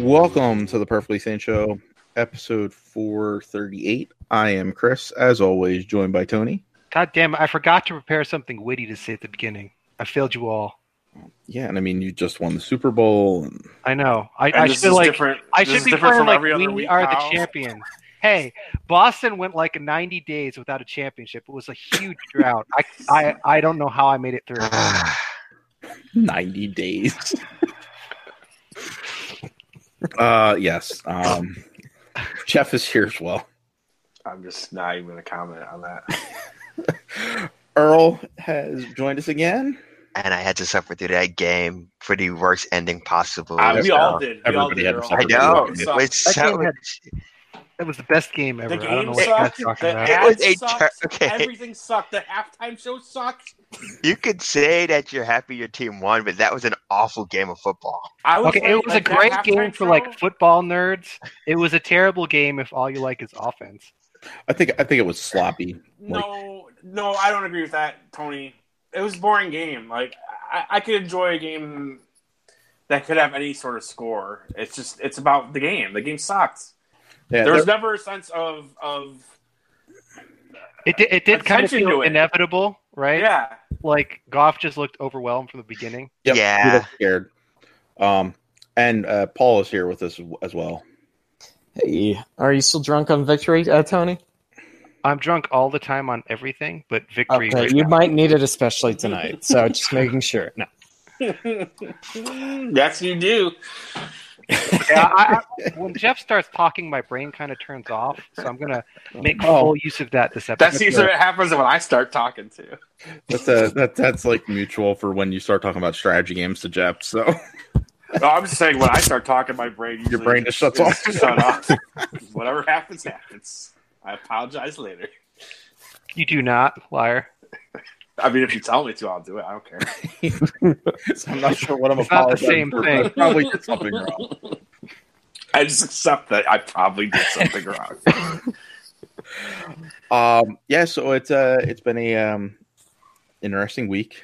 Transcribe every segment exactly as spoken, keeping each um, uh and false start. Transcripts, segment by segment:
Welcome to the Perfectly Sane Show, episode four thirty-eight. I am Chris, as always, joined by Tony. God damn it, I forgot to prepare something witty to say at the beginning. I failed you all. Yeah, and I mean, you just won the Super Bowl. And... I know. I, I should like. Different. I this should is be different playing from like every other we week, are pal. the champions. Hey, Boston went like ninety days without a championship. It was a huge drought. I, I, I don't know how I made it through. ninety days. uh, yes. Um, Jeff is here as well. I'm just not even going to comment on that. Earl has joined us again. And I had to suffer through that game for the worst ending possible. Uh, we Yeah, all did. We all everybody did. had to Earl. suffer I know. It It sucked. was That so game had- That was the best game ever. The I don't know game what you guys sucked. are talking The about. It ad was a sucked. ter- okay. Everything sucked. The halftime show sucked. You could say that you're happy your team won, but that was an awful game of football. I was Okay, like, it was like a great that game halftime for show, like football nerds. It was a terrible game if all you like is offense. I think I think it was sloppy. No, no, I don't agree with that, Tony. It was a boring game. Like I, I could enjoy a game that could have any sort of score. It's just it's about the game. The game sucked. Yeah, There was there- never a sense of of It did, it did kind of Attention feel to it. inevitable, right? yeah. Like Goff just looked overwhelmed from the beginning. Yep, he Yeah. looked scared. Um, and uh, Paul is here with us as well. Hey, are you still drunk on victory, uh, Tony? I'm drunk all the time on everything, but victory. Okay, right you now. might need it especially tonight, so just making sure. No. Yes, you do. Yeah, I, I, when Jeff starts talking, my brain kind of turns off. So I'm gonna make Oh. full use of that this episode. That's usually what happens when I start talking to. That's a, that that's like mutual for when you start talking about strategy games to Jeff. So No, I'm just saying when I start talking, my brain usually brain just shuts is off. Shut off. Whatever happens, happens. I apologize later. You do not, liar. I mean, if you tell me to, I'll do it. I don't care. So I'm not sure what I'm It's not the apologizing same for, thing. but I probably did something wrong. I just accept that I probably did something wrong. Um, yeah, so it's uh, it's been a um, interesting week.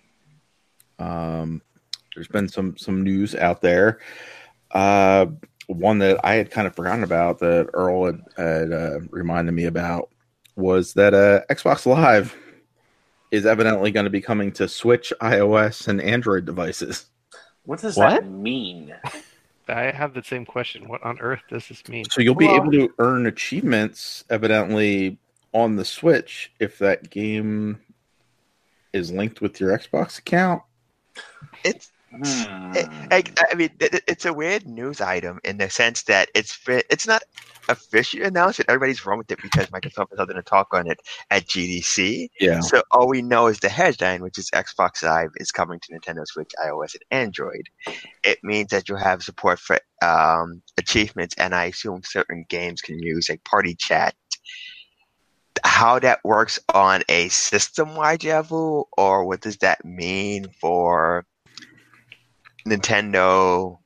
Um, there's been some some news out there. Uh, one that I had kind of forgotten about that Earl had, had uh, reminded me about was that uh, Xbox Live is evidently going to be coming to Switch, iOS, and Android devices. What does What? that mean? I have the same question. What on earth does this mean? So you'll be Well- able to earn achievements, evidently, on the Switch if that game is linked with your Xbox account. It's Hmm. it, I, I mean, it, it's a weird news item in the sense that it's fi- it's not officially announced, and everybody's wrong with it because Microsoft has something to talk on it at G D C. Yeah. So all we know is the headline, which is Xbox Live is coming to Nintendo Switch, iOS, and Android. It means that you'll have support for um, achievements, and I assume certain games can use like party chat. How that works on a system-wide level, or what does that mean for Nintendo,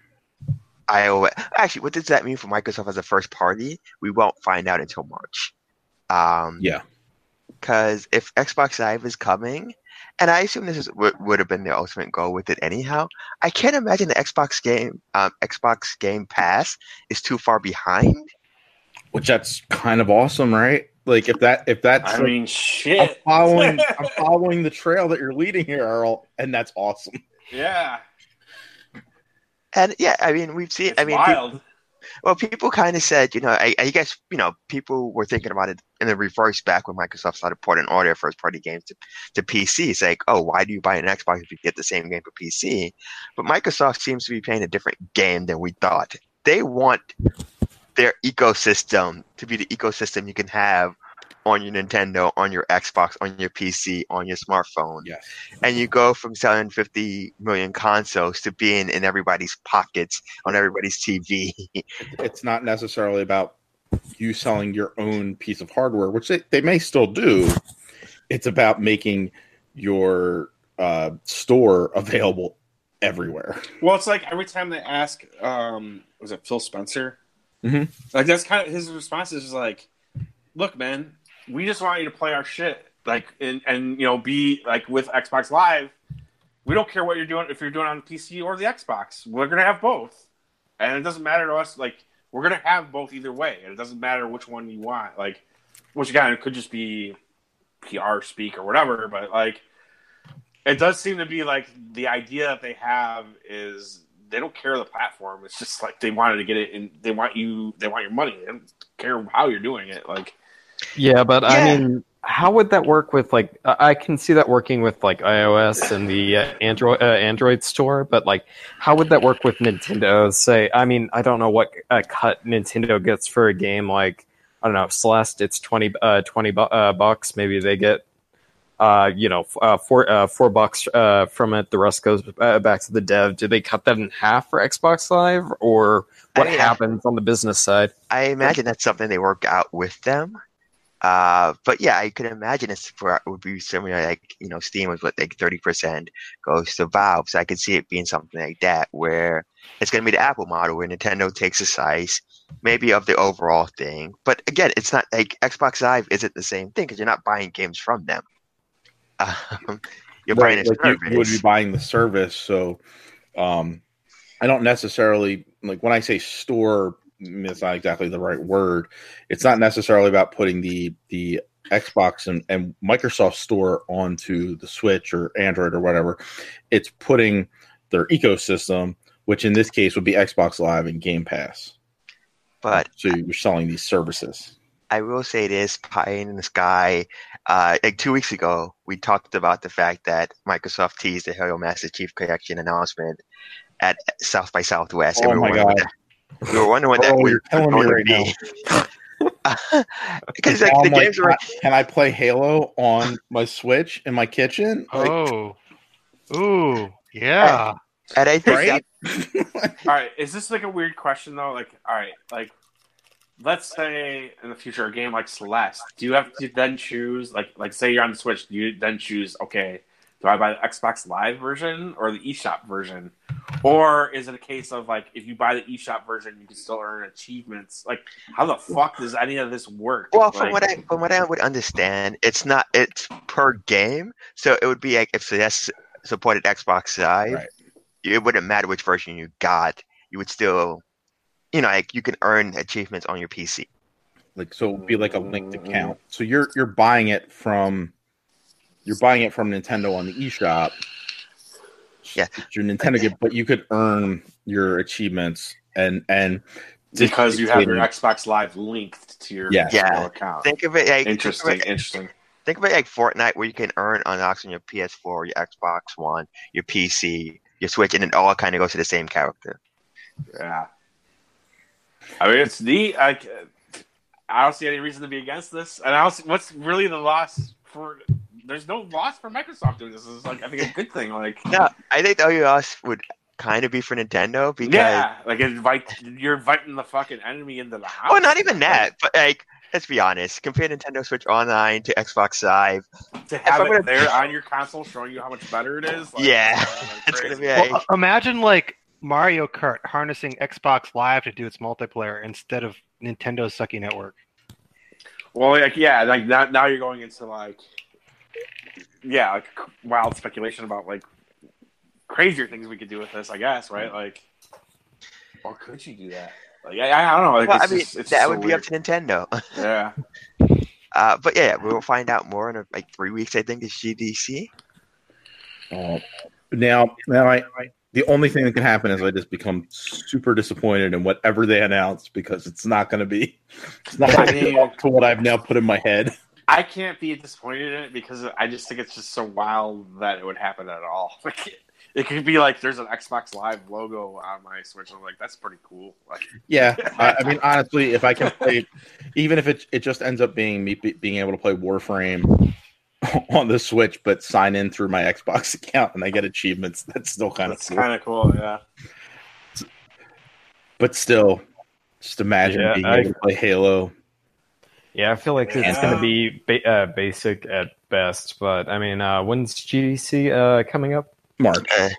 iOS? Actually, what does that mean for Microsoft as a first party? We won't find out until March. Um, Yeah. Because if Xbox Live is coming, and I assume this is would, would have been the ultimate goal with it anyhow, I can't imagine the Xbox game, um, Xbox Game Pass is too far behind. Which that's kind of awesome, right? Like if that if that's I like, mean, I'm shit. following I'm following the trail that you're leading here, Earl, and that's awesome. Yeah. And yeah, I mean, we've seen. It's I mean, pe- wild. well, people kind of said, you know, I, I guess, you know, people were thinking about it in the reverse back when Microsoft started porting all their first-party games to, to P C. It's like, oh, why do you buy an Xbox if you get the same game for P C? But Microsoft seems to be playing a different game than we thought. They want their ecosystem to be the ecosystem you can have on your Nintendo, on your Xbox, on your P C, on your smartphone. Yes. And you go from selling fifty million consoles to being in everybody's pockets, on everybody's T V. It's not necessarily about you selling your own piece of hardware, which they, they may still do. It's about making your uh, store available everywhere. Well, it's like every time they ask, um, was it Phil Spencer? Mhm. Like that's kind of his response is just like, "Look, man, we just want you to play our shit, like, and and you know, be like with Xbox Live. We don't care what you're doing if you're doing it on the P C or the Xbox. We're gonna have both. and it doesn't matter to us. Like we're gonna have both either way, and it doesn't matter which one you want. Like, which again, it could just be P R speak or whatever, but like, it does seem to be like the idea that they have is they don't care the platform. It's just like they wanted to get it, and they want you, they want your money. They don't care how you're doing it. Like, Yeah, but Yeah. I mean, how would that work with like? I I can see that working with like iOS and the uh, Android uh, Android store, but like, how would that work with Nintendo? Say, I mean, I don't know what uh, cut Nintendo gets for a game like I don't know Celeste. It's twenty uh, twenty bu- uh, bucks. Maybe they get uh, you know f- uh, four uh, four bucks uh, from it. The rest goes uh, back to the dev. Do they cut that in half for Xbox Live, or what I mean, happens on the business side? I imagine that's something they work out with them. Uh, but yeah, I could imagine it's for, it would be similar, like, you know, Steam was what, like thirty percent goes to Valve. So I could see it being something like that, where it's going to be the Apple model, where Nintendo takes a slice, maybe of the overall thing. But again, it's not like Xbox Live isn't the same thing because you're not buying games from them. Um, you're buying a like you service. would be buying the service. So, um, I don't necessarily like when I say store. I mean, it's not exactly the right word. It's not necessarily about putting the the Xbox and, and Microsoft Store onto the Switch or Android or whatever. It's putting their ecosystem, which in this case would be Xbox Live and Game Pass. But So you're selling these services. I will say this, pie in the sky. Uh, like two weeks ago, we talked about the fact that Microsoft teased the Halo Master Chief Collection announcement at South by Southwest. Oh and we my were wondering God. what that- we were wondering what that Oh, was you're killing me going to right be. Because like, Now the I'm like, games can, are I, can I play Halo on my Switch in my kitchen? Like, Oh, ooh, yeah. and I think right? that, all right, is this like a weird question though? Like, all right, like, let's say in the future a game like Celeste, do you have to then choose like, like say you're on the Switch, do you then choose okay, do I buy the Xbox Live version or the eShop version? Or is it a case of like if you buy the eShop version, you can still earn achievements? Like, how the fuck does any of this work? well, from Like, what I from what I would understand, it's not it's per game. So it would be like if Celeste supported Xbox Live, Right. it wouldn't matter which version you got. You would still, you know, like you can earn achievements on your P C. Like so, it would be like a linked account. So you're you're buying it from you're buying it from Nintendo on the eShop. Yeah. It's your Nintendo gift, but you could earn your achievements and and because you have your Yeah. Xbox Live linked to your Yeah. Nintendo Yeah. account. Think of it like Interesting, Think of it, interesting. think of it like Fortnite, where you can earn unlocks on your P S four, your Xbox One, your P C, your Switch, and it all kind of goes to the same character. Yeah. I mean, it's neat. I, I don't see any reason to be against this. And I don't see, what's really the loss for. There's no loss for Microsoft doing this. It's like I think a good thing. Like, No, I think the only loss would kind of be for Nintendo because, yeah, like invite you're inviting the fucking enemy into the house. oh, not even that, but like, let's be honest. Compare Nintendo Switch Online to Xbox Live. To have I'm it gonna- there on your console, showing you how much better it is. Like, Yeah, like it's gonna crazy. be like, Well, imagine like Mario Kart harnessing Xbox Live to do its multiplayer instead of Nintendo's sucky network. Well, like yeah, like now, now you're going into like yeah, like wild speculation about like crazier things we could do with this. I guess, right? Like, or could you do that? Like, I, I don't know. Like, well, it's I mean, just, it's that just so would be weird. up to Nintendo. Yeah. Uh, but yeah, we'll find out more in uh, like three weeks. I think is G D C. Uh, now, now I, I the only thing that can happen is I just become super disappointed in whatever they announce because it's not going to be, it's not going to I mean- be up to what I've now put in my head. I can't be disappointed in it because I just think it's just so wild that it would happen at all. Like, it, it could be like there's an Xbox Live logo on my Switch. I'm like, that's pretty cool. Like, Yeah, I, I mean, honestly, if I can play, even if it it just ends up being me be, being able to play Warframe on the Switch, but sign in through my Xbox account and I get achievements, that's still kind of that's cool. kind of cool. Yeah. But still, just imagine Yeah, being I- able to play Halo. Yeah, I feel like it's Yeah. going to be ba- uh, basic at best. But I mean, uh, when's G D C uh, coming up? March, Uh,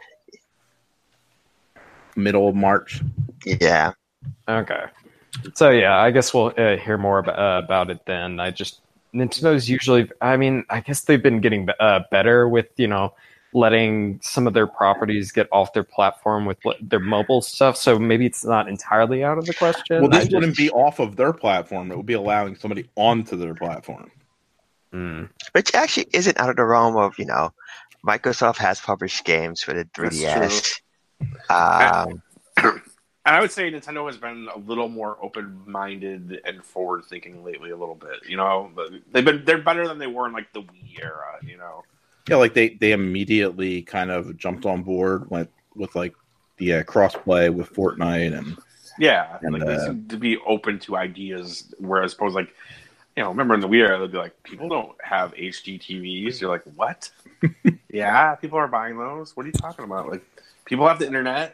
middle of March. yeah, Okay. So yeah, I guess we'll uh, hear more about, uh, about it then. I just Nintendo's usually. I mean, I guess they've been getting uh, better with you know letting some of their properties get off their platform with what- their mobile stuff. So maybe it's not entirely out of the question. Well, this I just- wouldn't be off of their platform. It would be allowing somebody onto their platform. Hmm. Which actually isn't out of the realm of, you know, Microsoft has published games for the three D S. Um, And I would say Nintendo has been a little more open-minded and forward-thinking lately, a little bit. You know, but they've been they're better than they were in like the Wii era. You know, Yeah, like they, they immediately kind of jumped on board went with like the uh, crossplay with Fortnite and yeah, And, like they uh, seem to be open to ideas. Whereas, suppose like, you know, remember in the Wii era, they'd be like, people don't have H D T Vs. You're like, what? Yeah, people are buying those. What are you talking about? Like, people have the internet.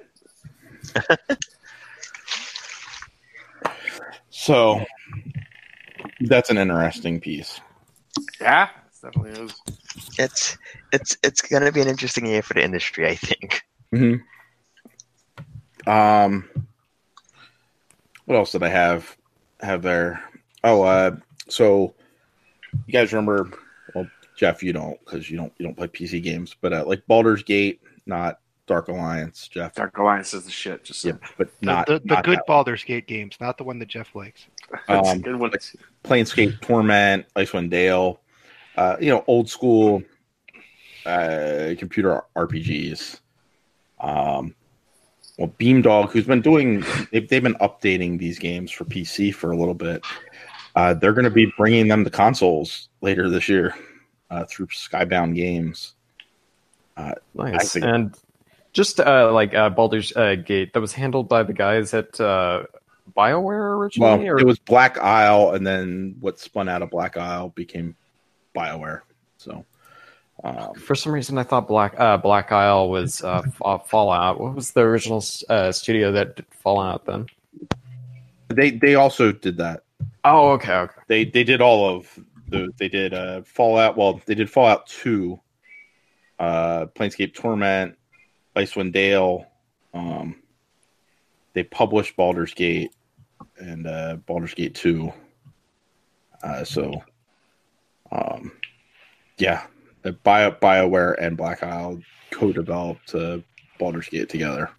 so that's an interesting piece. Yeah, it definitely is. it's it's it's going to be an interesting year for the industry, I think. Mm-hmm. Um, what else did I have have there? Oh, uh, so you guys remember? Well, Jeff, you don't because you don't you don't play P C games, but uh, like Baldur's Gate, not Dark Alliance, Jeff. Dark Alliance is the shit. Just Yep, but The, not the, the not good that Baldur's Gate games, not the one that Jeff likes. That's Um, a good one. Planescape Torment, Icewind Dale, uh, you know, old school uh, computer R P Gs. Um, well, Beamdog, who's been doing, they've, they've been updating these games for P C for a little bit. Uh, they're going to be bringing them to consoles later this year uh, through Skybound Games. Uh, I Nice. think- And just uh, like uh, Baldur's uh, Gate, that was handled by the guys at uh, BioWare originally? well, or? it was Black Isle, and then what spun out of Black Isle became BioWare. So, um, For some reason, I thought Black uh, Black Isle was uh, Fa- Fallout. What was the original uh, studio that did Fallout then? they they also did that. Oh, okay, okay. They they did all of the they did uh, Fallout. Well, they did Fallout two, uh, Planescape Torment, Icewind Dale. Um, they published Baldur's Gate and uh, Baldur's Gate two. Uh, so, um, yeah, uh, Bio BioWare and Black Isle co-developed uh, Baldur's Gate together.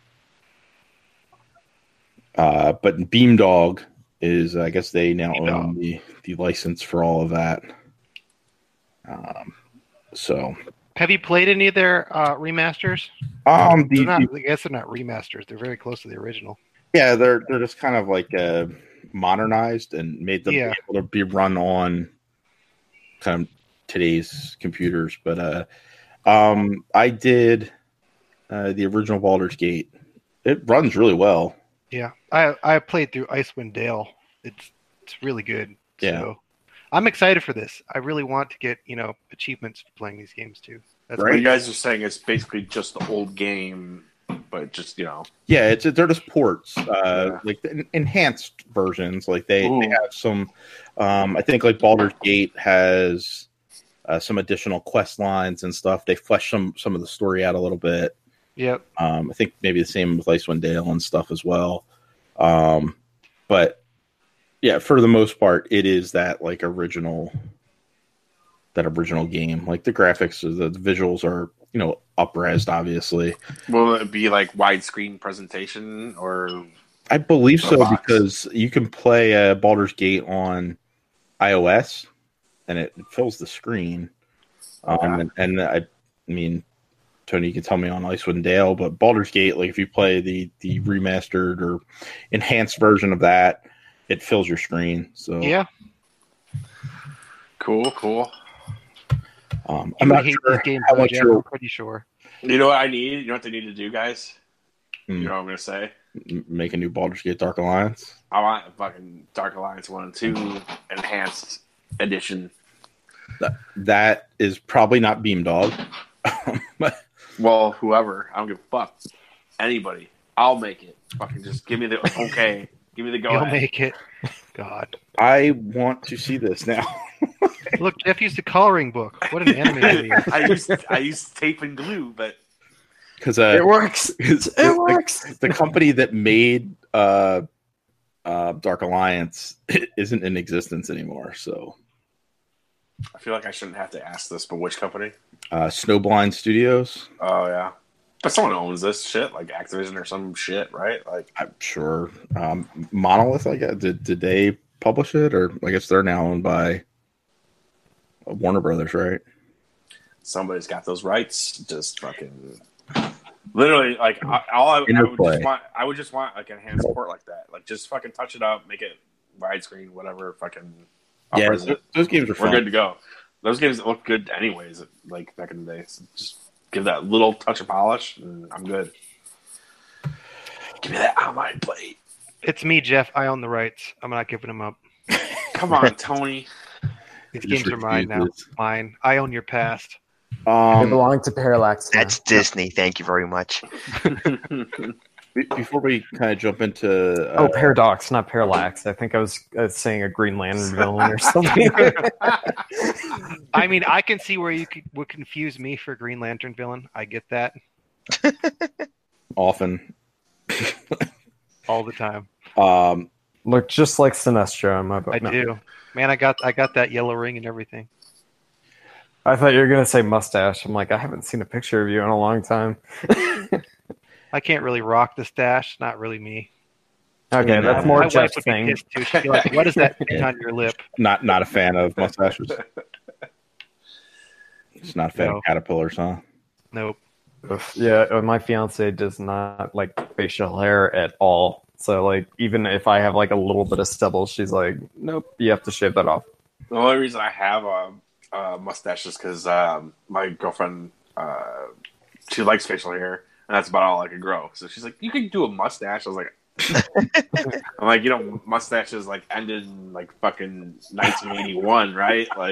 Uh, but Beamdog is, I guess, they now own the, the license for all of that. Um, so, Have you played any of their uh, remasters? um, the, They're not, the- I guess they're not remasters. They're very close to the original. yeah, they're they're just kind of like uh, modernized and made them Yeah. be able to be run on kind of today's computers. But uh, um, I did uh, the original Baldur's Gate. It runs really well. Yeah, I I played through Icewind Dale. It's it's really good. Yeah. So I'm excited for this. I really want to get you know achievements for playing these games too. That's What Right. you guys are saying is basically just the old game, but just, you know. Yeah, it's they're just ports, uh, Yeah. like the enhanced versions. Like they, they Ooh. have some. Um, I think like Baldur's Gate has uh, some additional quest lines and stuff. They flesh some some of the story out a little bit. Yep. Um, I think maybe the same with Icewind Dale and stuff as well. Um, but yeah, for the most part, it is that like original, that original game. Like the graphics, the, the visuals are you know up-resed, obviously. Will it be like widescreen presentation or I believe so Box. because you can play uh, Baldur's Gate on iOS, and it fills the screen. Um, Okay. and, and I, I mean, Tony, you can tell me on Icewind Dale, but Baldur's Gate, like if you play the the remastered or enhanced version of that, it fills your screen. So Yeah. cool, cool? um, You I'm would not hate sure these games, how though, much Jeff, you're I'm pretty sure. You know what I need? You know what they need to do, guys? Hmm. You know what I'm gonna say? make a new Baldur's Gate Dark Alliance. I want a fucking Dark Alliance one and two enhanced edition. That is probably not Beamdog. But Well, whoever. I don't give a fuck. Anybody. I'll make it. Fucking just give me the okay. Give me the go You'll ahead. make it. God. I want to see this now. Look, Jeff used a coloring book. What an animator he is. I used I used tape and glue, but Because uh, It works. It's- It the, works. the company that made uh, uh, Dark Alliance isn't in existence anymore. So I feel like I shouldn't have to ask this, but which company? Uh, Snowblind Studios. Oh yeah, but someone owns this shit, like Activision or some shit, right? Like I'm sure. Um, Monolith, I guess. Did, did they publish it? Or I guess they're now owned by Warner Brothers, right? somebody's got those rights. Just fucking, literally, like I, all I, I would Interplay. just want, I would just want like enhanced support like that. Like just fucking touch it up, make it widescreen, whatever. Fucking, Yeah, offers those, it. those games are We're fun. good to go. Those games look good anyways. Like back in the day, so just give that little touch of polish, and I'm good. Give me that on my plate. It's me, Jeff. I own the rights. I'm not giving them up. Come on, Tony. These Just games are mine now. refuses. Mine. I own your past. They Um, belong to Parallax now. That's Disney. Thank you very much. be- before we kind of jump into uh, Oh, Paradox, not Parallax. I think I was uh, saying a Green Lantern villain or something. I mean, I can see where you could, would confuse me for Green Lantern villain. I get that often, all the time. um, Look just like Sinestro. My, I no. do. Man, I got I got that yellow ring and everything. I thought you were going to say mustache. I'm like, I haven't seen a picture of you in a long time. I can't really rock the stash. Not really me. Okay, Yeah, that's no. more My wife Jeff's would be thing. pissed too. She'd be like, "What is that thing on your lip?" not not a fan of mustaches. Just not a fan No. of caterpillars, huh? Nope. Oof. Yeah, uh, my fiance does not like facial hair at all. So, like, even if I have like a little bit of stubble, she's like, "Nope, you have to shave that off." The only reason I have a, a mustache is because um, my girlfriend, uh, she likes facial hair, and that's about all I could grow. So she's like, "You can do a mustache." I was like, "I'm like, you know, mustaches like ended in like fucking nineteen eighty-one, right?" Like,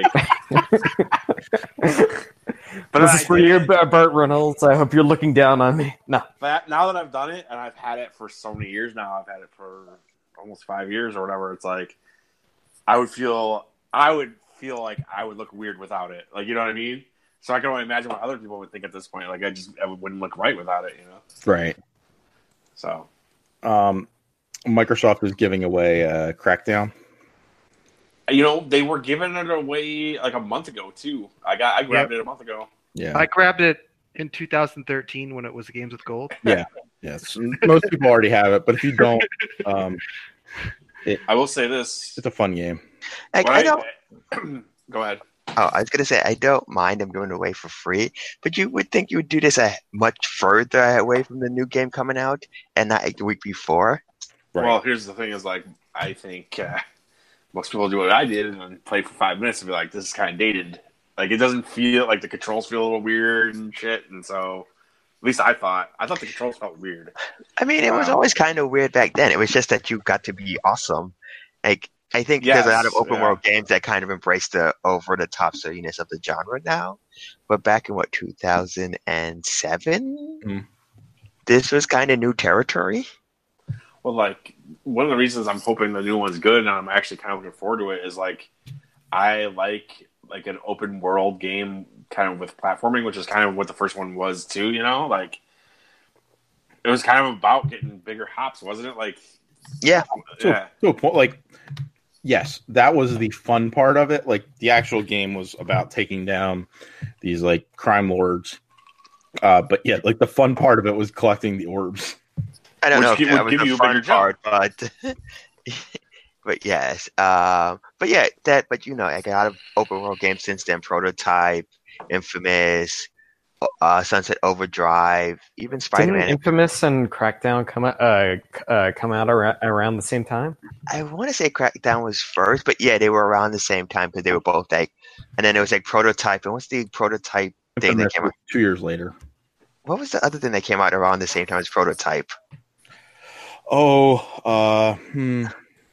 but This I is for did you, it. B- Burt Reynolds. I hope you're looking down on me. No. But now that I've done it, and I've had it for so many years now, I've had it for almost five years or whatever. It's like I would feel, I would feel like I would look weird without it. Like, you know what I mean? So I can only imagine what other people would think at this point. Like, I just I wouldn't look right without it, you know. Right. So Um, Microsoft is giving away uh, Crackdown. you know, they were giving it away like a month ago too. I got I grabbed it a month ago. Yeah. I grabbed it in two thousand thirteen when it was Games with Gold. Yes. Most people already have it, but if you don't, um, I will say this. it's a fun game. Like, I don't. Right? Go ahead. Oh, I was gonna say I don't mind them going away for free, but you would think you would do this a much further away from the new game coming out, and not like the week before. Right. Well, here's the thing: is like I think uh, most people do what I did and then play for five minutes and be like, "This is kind of dated." Like it doesn't feel like the controls feel a little weird and shit. And so, at least I thought I thought the controls felt weird. I mean, it was Wow. always kind of weird back then. It was just that you got to be awesome. Like I think there's a lot of Yes, open yeah. world games that kind of embrace the over the top silliness of the genre now. But back in what two thousand seven, Mm. this was kind of new territory. Well, like one of the reasons I'm hoping the new one's good and I'm actually kind of looking forward to it is like I like like an open world game kind of with platforming, which is kind of what the first one was too. You know, like it was kind of about getting bigger hops, wasn't it? Like Yeah. So, yeah. to a point, like, yes, that was the fun part of it. Like, the actual game was about taking down these like crime lords. Uh, but yeah, like the fun part of it was collecting the orbs. I don't Which know if gi- that would was give the you a fun bigger jump. part, but but yes, um, but yeah, that. But you know, like a lot of open world games since then, Prototype, Infamous, uh, Sunset Overdrive, even Spider Didn't Man. Infamous and Crackdown come out, uh, c- uh, come out ar- around the same time? I want to say Crackdown was first, but yeah, they were around the same time because they were both like, and then there was like Prototype. And what's the Prototype thing that Infamous came was out? two years later. What was the other thing that came out around the same time as Prototype? Oh, uh, hmm.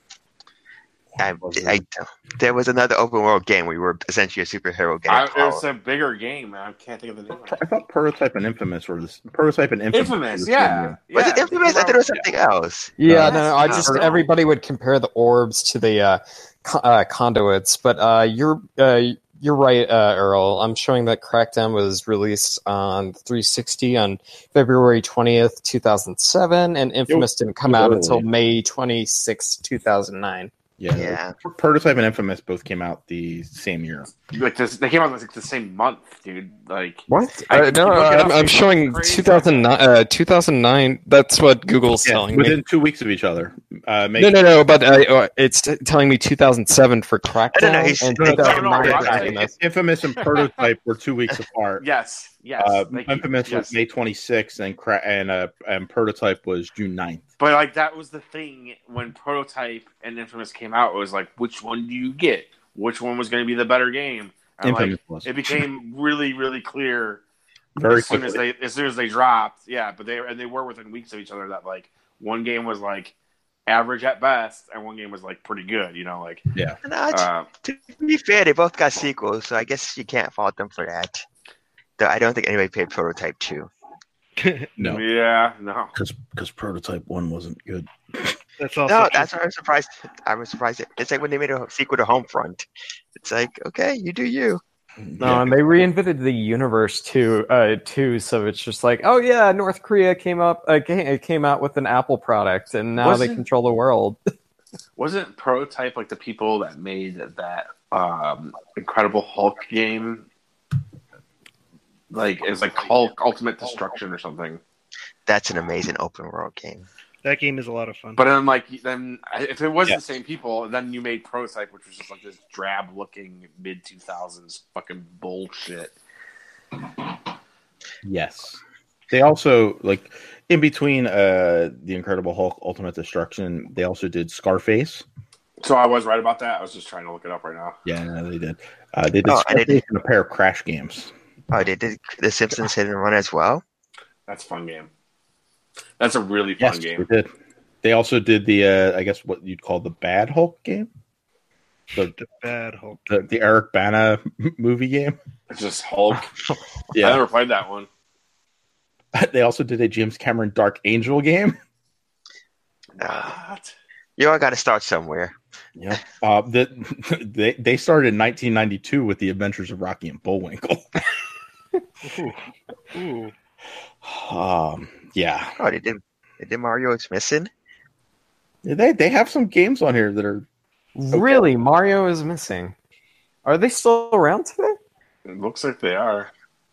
I, What was I, it? there was another open world game where you were essentially a superhero game. I, it called- was a bigger game. I can't think of the name. Of it. I thought Prototype and Infamous were this. Prototype and Infamous. were Infamous, the same yeah. game. was yeah. it Infamous? I thought it was something else. Yeah, Uh, no, no, I yes, just no. everybody would compare the orbs to the uh, co- uh, conduits, but uh, you're uh, you're right, uh, Earl. I'm showing that Crackdown was released on three sixty on February twentieth, two thousand seven, and Infamous didn't come was out early. until May twenty-sixth, two thousand nine. Yeah, Yeah. like, Prototype and Infamous both came out the same year. Like this, they came out like the same month, dude. Like What? I- Uh, you no, look it I'm, up, I'm it's showing crazy. two thousand nine. Uh, two thousand nine. That's what Google's Yeah, telling within me. two weeks of each other. Uh, May- No, no, no. But uh, uh, it's t- telling me two thousand seven for Crackdown I don't know, he's- and no, no, two thousand nine no, for I'm saying- Infamous. Infamous and Prototype were two weeks apart. yes, yes. Uh, thank you. Infamous yes. was May twenty-sixth, and cra- and uh, and Prototype was June ninth. But like that was the thing when Prototype and Infamous came out. It was like, which one do you get? Which one was going to be the better game? And Infamous like, was it became really, really clear very as soon quickly. as they as soon as they dropped. Yeah, but they and they were within weeks of each other. That like one game was like average at best, and one game was like pretty good. You know, like yeah. No, to, uh, to be fair, they both got sequels, so I guess you can't fault them for that. Though I don't think anybody paid Prototype two. No, yeah, no. because because Prototype one wasn't good. That's also No, true. that's why I'm surprised. I was surprised. It's like when they made a sequel to Homefront. It's like, okay, you do you. No, Yeah. and they reinvented the universe too, uh, too. So it's just like, oh yeah, North Korea came up, uh, came, came out with an Apple product, and now they Wasn't- control the world. Wasn't Prototype like the people that made that um, Incredible Hulk game? Like it's like Hulk Ultimate Destruction or something. That's an amazing open world game. That game is a lot of fun. But then, like, then if it was Yeah. the same people, then you made Prototype, which was just like this drab-looking mid two thousands fucking bullshit. Yes. They also like in between uh the Incredible Hulk Ultimate Destruction, they also did Scarface. So I was right about that. I was just trying to look it up right now. Yeah, no, they did. Uh, they did Oh, and they Scarface and a pair of Crash games. Oh, they did The Simpsons Hit and Run as well? That's a fun game. That's a really fun Yes, game. they did. They also did the uh, I guess what you'd call the Bad Hulk game, the The bad Hulk. the, the Eric Bana movie game. It's just Hulk. I Yeah. never played that one. They also did a James Cameron Dark Angel game. Uh, What? you all got to start somewhere. Yeah. Uh, the, they they started in nineteen ninety-two with the Adventures of Rocky and Bullwinkle. Ooh. Ooh. Um, yeah. Oh, they did. They did Mario Is Missing. They they have some games on here that are Really, Mario is missing. Are they still around today? It looks like they are.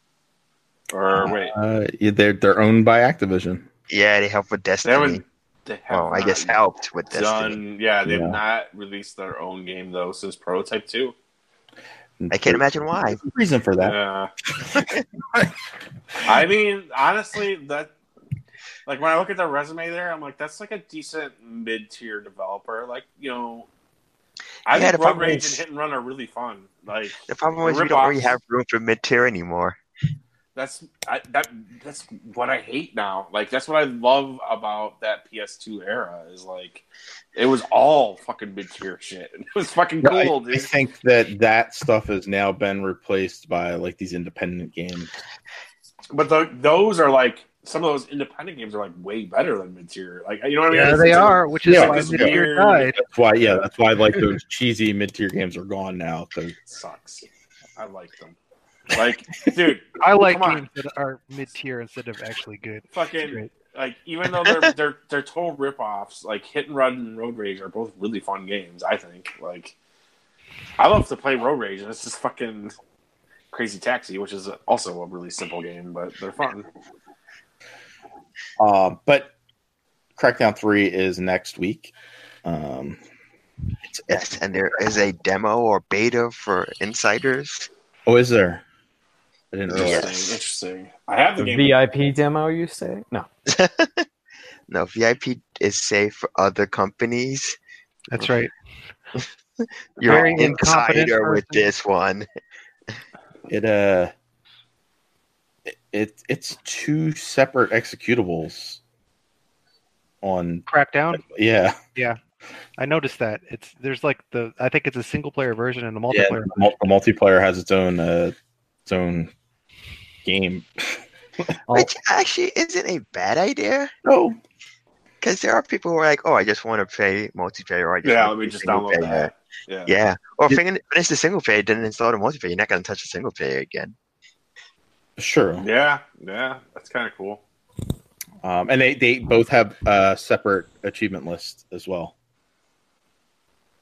Or wait, uh, yeah, they're they're owned by Activision. Yeah, they helped with they Destiny. haven't. They have Well, I guess not helped with Destiny. done. Yeah, they've Yeah. not released their own game though since Prototype Two. I can't imagine why. There's a reason for that. Yeah. I mean, honestly, that like when I look at their resume there, I'm like, that's like a decent mid-tier developer. Like, you know, I Yeah, the think Road problem Rage is- and Hit and Run are really fun. Like, The problem The is we don't really rip-offs. have room for mid tier anymore. that's I, that that's what I hate now. Like, that's what I love about that P S two era is like, it was all fucking mid-tier shit. It was fucking I- cool, I, dude. think that that stuff has now been replaced by like these independent games. But the, those are like some of those independent games are like way better than mid-tier. Like, you know what I mean? Yeah, It's- they it's like- are, which is Yeah, why this mid-tier weird- died. That's why, yeah, that's why like those cheesy mid-tier games are gone now. Because Sucks. I like them. Like, dude, I like Come on. games that are mid-tier instead of actually good. fucking Great. like even though they're they're they're total rip-offs, like Hit and Run and Road Rage are both really fun games. I think. Like, I love to play Road Rage, and it's just fucking Crazy Taxi, which is also a really simple game, but they're fun. Um, but Crackdown three is next week. Um, it's, Yes, and there is a demo or beta for insiders. oh, is there? I didn't realize. Yes. Interesting. Interesting. I have the The game. V I P demo, you say? No. No, V I P is safe for other companies. That's right. You're Very an incompetent insider with person. this one. It uh, it, it it's two separate executables. On Crackdown. yeah, I noticed that it's there's like the I think it's a single player version and a yeah. multiplayer. The, mul- the multiplayer has its own uh, its own game. Oh, Which actually isn't a bad idea. Oh, Because there are people who are like, oh, I just want to play multiplayer. Or I just Yeah, want let me to just play single download player. that. Yeah. Yeah. Or Yeah. fin- finish the single player, then install the multiplayer. You're not going to touch the single player again. sure. Yeah. Yeah. That's kind of cool. Um, and they, they both have a separate achievement list as well.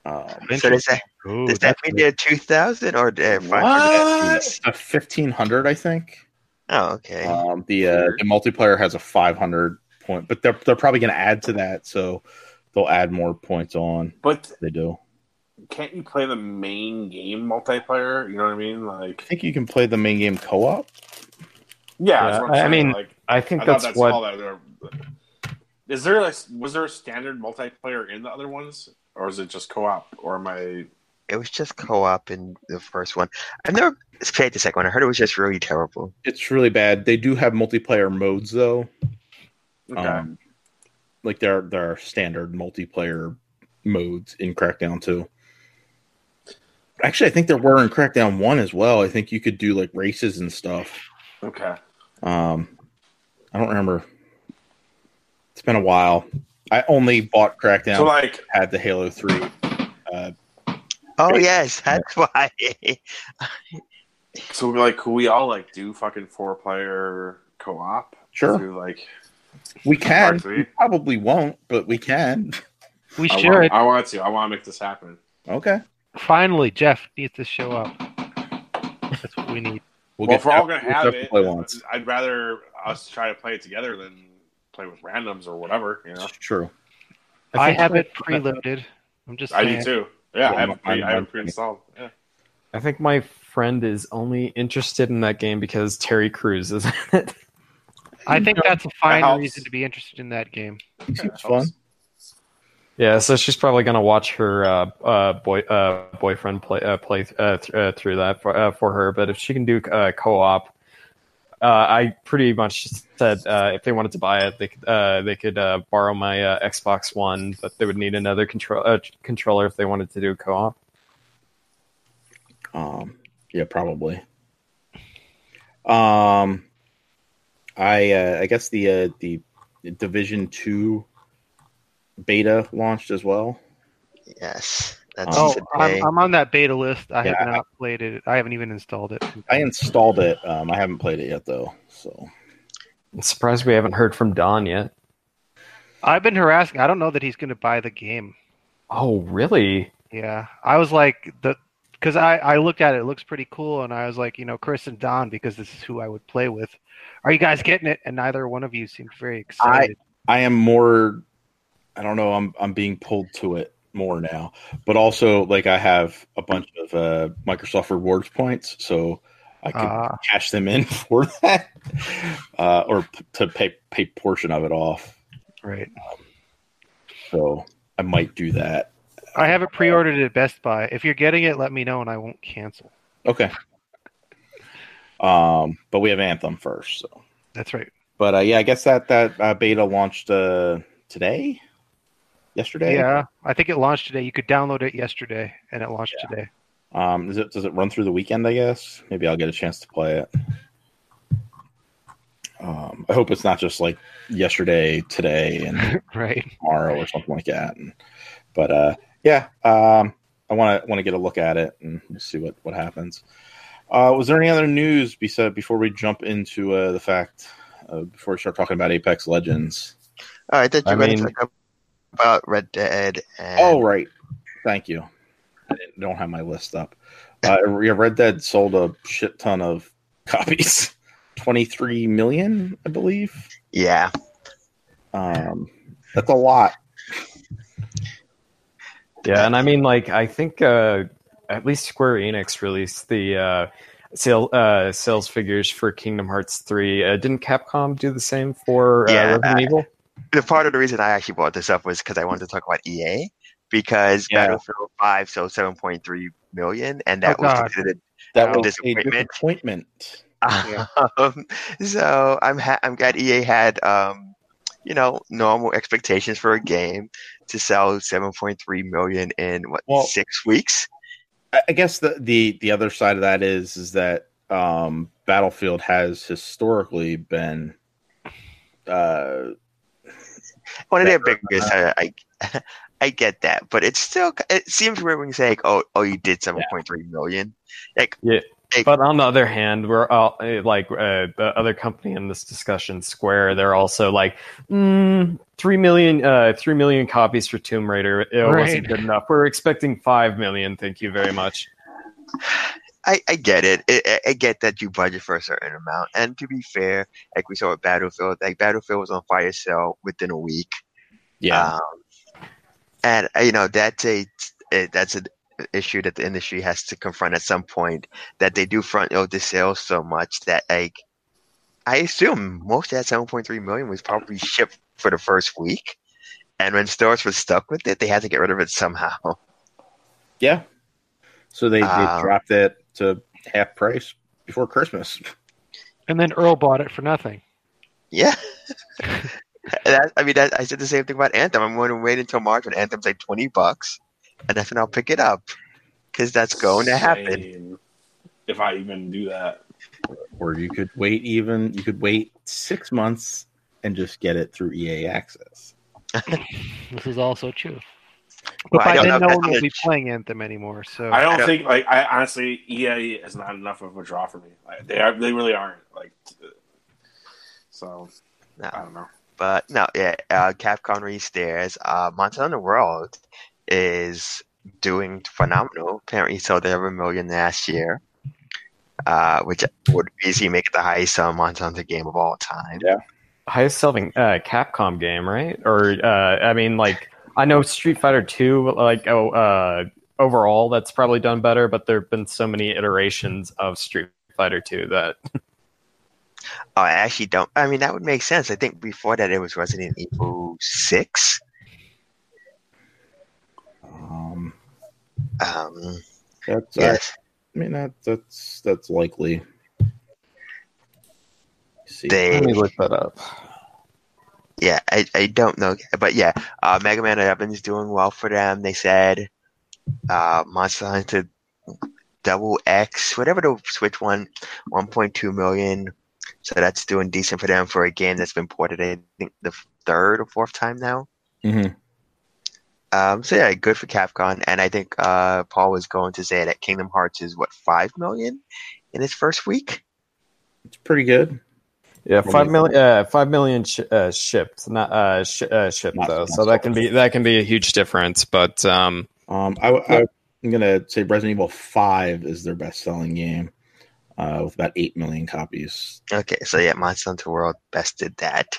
Um, So does that Ooh, does that that's mean good. they're two thousand or they're five hundred What? apiece? a fifteen hundred, I think. Oh, okay. Um, the uh, the multiplayer has a five hundred point, but they're they're probably going to add to that, so they'll add more points on. But They do. can't you play the main game multiplayer? You know what I mean? Like, I think you can play the main game co-op. yeah, Yeah, that's what I'm I saying. mean, like, I think I thought that's, that's what. all that. They're- Is there like was there a standard multiplayer in the other ones, or is it just co-op? Or am I? It was just co-op in the first one. I've never played the second one. I heard it was just really terrible. It's really bad. They do have multiplayer modes though. Okay. Um, like there there are standard multiplayer modes in Crackdown two. Actually, I think there were in Crackdown one as well. I think you could do like races and stuff. Okay. Um, I don't remember. It's been a while. I only bought Crackdown. So like, had the Halo three. Uh, Oh yes, that's why. so like, could we all like do fucking four player co-op? Sure. Do, like, we can. R three? We probably won't, but we can. We I should. want, I want to. I want to make this happen. Okay. Finally, Jeff needs to show up. That's what we need. Well, if we're all Jeff- gonna have Jeff to it, play once. I'd rather us try to play it together than play with randoms or whatever. You know, True. I, think have my- it preloaded. I'm just I saying. do too. Yeah, Yeah, I have it pre. mine- I have mine- it pre-installed. Yeah. I think my friend is only interested in that game because Terry Crews is in it. I think that's a fine helps. reason to be interested in that game. It seems That fun. helps. Yeah, so she's probably gonna watch her uh, uh, boy uh, boyfriend play uh, play uh, th- uh, through that for uh, for her. But if she can do uh, co-op, uh, I pretty much said uh, if they wanted to buy it, they could uh, they could uh, borrow my uh, Xbox One, but they would need another control uh, controller if they wanted to do co-op. Um, yeah, probably. Um, I uh, I guess the uh, the Division two beta launched as well. Yes, that's Oh, today. I'm, I'm on that beta list. I Yeah, have not played it. I haven't even installed it. I installed it. Um, I haven't played it yet though. So I'm surprised we haven't heard from Don yet. I've been harassing. I don't know that he's going to buy the game. Oh, really? Yeah, I was like the because I I looked at it. It looks pretty cool, and I was like, you know, Chris and Don, because this is who I would play with. Are you guys getting it? And neither one of you seemed very excited. I am more. I don't know. I'm I'm being pulled to it more now, but also like I have a bunch of uh, Microsoft rewards points, so I could Ah. cash them in for that, uh, or p- to pay pay portion of it off. Right. So I might do that. I have it pre-ordered at Best Buy. If you're getting it, let me know, and I won't cancel. Okay. Um, but we have Anthem first. So, That's right. but uh, yeah, I guess that that uh, beta launched uh, today, yesterday. Yeah, I think it launched today. You could download it yesterday, and it launched today. Um, is it does it run through the weekend? I guess maybe I'll get a chance to play it. Um, I hope it's not just like yesterday, today, and Right. tomorrow or something like that. And, but uh, yeah, um, I want to want to get a look at it and we'll see what what happens. Uh, was there any other news besides before we jump into uh, the fact uh, before we start talking about Apex Legends? All right, that you I were going mean- to talk about Red Dead. And Oh, right. Thank you. I didn't, don't have my list up. Uh, yeah, Red Dead sold a shit ton of copies. twenty-three million, I believe. yeah, Um, that's a lot. Yeah, and I mean, like, I think uh, at least Square Enix released the uh, sale, uh, sales figures for Kingdom Hearts three. Uh, didn't Capcom do the same for uh, Yeah, Resident I- Evil? the part of the reason I actually brought this up was because I wanted to talk about E A because Yeah. Battlefield five sold seven point three million, and that Oh, was God. considered. That Wow. was a Disappointment. disappointment. Yeah. Um, so I'm ha- I'm glad E A had um, you know normal expectations for a game to sell seven point three million in what Well- six weeks. I I guess the, the the other side of that is is that um, Battlefield has historically been uh, One of their better, biggest. I, I I get that, but it's still it seems weird when you say like, oh oh you did seven point three million. Like Yeah. But on the other hand, we're all like uh, the other company in this discussion, Square. They're also like mm, three million, uh, three million copies for Tomb Raider. It Right. wasn't good enough. We're expecting five million. Thank you very much. I, I get it. I, I get that you budget for a certain amount. And to be fair, like we saw with Battlefield, like Battlefield was on fire sale within a week. Yeah. Um, and uh, you know that's a it, that's an issue that the industry has to confront at some point. That they do front load the sales so much that like I assume most of that seven point three million was probably shipped for the first week, and when stores were stuck with it, they had to get rid of it somehow. Yeah. So they, they Um, dropped it to half price before Christmas. And then Earl bought it for nothing. Yeah. that, I mean, that, I said the same thing about Anthem. I'm going to wait until March when Anthem's like twenty bucks, and then I'll pick it up because that's going to happen. Same. If I even do that. Or you could wait even you could wait six months and just get it through E A Access. This is also true. Well, But I by don't then, know no if one that's will be gonna- playing Anthem anymore. So I don't I don't- think like I honestly E A is not enough of a draw for me. Like, they are they really aren't. Like so No. I don't know. But no, yeah, uh, Capcom restairs. Uh, Monster Hunter World is doing phenomenal. Apparently, sold over a million last year, uh, which would easily make it the highest selling Monster Hunter game of all time. Yeah. Highest selling uh, Capcom game, right? Or uh, I mean, like I know Street Fighter two, like oh, uh, overall that's probably done better, but there have been so many iterations of Street Fighter two that Oh, I actually don't. I mean, that would make sense. I think before that it was Resident Evil six. Um, Um, that's yes, I mean that that's that's likely. See. they. let me look that up. Yeah, I, I don't know, but yeah, uh, Mega Man eleven is doing well for them. They said uh, Monster Hunter Double X, whatever the Switch one, one point two million. So that's doing decent for them for a game that's been ported, I think, the third or fourth time now. Mhm. Um, so yeah, good for Capcom. And I think uh, Paul was going to say that Kingdom Hearts is what five million in its first week. It's pretty good. Yeah, five million, uh, five million sh- uh, shipped, not uh, sh- uh, shipped Not- though. not So that can be that can be a huge difference. But um, Um, I, I, I'm gonna say Resident Evil Five is their best selling game, uh, with about eight million copies. Okay, so yeah, Monster Hunter World bested that.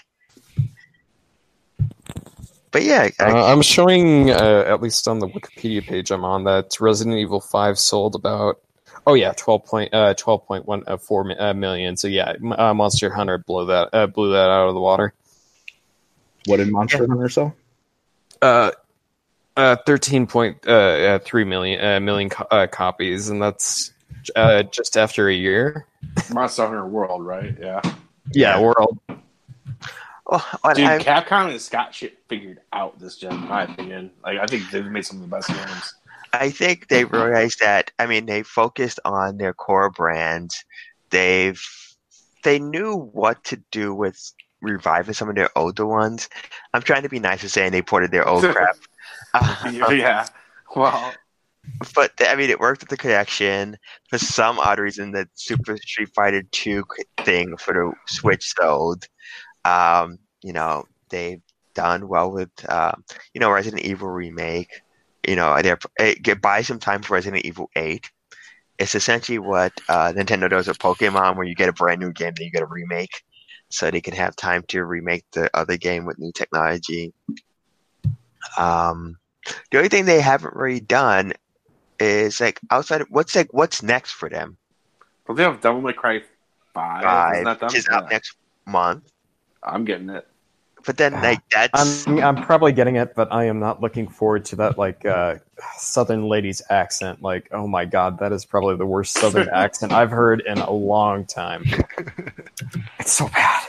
But yeah, I, uh, I'm showing uh, at least on the Wikipedia page I'm on that Resident Evil five sold about oh yeah twelve point uh, twelve point one uh, four uh, million. So yeah, uh, Monster Hunter blew that uh, blew that out of the water. What did Monster Hunter sell? Uh, uh, thirteen point uh, three million uh, million co- uh, copies, and that's uh, just after a year. Monster Hunter World, right? Yeah. Yeah, world. well, and Dude, I- Capcom has got shit figured out this gen, in my opinion. Like I think they've made some of the best games. I think they realized that. I mean, they focused on their core brands. They've they knew what to do with reviving some of their older ones. I'm trying to be nice and saying they ported their old crap, uh, yeah. Well, but I mean, it worked with the collection. For some odd reason, the Super Street Fighter two thing for the Switch sold. Um, you know, they've done well with uh, you know Resident Evil remake. You know, they're get buy some time for Resident Evil eight. It's essentially what uh, Nintendo does with Pokemon, where you get a brand new game, then you get a remake, so they can have time to remake the other game with new technology. Um, the only thing they haven't really done is like outside of what's like what's next for them. don't they have Devil May Cry five? Isn't Five, that them? which is out Yeah. next month. I'm getting it. But then like that's I'm I'm probably getting it, but I am not looking forward to that like uh, Southern lady's accent. Like, oh my god, that is probably the worst Southern accent I've heard in a long time. It's so bad.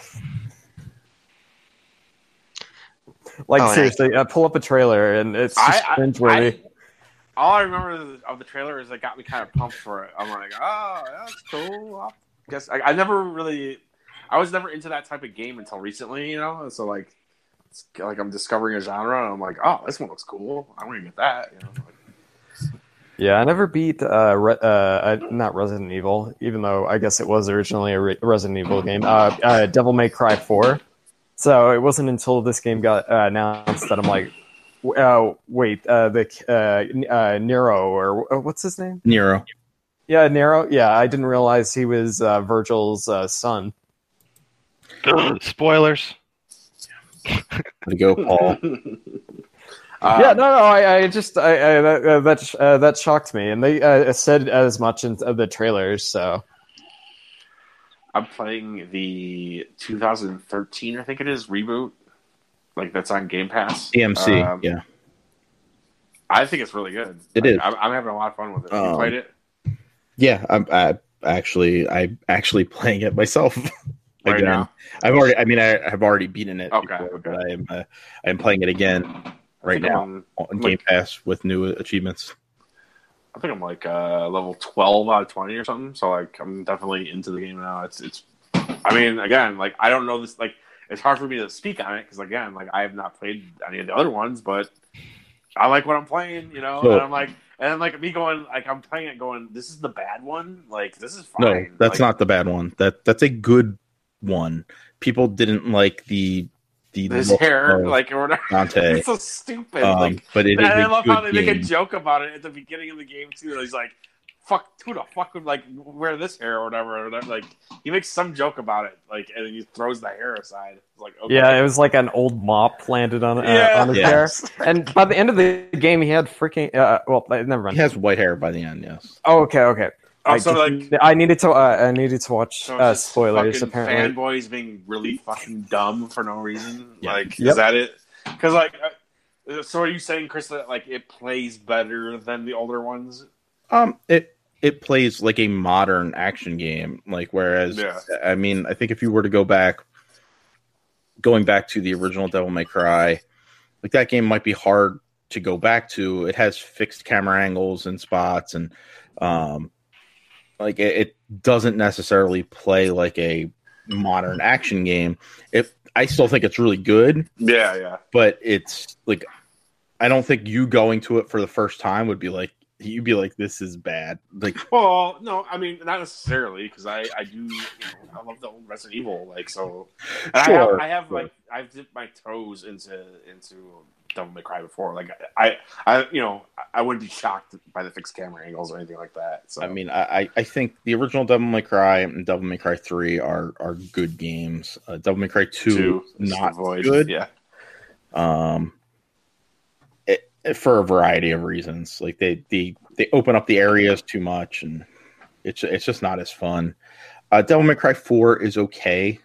Like Oh, and I- seriously, uh, pull up a trailer and it's just I- I- cringeworthy. All I remember of the trailer is it got me kind of pumped for it. I'm like, oh, that's cool. I guess I, I never really, I was never into that type of game until recently, you know. And so like, it's like I'm discovering a genre, and I'm like, oh, this one looks cool. I want to get that, you know. Yeah, I never beat uh, Re- uh, uh, not Resident Evil, even though I guess it was originally a Re- Resident Evil game. Uh, uh, Devil May Cry four. So it wasn't until this game got uh, announced that I'm like, oh wait, uh, the uh, uh, Nero or uh, what's his name? Nero. Yeah, Nero. Yeah, I didn't realize he was uh, Virgil's uh, son. Spoilers. To go, Paul. Um, yeah, no, no. I, I just, I, I that uh, that, uh, that shocked me, and they uh, said as much in the trailers. So I'm playing the two thousand thirteen, I think it is, reboot. Like, that's on Game Pass. D M C, Um, yeah. I think it's really good. It Like, is. I'm, I'm having a lot of fun with it. Um, you played it? Yeah, I'm I actually I'm actually playing it myself. Right again. now? I've already I mean I have already beaten it Okay, before, okay. but I am uh, I am playing it again I right think now I'm- on like- Game Pass with new achievements. I think I'm like uh, level twelve out of twenty or something. So like I'm definitely into the game now. It's it's. I mean, again, like I don't know this. Like it's hard for me to speak on it because again, like I have not played any of the other ones, but I like what I'm playing. You know, So- and I'm like, and then like me going, like I'm playing it, going, this is the bad one. Like this is No, fine. that's Like, not the bad one. That that's a good one. People didn't like the the this look hair, of like or whatever. Dante, It's so stupid. um, like, but it and is I a love good how they make a game. joke about it at the beginning of the game too. He's like, "Fuck, who the fuck would like wear this hair or whatever?" Or whatever. Like he makes some joke about it, like, and then he throws the hair aside. It's like, okay. yeah, it was like an old mop landed on uh, Yeah. on his Yeah. hair. And by the end of the game, he had freaking. Uh, well, uh, never mind. He has white hair by the end. Yes. Oh, okay, okay. I, Also, just- like, I needed to. Uh, I needed to watch so it's uh, just spoilers. fucking Apparently, fanboys being really fucking dumb for no reason. Yeah. Like, Yep. is that it? Because like, uh, so are you saying, Chris, that like it plays better than the older ones? Um, it it plays like a modern action game. Like whereas, Yeah. I mean, I think if you were to go back, going back to the original Devil May Cry, like that game might be hard to go back to. It has fixed camera angles and spots, and um, like it, it doesn't necessarily play like a modern action game. If I still think it's really good, Yeah, yeah. but it's like I don't think you going to it for the first time would be like you'd be like this is bad. Like Well, no, I mean not necessarily because I, I do, you know, I love the old Resident Evil, like so. And Sure, I have, I have sure. like I've dipped my toes into into Devil May Cry before. Like I, I, you know, I wouldn't be shocked by the fixed camera angles or anything like that. So I mean, I, I- I think the original Devil May Cry and Devil May Cry three are are good games. Uh, Devil May Cry two, two is not avoid. good. Yeah, Um, it, it- for a variety of reasons. Like they they they open up the areas too much, and it's it's just not as fun. Uh, Devil May Cry four is okay.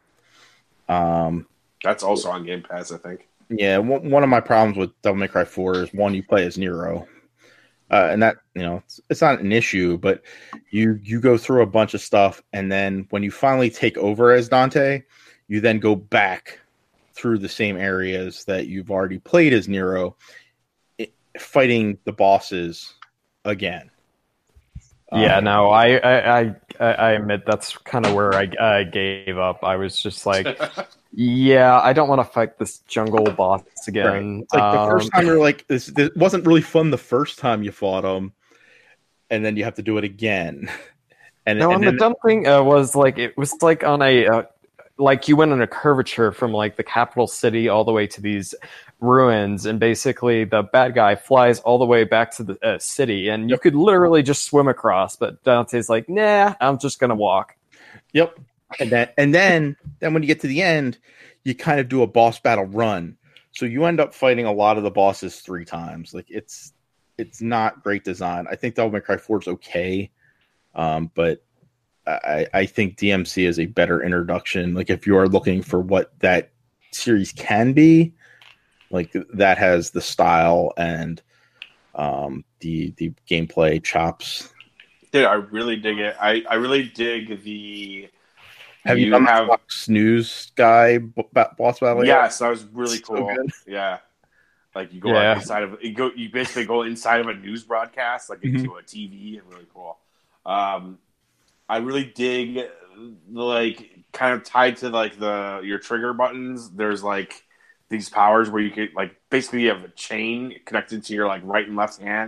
Um, that's also on Game Pass, I think. yeah, one, one of my problems with Devil May Cry four is one, you play as Nero. Uh, and that, you know, it's, it's not an issue, but you you go through a bunch of stuff, and then when you finally take over as Dante, you then go back through the same areas that you've already played as Nero, i- fighting the bosses again. yeah. Um, No, I, I, I, I admit that's kind of where I, I gave up. I was just like, yeah, I don't want to fight this jungle boss again. It's like the Um, first time you're like, this, this wasn't really fun the first time you fought them, and then you have to do it again. And, No, and and then, the dumb thing uh, was like it was like on a uh, like you went on a curvature from like the capital city all the way to these ruins, and basically the bad guy flies all the way back to the uh, city, and you could literally just swim across. But Dante's like, nah, I'm just gonna walk. Yep. And then and then then when you get to the end, you kind of do a boss battle run. So you end up fighting a lot of the bosses three times. Like it's it's not great design. I think Devil May Cry four is okay. Um, but I, I think D M C is a better introduction. Like if you are looking for what that series can be, like that has the style and um, the the gameplay chops. Dude, I really dig it. I, I really dig the. Have you, done have the Fox News guy b- boss battle? yet? Yes, that was really So cool. good. Yeah, like you go Yeah. like, inside of you go. You basically go inside of a news broadcast, like Mm-hmm. into a T V, and really cool. Um, I really dig the like kind of tied to like the your trigger buttons. There's like these powers where you could like basically you have a chain connected to your like right and left hand,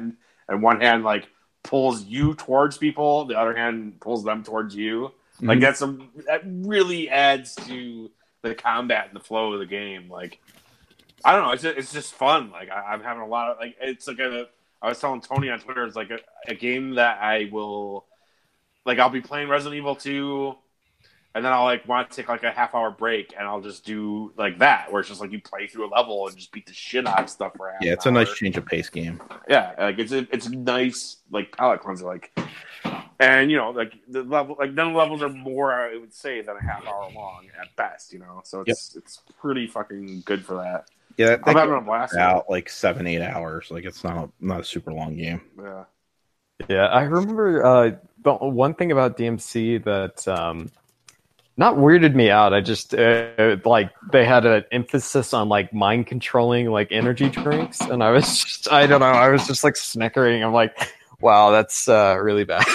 and one hand like pulls you towards people, the other hand pulls them towards you. Mm-hmm. Like that's a that really adds to the combat and the flow of the game. Like I don't know, it's just, it's just fun. Like I, I'm having a lot of like it's like a. I was telling Tony on Twitter, it's like a, a game that I will like. I'll be playing Resident Evil two. And then I'll like want to take like a half hour break, and I'll just do like that, where it's just like you play through a level and just beat the shit out of stuff for half Yeah, it's an a hour. nice change of pace game. Yeah, like it's a it's a nice like palate cleanser, like, and you know like the level like none of the levels are more I would say than a half hour long at best, you know. So it's yep. it's pretty fucking good for that. Yeah, I'm having a blast. Out like seven eight hours, like it's not a not a super long game. Yeah, yeah. I remember uh, the one thing about D M C that. Um, Not weirded me out. I just uh, like they had an emphasis on like mind controlling like energy drinks, and I was just I don't know. I was just like snickering. I'm like, wow, that's uh, really bad.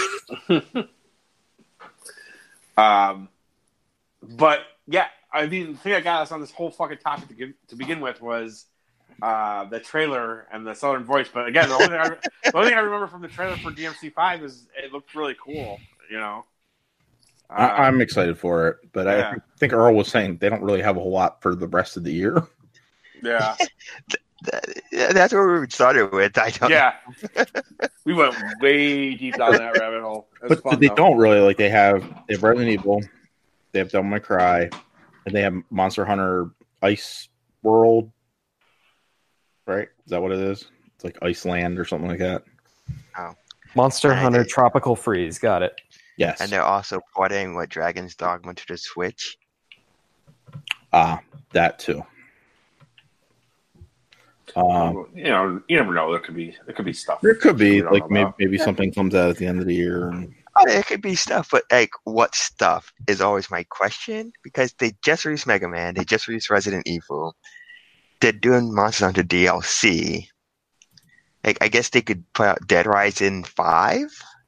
um, but yeah, I mean, the thing that got us on this whole fucking topic to, give, to begin with was uh, the trailer and the Southern Voice. But again, the only thing I, the only thing I remember from the trailer for D M C five is it looked really cool. You know. Uh, I'm excited for it, but yeah. I think Earl was saying they don't really have a whole lot for the rest of the year. Yeah, that's where we started with. I don't. Yeah, we went way deep down that rabbit hole. But, fun, but they though. don't really like. They have they have Resident Evil, they have Devil May Cry, and they have Monster Hunter Ice World. Right? Is that what it is? It's like Iceland or something like that. Oh, Monster and Hunter they, Tropical Freeze. Got it. Yes. And they're also porting what Dragon's Dogma to the Switch. Ah, uh, that too. Um, you know, you never know. There could be there could be stuff. There could be like maybe maybe something comes out at the end of the year. And... Oh, it could be stuff, but like what stuff is always my question because they just released Mega Man, they just released Resident Evil, they're doing Monster Hunter D L C. Like I guess they could put out Dead Rising five.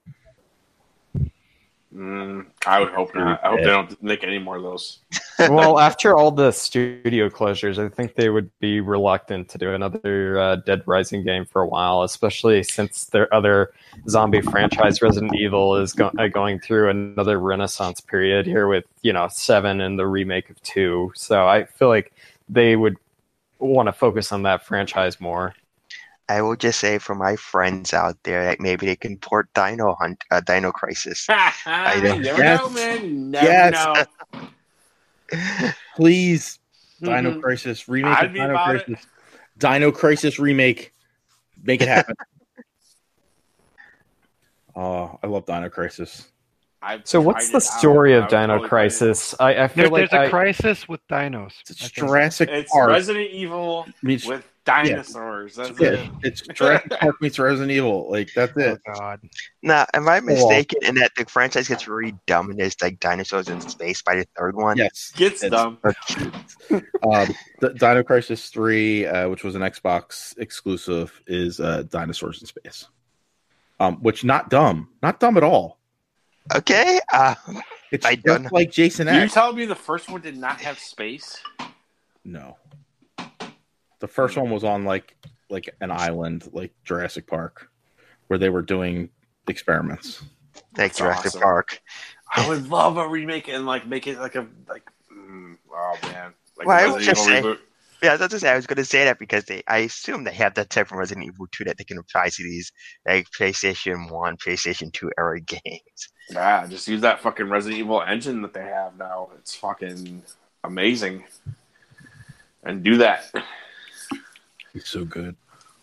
Mm, I would hope not. I hope they don't make any more of those. Well, after all the studio closures, I think they would be reluctant to do another uh, Dead Rising game for a while, especially since their other zombie franchise, Resident Evil, is go- uh, going through another renaissance period here with, you know, seven and the remake of two. So I feel like they would want to focus on that franchise more. I will just say for my friends out there that maybe they can port Dino Hunt, uh, Dino Crisis. I don't- you never Yes. know, man. You never Yes. know. Please, Dino Mhm. Crisis remake. I'd of be Dino about it. Crisis. Dino Crisis remake. Make it happen. Oh, I love Dino Crisis. I've So what's tried the it out. story I of would Dino totally play it. Crisis? I, I feel There, like there's a I, crisis with dinos. It's I think. Jurassic It's Park. Resident Evil meets, with dinosaurs. That's yeah, it. it's Jurassic Park meets Resident Evil. Like that's Oh it. God! Now, am I mistaken in that the franchise gets really dumb and there's like dinosaurs in space by the third one? Yes. Gets It's- dumb. um, D- Dino Crisis three, uh, which was an Xbox exclusive, is uh, dinosaurs in space. Um, which not dumb, not dumb at all. Okay. Uh, It's I just don't know. like Jason You X. telling me the first one did not have space? No, the first one was on like like an island, like Jurassic Park, where they were doing experiments. like That's Jurassic awesome. Park. I would love a remake and like make it like a like. Mm, oh man! Like Well, I a would Resident just Evil say- reboot. Yeah, I was about to say I was going to say that because they, I assume they have that type of Resident Evil two that they can apply to these like PlayStation One, PlayStation Two era games. Yeah, just use that fucking Resident Evil engine that they have now. It's fucking amazing. And do that. He's so good.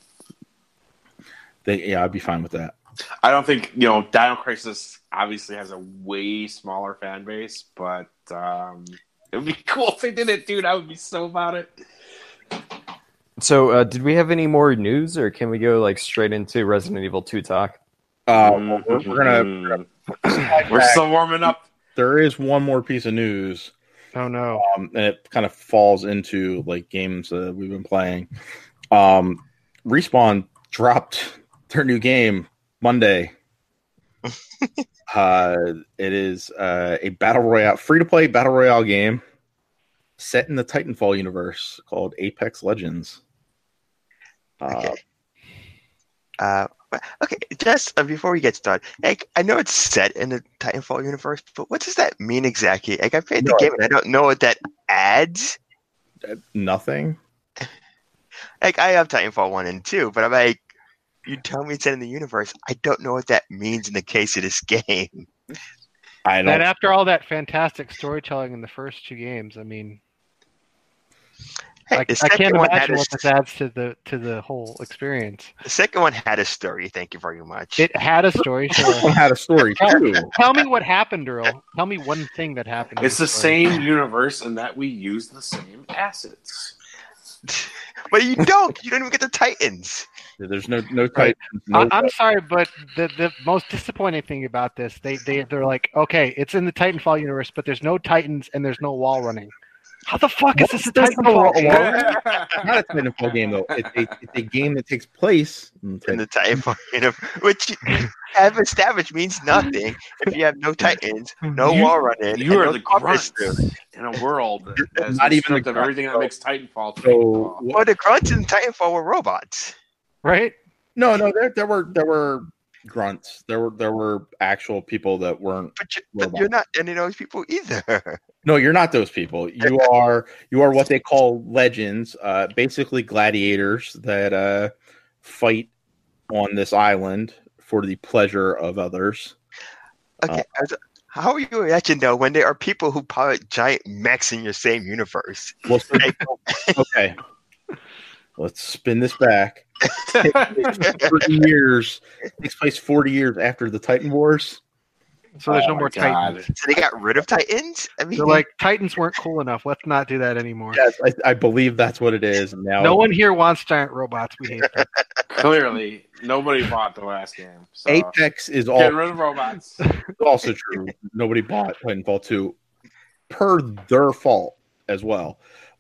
They, yeah, I'd be fine with that. I don't think, you know, Dino Crisis obviously has a way smaller fan base, but um, it would be cool if they did it, dude. I would be so about it. So, uh, did we have any more news, or can we go like straight into Resident Evil two talk? Uh, well, we're, we're gonna. Mm. We're, gonna We're still warming up. there is one more piece of news, Oh no! um, and it kind of falls into like games uh, we've been playing. Um, Respawn dropped their new game Monday. uh, it is uh, a battle royale, free to play battle royale game set in the Titanfall universe called Apex Legends. Uh, Okay. Uh, But, okay, just uh, before we get started, like I know it's set in the Titanfall universe, but what does that mean exactly? Like I played the No. game and I don't know what that adds. Nothing. Like I have Titanfall one and two, but I'm like, you tell me it's set in the universe. I don't know what that means in the case of this game. I And don't. after all that fantastic storytelling in the first two games, I mean, Hey, I, the I second can't one had imagine a, what this adds to the to the whole experience. the second one had a story. Thank you very much. It had a story. This one Sure. had a story too. Tell me what happened, Earl. Tell me one thing that happened. in It's the story. same universe in that we use the same assets. But you don't. You don't even get the Titans. There's no no Right. Titans. No, I, I'm sorry, but the the most disappointing thing about this, they they they're like, okay, it's in the Titanfall universe, but there's no Titans and there's no wall running. How the fuck is this a There's no Titanfall wall- game? wall- not a Titanfall game though. It's a, it's a game that takes place in In the Titanfall universe, which have established means nothing if you have no Titans, no You- wall running. You and are no the coverage grunts through. in a world that has Not even stripped the of everything that grunts, makes Titanfall. So Titanfall. Well, the grunts in Titanfall were robots. Right? no, no, there there were there were grunts. There were there were actual people that weren't. But, you, but you're not any of those people either. No, you're not those people. You are you are what they call legends, uh, basically gladiators that uh, fight on this island for the pleasure of others. Okay, I was- how are you reacting though when there are people who pilot giant mechs in your same universe? Well, so- okay, let's spin this back. forty years takes place forty years after the Titan Wars. So there's Oh no my more God. Titans. So they got rid of Titans? I mean, They're like, Titans weren't cool enough. Let's not do that anymore. Yes, I, I believe that's what it is. Now, No one here wants giant robots. We hate them. Clearly, nobody bought the last game. So Apex is getting all, rid of robots. also true. Nobody bought Titanfall two per their fault as well.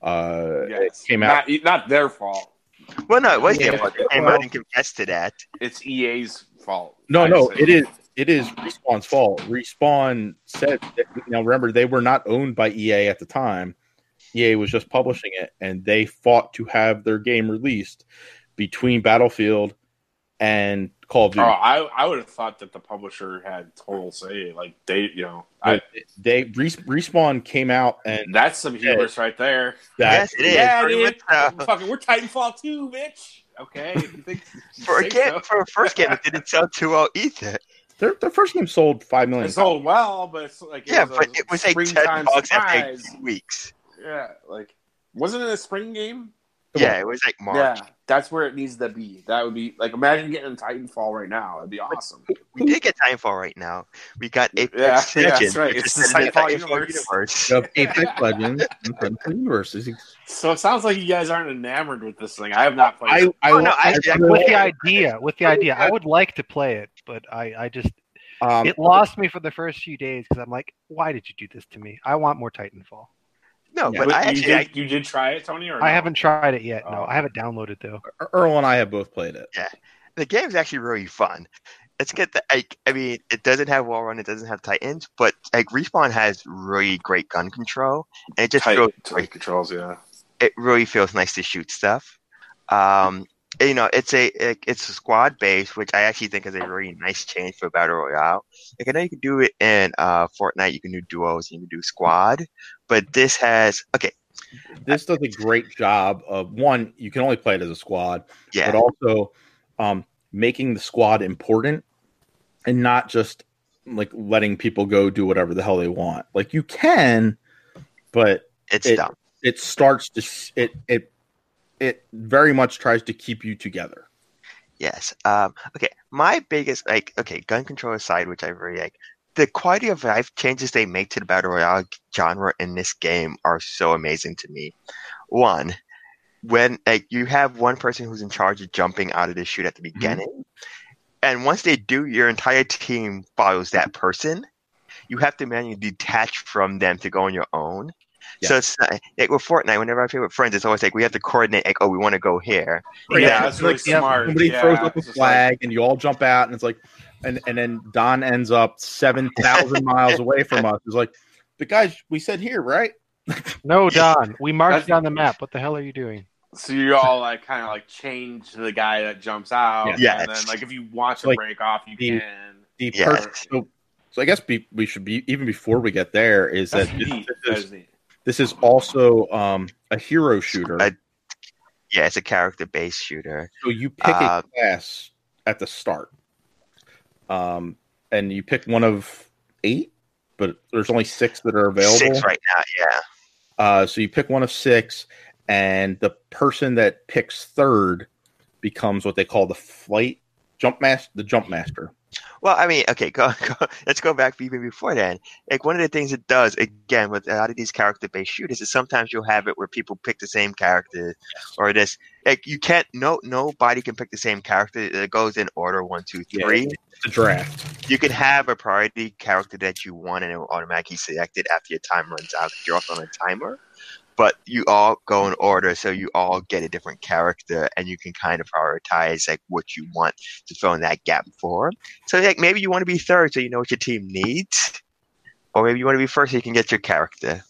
Uh, Yes. It came out. Not, not their fault. well, no, it was Yeah, their fault. They came well- out and confessed to that. It's E A's fault. No, I'd no, say. it is it is Respawn's fault. Respawn said that, now remember they were not owned by E A at the time. E A was just publishing it, and they fought to have their game released between Battlefield and Call of Oh, Duty. I I would have thought that the publisher had total say. Like they, you know, I, they Res- Respawn came out and that's some hubris right there. that Yes, it is. Yeah, Very dude. much so. Fucking, we're Titanfall two, bitch. Okay, if you think For a say game, so. for a first game, it didn't sell too well either. their their first game sold five million. It sold well, but it's like it Yeah, was but a it was like ten springtime bucks after surprise. eight weeks. Yeah, like wasn't it a spring game? Yeah, it was like March. Yeah, that's where it needs to be. That would be like imagine getting Titanfall right now. That'd be awesome. We did get Titanfall right now. We got Apex Yeah, yeah, Legends. that's right. which It's is the in the Titanfall Titanfall universe. You have Apex Legends and Titanfall Universe. So it sounds like you guys aren't enamored with this thing. I have not played. I, it. I, Oh, no, I, I- I- With the idea, with the idea, I would like to play it, but I, I just um, it lost me for the first few days because I'm like, why did you do this to me? I want more Titanfall. No, Yeah. but But I you, actually, did, I, you did try it, Tony, or I no? haven't tried it yet. No, Oh. I have it downloaded though. Earl and I have both played it. the game's actually really fun. Let's get the. I, I mean, it doesn't have wall run, it doesn't have Titans, but like Respawn has really great gun control, and it just tight, feels tight controls. Yeah, it really feels nice to shoot stuff. Um, you know, it's a it, it's a squad base, which I actually think is a really nice change for battle royale. Like I know you can do it in uh, Fortnite, you can do duos, you can do squad, but this has okay, This does a great job of one. You can only play it as a squad, yeah, but also um, making the squad important and not just like letting people go do whatever the hell they want. Like you can, but it's it- dumb. it starts to s- it it it very much tries to keep you together. Yes. Um, okay. My biggest like okay, gun control aside, which I really like, the quality of life changes they make to the battle royale genre in this game are so amazing to me. One, when like you have one person who's in charge of jumping out of the chute at the beginning, and once they do, your entire team follows that person. You have to manually detach from them to go on your own. So it's not, like with Fortnite, whenever I play with friends, it's always like we have to coordinate. Like, oh, we want to go here. yeah, Yeah, that's really like, yeah, smart. Somebody yeah, throws up a it's just flag, like- and you all jump out, and it's like, and and then Don ends up seven thousand miles away from us. It's like, but guys, we said here, right? No, Don, we marked That's- down the map. What the hell are you doing? So you all like kind of like change the guy that jumps out, Yeah. and then like if you want to Like, break off, you the- can. The Yeah. per- so, so I guess be, we should be even before we get there is That's that this, neat. this That is is neat. this is also um, a hero shooter. A- Yeah, it's a character-based shooter. So you pick Uh, a class at the start, um, and you pick one of eight, but there's only six that are available. Six right now, yeah. Uh, so you pick one of six, and the person that picks third becomes what they call the flight jump master, the jump master. Well, I mean, okay, go, go, let's go back even before then. Like one of the things it does, again, with a lot of these character-based shooters, is sometimes you'll have it where people pick the same character, or this. Like you can't, no, nobody can pick the same character. It goes in order one, two, three. Yeah, it's a draft. You can have a priority character that you want, and it will automatically select it after your time runs out. You're also on a timer. But you all go in order, so you all get a different character, and you can kind of prioritize like what you want to fill in that gap for. So like maybe you want to be third, so you know what your team needs, or maybe you want to be first, so you can get your character.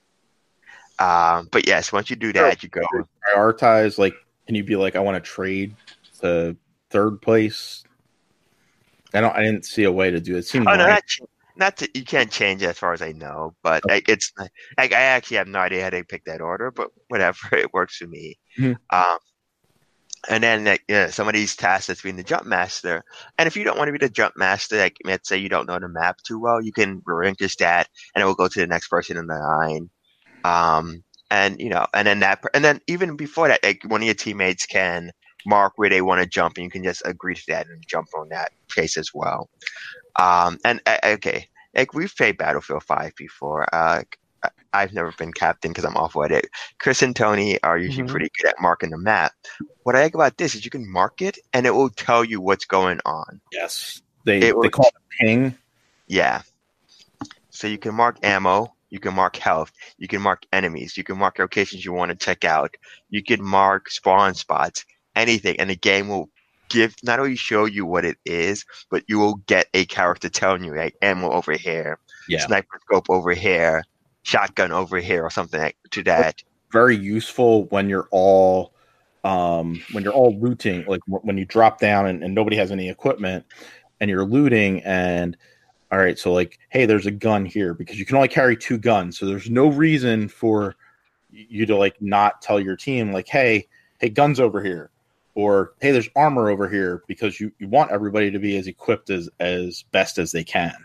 Um, but yes, once you do that, you go. Prioritize. Like, can you be like, I want to trade to third place? I don't. I didn't see a way to do it. It seemed Oh no, like, not, not to, you can't change it as far as I know, but like, it's like I actually have no idea how they pick that order, but whatever, it works for me. Mhm. Um, and then like, yeah, some of these tasks that's being the jump master, and if you don't want to be the jump master, like let's say you don't know the map too well, you can relinquish that, and it will go to the next person in the line. Um, and you know, and then that, and then even before that, like one of your teammates can mark where they want to jump, and you can just agree to that and jump on that place as well. Um, and uh, okay, like we've played Battlefield five before. Uh, I've never been captain because I'm awful at it. Chris and Tony are usually Mhm. pretty good at marking the map. What I like about this is you can mark it, and it will tell you what's going on. yes, they It they was- call it ping. Yeah. So you can mark ammo, you can mark health, you can mark enemies, you can mark locations you want to check out, you can mark spawn spots, anything, and the game will give not only show you what it is, but you will get a character telling you like ammo over here, Yeah, sniper scope over here, shotgun over here, or something like to that. very useful when you're all um, when you're all looting. Like w- when you drop down and, and nobody has any equipment, and you're looting. And all right, so like, hey, there's a gun here because you can only carry two guns, so there's no reason for you to like not tell your team like, hey, hey, guns over here. Or hey, there's armor over here, because you, you want everybody to be as equipped as, as best as they can.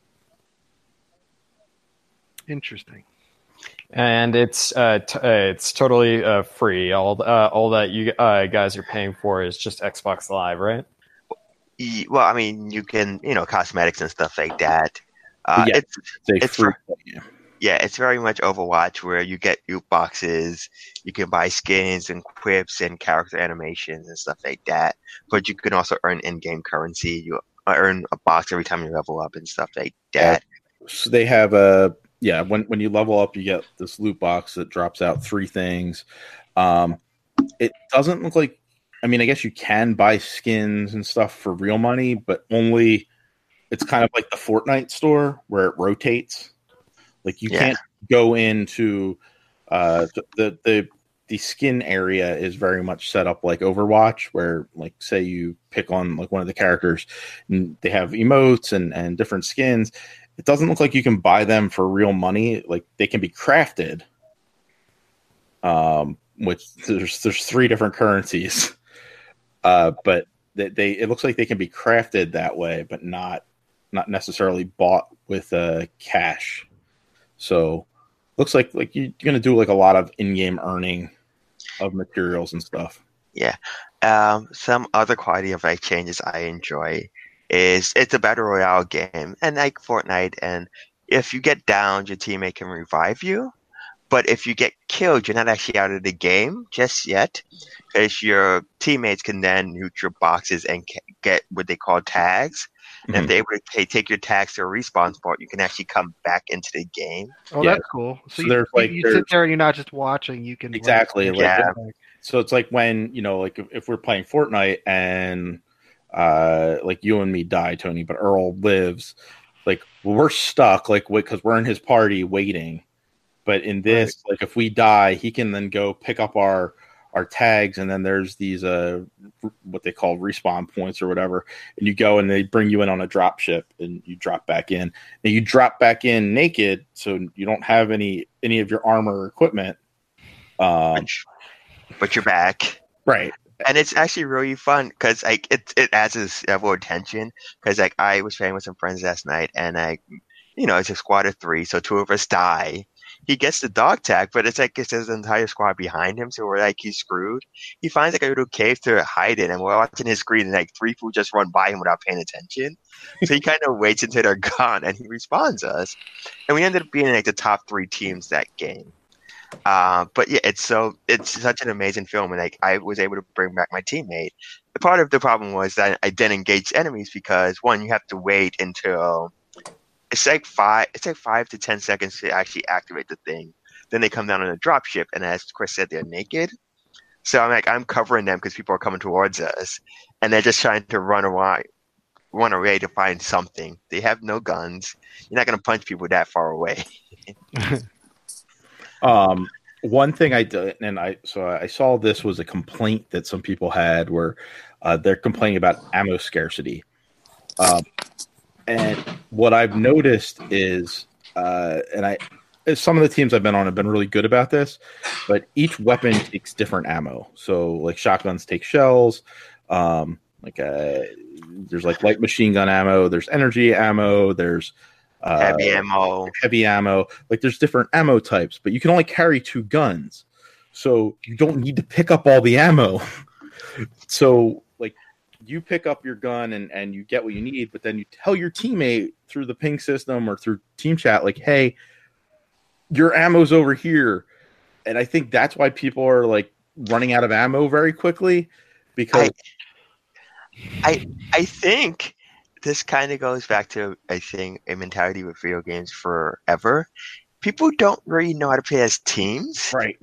Interesting. And it's uh, t- uh it's totally uh, free. All uh, all that you uh, guys are paying for is just Xbox Live, right? E- Well, I mean, you can, you know, cosmetics and stuff like that. Uh, Yeah. It's It's a It's free for- game. yeah, it's very much Overwatch where you get loot boxes, you can buy skins and quips and character animations and stuff like that. But you can also earn in-game currency. You earn a box every time you level up and stuff like that. So they have a yeah. When when you level up, you get this loot box that drops out three things. Um, it doesn't look like. I mean, I guess you can buy skins and stuff for real money, but only. It's kind of like the Fortnite store where it rotates. Like you Yeah. can't go into uh, the the the skin area is very much set up like Overwatch, where like say you pick on like one of the characters and they have emotes and and different skins. It doesn't look like you can buy them for real money. Like they can be crafted. Um, which there's there's three different currencies. Uh, but they, they it looks like they can be crafted that way, but not not necessarily bought with uh, cash. So looks like like you're going to do like a lot of in-game earning of materials and stuff. Um, some other quality of life changes I enjoy is it's a battle royale game, and like Fortnite. And if you get downed, your teammate can revive you. But if you get killed, you're not actually out of the game just yet, because your teammates can then loot your boxes and ca- get what they call tags. And if Mhm. they're able to ta- take your tags to a respawn spot, you can actually come back into the game. Oh, Yeah. that's cool. So, So you, there's, you- like, you there's- sit there and you're not just watching. You can like, Exactly, actually like- get back. So it's like when, you know, like if, if we're playing Fortnite and uh, like you and me die, Tony, but Earl lives, like we're stuck, like because we're in his party waiting. But in this, like if we die, he can then go pick up our are tags, and then there's these uh what they call respawn points or whatever, and you go and they bring you in on a drop ship and you drop back in. And you drop back in naked, so you don't have any any of your armor or equipment. Um, but you're back, right? And it's actually really fun because like it it adds this level of tension. Because like I was playing with some friends last night, and I, you know, it's a squad of three, so two of us die. He gets the dog tag, but it's like it's his entire squad behind him, so we're like he's screwed. He finds like a little cave to hide in, and we're watching his screen, and like three people just run by him without paying attention. So he kind of waits until they're gone, and he respawns us, and we ended up being like the top three teams that game. Uh, but yeah, it's so it's such an amazing film, and like I was able to bring back my teammate. The part of the problem was that I didn't engage enemies because one, you have to wait until. It's like five. It's like five to ten seconds to actually activate the thing. Then they come down on a drop ship, and as Chris said, they're naked. So I'm like, I'm covering them because people are coming towards us, and they're just trying to run away, run away to find something. They have no guns. You're not going to punch people that far away. um, one thing I did, and I so I saw this was a complaint that some people had, where uh, they're complaining about ammo scarcity. Um. And what I've noticed is, uh, and I, some of the teams I've been on have been really good about this, but each weapon takes different ammo. So, like shotguns take shells, um, like uh, there's like light machine gun ammo, there's energy ammo, there's uh, heavy ammo, heavy ammo. Like there's different ammo types, but you can only carry two guns, so you don't need to pick up all the ammo. So, like. You pick up your gun and, and you get what you need, but then you tell your teammate through the ping system or through team chat, like, hey, your ammo's over here. And I think that's why people are like running out of ammo very quickly because I I, I think this kind of goes back to, I think, a mentality with video games forever. People don't really know how to play as teams. Right.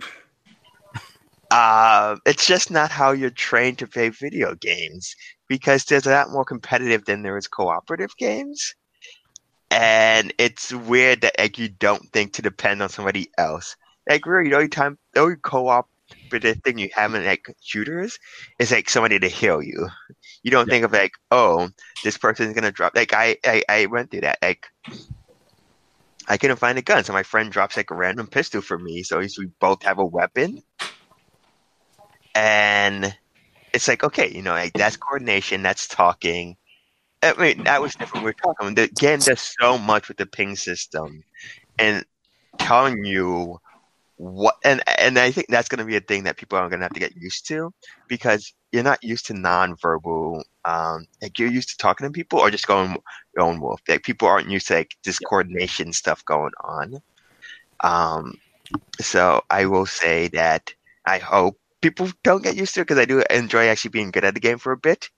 Uh, it's just not how you're trained to play video games because there's a lot more competitive than there is cooperative games. And it's weird that like you don't think to depend on somebody else. Like really, the only time, the only cooperative thing you have in like shooters is like somebody to heal you. You don't yeah. think of like, oh, this person's gonna drop. Like I, I, I went through that. Like I couldn't find a gun, so my friend drops like a random pistol for me. So we both have a weapon. And it's like, okay, you know, like that's coordination, that's talking. I mean, that was different. We we're talking. The game does so much with the ping system and telling you what, and and I think that's going to be a thing that people are going to have to get used to because you're not used to nonverbal. Um, like you're used to talking to people or just going going wolf. Like people aren't used to like this coordination stuff going on. Um, so I will say that I hope. People don't get used to it because I do enjoy actually being good at the game for a bit.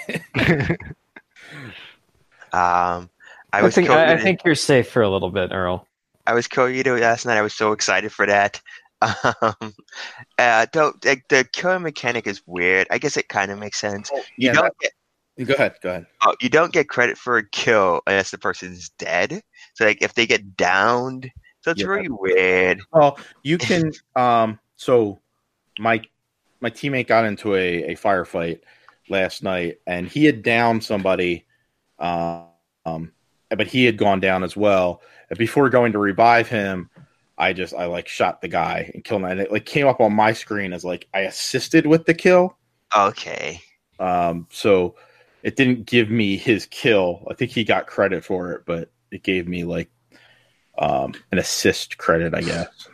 um, I was. I think, I, I think you're safe for a little bit, Earl. I was Korean last night. I was so excited for that. Um, uh, don't, like, the killing mechanic is weird. I guess it kind of makes sense. Oh, yeah, you don't that, get. Go ahead. Go ahead. Oh, you don't get credit for a kill unless the person's dead. So, like, if they get downed, so it's yeah. really weird. Well, you can. um. So. My my teammate got into a, a firefight last night, and he had downed somebody, uh, um, but he had gone down as well. And before going to revive him, I just I like shot the guy and killed him, and it like came up on my screen as like I assisted with the kill. Okay. Um. So it didn't give me his kill. I think he got credit for it, but it gave me like um an assist credit, I guess.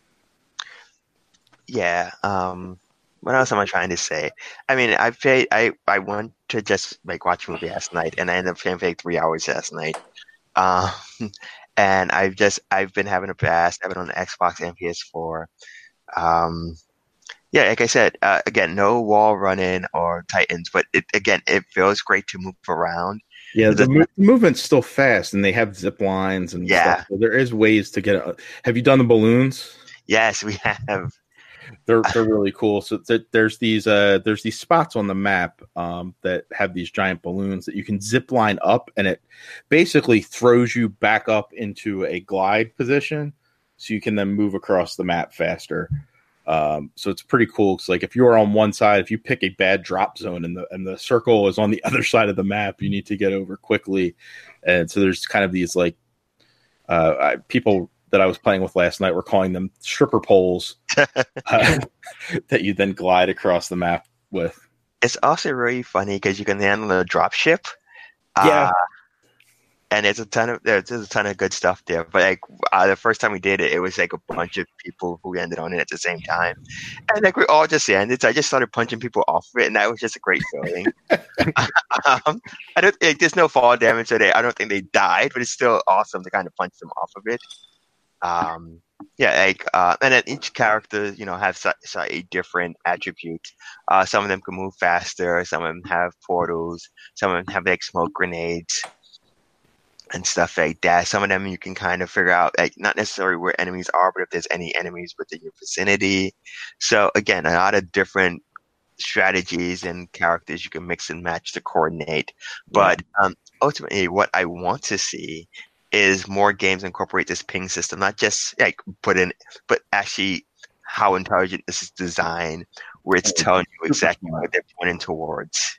Yeah. Um, what else am I trying to say? I mean, I played. I I went to just like watch a movie last night, and I ended up playing for like three hours last night. Um, and I've just I've been having a blast. I've been on the Xbox and P S four. Um, yeah, like I said, uh, again, no wall running or Titans, but it, again, it feels great to move around. Yeah, the mo- movement's still fast, and they have zip lines and yeah. stuff. So there is ways to get. A- have you done the balloons? Yes, we have. They're they're really cool. So th- there's these uh there's these spots on the map um that have these giant balloons that you can zip line up, and it basically throws you back up into a glide position, so you can then move across the map faster. Um, so it's pretty cool. It's like if you're on one side, if you pick a bad drop zone and the and the circle is on the other side of the map, you need to get over quickly. And so there's kind of these like uh, I, people that I was playing with last night were calling them stripper poles uh, that you then glide across the map with. It's also really funny because you can handle a drop ship. Yeah. Uh, And there's a ton of there's, there's a ton of good stuff there. But like uh, the first time we did it, it was like a bunch of people who ended on it at the same time, and like we all just ended. So I just started punching people off of it, and that was just a great feeling. um, I don't like, there's no fall damage, so they I don't think they died, but it's still awesome to kind of punch them off of it. Um, yeah, like uh, and then each character, you know, have such, such a different attribute. Uh, some of them can move faster. Some of them have portals. Some of them have like smoke grenades and stuff like that. Some of them you can kind of figure out, like not necessarily where enemies are, but if there's any enemies within your vicinity. So again, a lot of different strategies and characters you can mix and match to coordinate. But um, ultimately, what I want to see is more games incorporate this ping system, not just like put in, but actually how intelligent this is designed, where it's telling you exactly what they're pointing towards.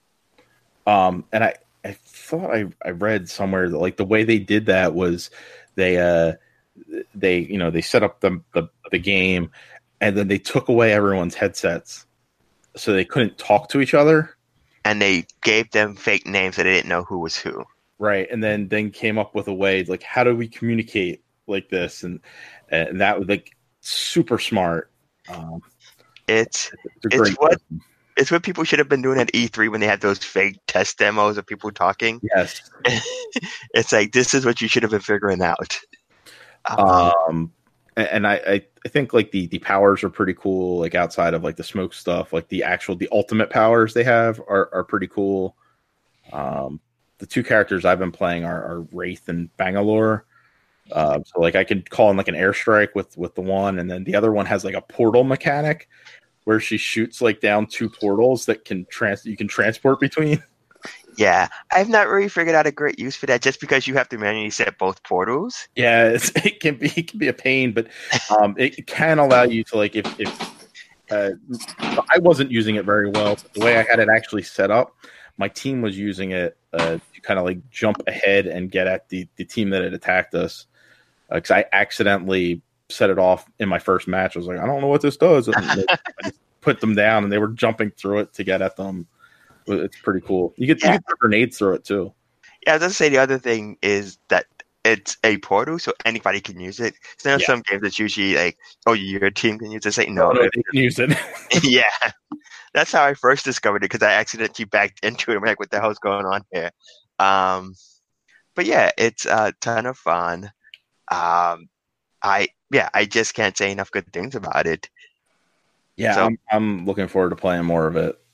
Um, and I. I thought I, I read somewhere that like the way they did that was they uh they you know they set up the, the the game and then they took away everyone's headsets so they couldn't talk to each other, and they gave them fake names so they didn't know who was who, right? And then then came up with a way like how do we communicate like this, and and that was like super smart. Um, it's it's, a great it's what system. It's what people should have been doing at E three when they had those fake test demos of people talking. Yes. It's like, this is what you should have been figuring out. Um, um and I, I, I think like the, the powers are pretty cool, like outside of like the smoke stuff, like the actual, the ultimate powers they have are, are pretty cool. Um, the two characters I've been playing are, are Wraith and Bangalore. Uh, so like I could call in like an airstrike with, with the one, and then the other one has like a portal mechanic where she shoots like down two portals that can trans you can transport between. Yeah, I've not really figured out a great use for that, just because you have to manually set both portals. Yeah, it's, it can be it can be a pain, but um, it can allow you to like if if uh, I wasn't using it very well. But the way I had it actually set up, my team was using it uh, to kind of like jump ahead and get at the the team that had attacked us, because uh, I accidentally set it off in my first match. I was like, I don't know what this does. And they, I just put them down, and they were jumping through it to get at them. It's pretty cool. You get, yeah. you get grenades through it too. Yeah, I was going to say the other thing is that it's a portal, so anybody can use it. So there are yeah. some games that's usually like, oh, your team can use it. Say no, no they can use it. Yeah, that's how I first discovered it, because I accidentally backed into it. I'm like, what the hell's going on here? Um, but yeah, it's a ton of fun. Um, I yeah, I just can't say enough good things about it. Yeah, so, I'm I'm looking forward to playing more of it.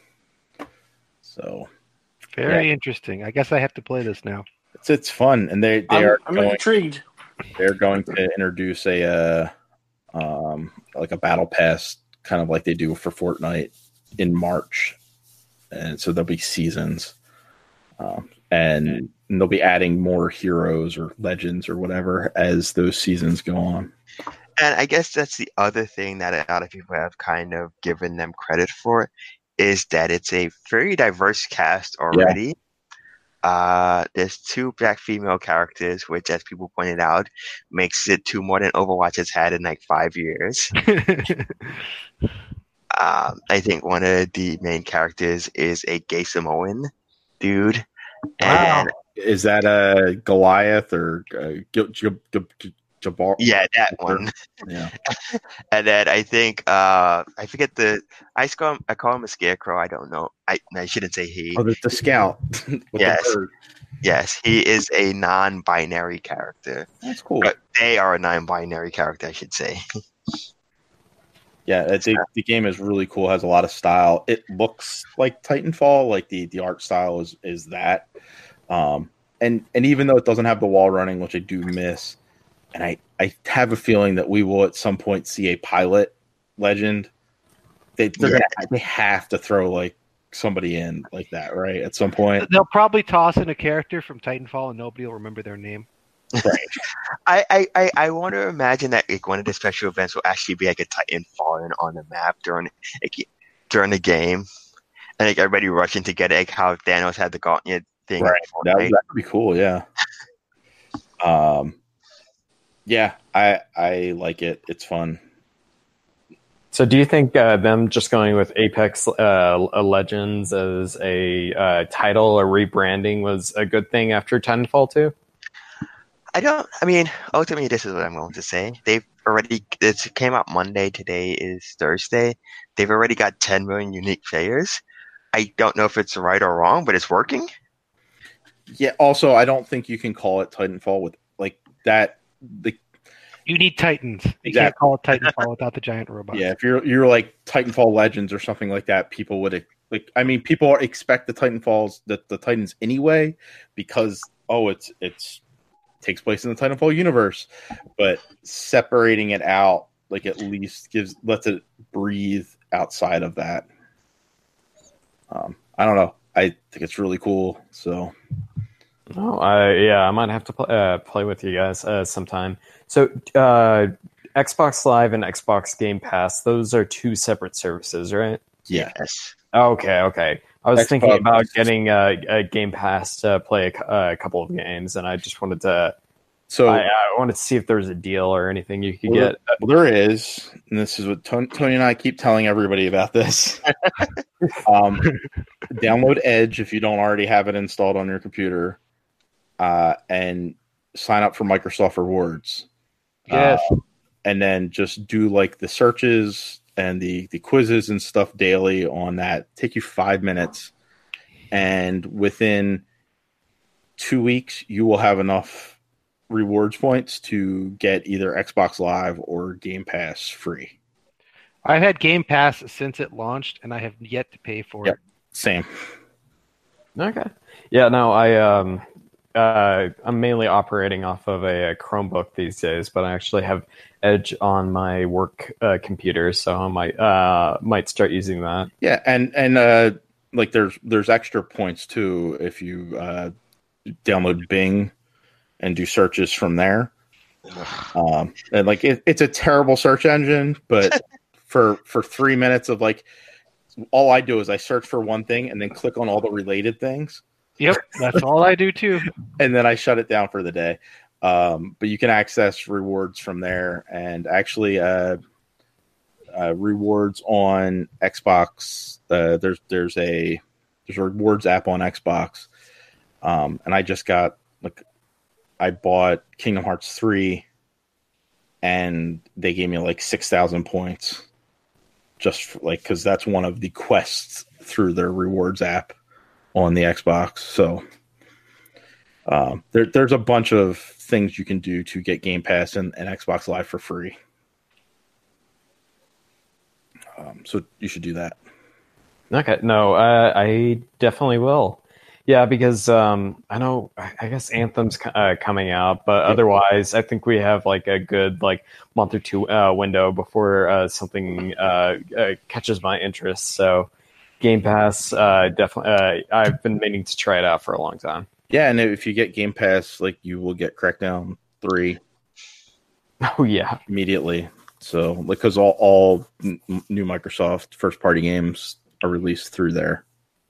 So very yeah. interesting. I guess I have to play this now. It's it's fun, and they they I'm, are I'm going, intrigued. They're going to introduce a uh, um like a battle pass, kind of like they do for Fortnite in March, and so there'll be seasons, um, and, and they'll be adding more heroes or legends or whatever as those seasons go on. And I guess that's the other thing that a lot of people have kind of given them credit for, is that it's a very diverse cast already. Yeah. Uh, there's two black female characters, which, as people pointed out, makes it two more than Overwatch has had in like five years. um, I think one of the main characters is a gay Samoan dude. Wow. And is that a Goliath or uh, G- G- G- Jabbar? Yeah, that one. Yeah. And then I think uh, I forget the I call him, I call him a scarecrow. I don't know. I I shouldn't say he. Oh, the, the scout. Yes. The bird. Yes, he is a non-binary character. That's cool. But they are a non-binary character, I should say. Yeah, it's a, the game is really cool. It has a lot of style. It looks like Titanfall, like the, the art style is is that. Um, and and even though it doesn't have the wall running, which I do miss. And I, I have a feeling that we will at some point see a pilot legend. They yeah. gonna, they have to throw like somebody in like that, right? At some point, they'll probably toss in a character from Titanfall, and nobody will remember their name. I, I, I, I want to imagine that like one of the special events will actually be like a Titan falling on the map during like, during the game, and like everybody rushing to get it, like how Thanos had the gauntlet thing. Right. That, that would be cool. Yeah. Um. Yeah, I I like it. It's fun. So, do you think uh, them just going with Apex uh, Legends as a uh, title or rebranding was a good thing after Titanfall two? I don't. I mean, ultimately, this is what I'm going to say. They've already. It came out Monday. Today is Thursday. They've already got ten million unique players. I don't know if it's right or wrong, but it's working. Yeah. Also, I don't think you can call it Titanfall with like that. The You need Titans. You Exactly. can't call it Titanfall without the giant robot. yeah, if you're you're like Titanfall Legends or something like that, people would like. I mean, people expect the Titanfalls, the, the Titans anyway, because oh, it's it's takes place in the Titanfall universe. But separating it out, like at least gives lets it breathe outside of that. Um, I don't know. I think it's really cool. So. Oh, I yeah, I might have to pl- uh, play with you guys uh, sometime. So, uh, Xbox Live and Xbox Game Pass, those are two separate services, right? Yeah. Yes. Okay, okay. I was Xbox- thinking about getting uh, a Game Pass to play a, cou- a couple of games, and I just wanted to. So I, I wanted to see if there was a deal or anything you could well, get. well, there is, and this is what Tony, Tony and I keep telling everybody about this. um, download Edge if you don't already have it installed on your computer. Uh, and sign up for Microsoft Rewards. Yes. Uh, and then just do like the searches and the, the quizzes and stuff daily on that. Take you five minutes. And within two weeks, you will have enough rewards points to get either Xbox Live or Game Pass free. I've had Game Pass since it launched, and I have yet to pay for Yep. it. Same. Okay. Yeah, no, I um uh I'm mainly operating off of a, a Chromebook these days, but I actually have Edge on my work uh, computer, so I might uh might start using that. Yeah, and and uh, like there's there's extra points too if you uh, download Bing and do searches from there. Um, and like it, it's a terrible search engine, but for for three minutes of like, all I do is I search for one thing and then click on all the related things. Yep, that's all I do too. And then I shut it down for the day. Um, but you can access rewards from there, and actually, uh, uh, rewards on Xbox. Uh, there's there's a there's a rewards app on Xbox, um, and I just got like I bought Kingdom Hearts three, and they gave me like six thousand points, just for, like because that's one of the quests through their rewards app on the Xbox. So um, there, there's a bunch of things you can do to get Game Pass and, and Xbox Live for free. Um, so you should do that. Okay, no, uh, I definitely will. Yeah, because um, I know, I I guess Anthem's uh, coming out, but otherwise, I think we have like a good like month or two uh, window before uh, something uh, uh, catches my interest. So Game Pass, uh, definitely, uh, I've been meaning to try it out for a long time. Yeah, and if you get Game Pass, like you will get Crackdown three Oh yeah, immediately. So because all all n- new Microsoft first party games are released through there.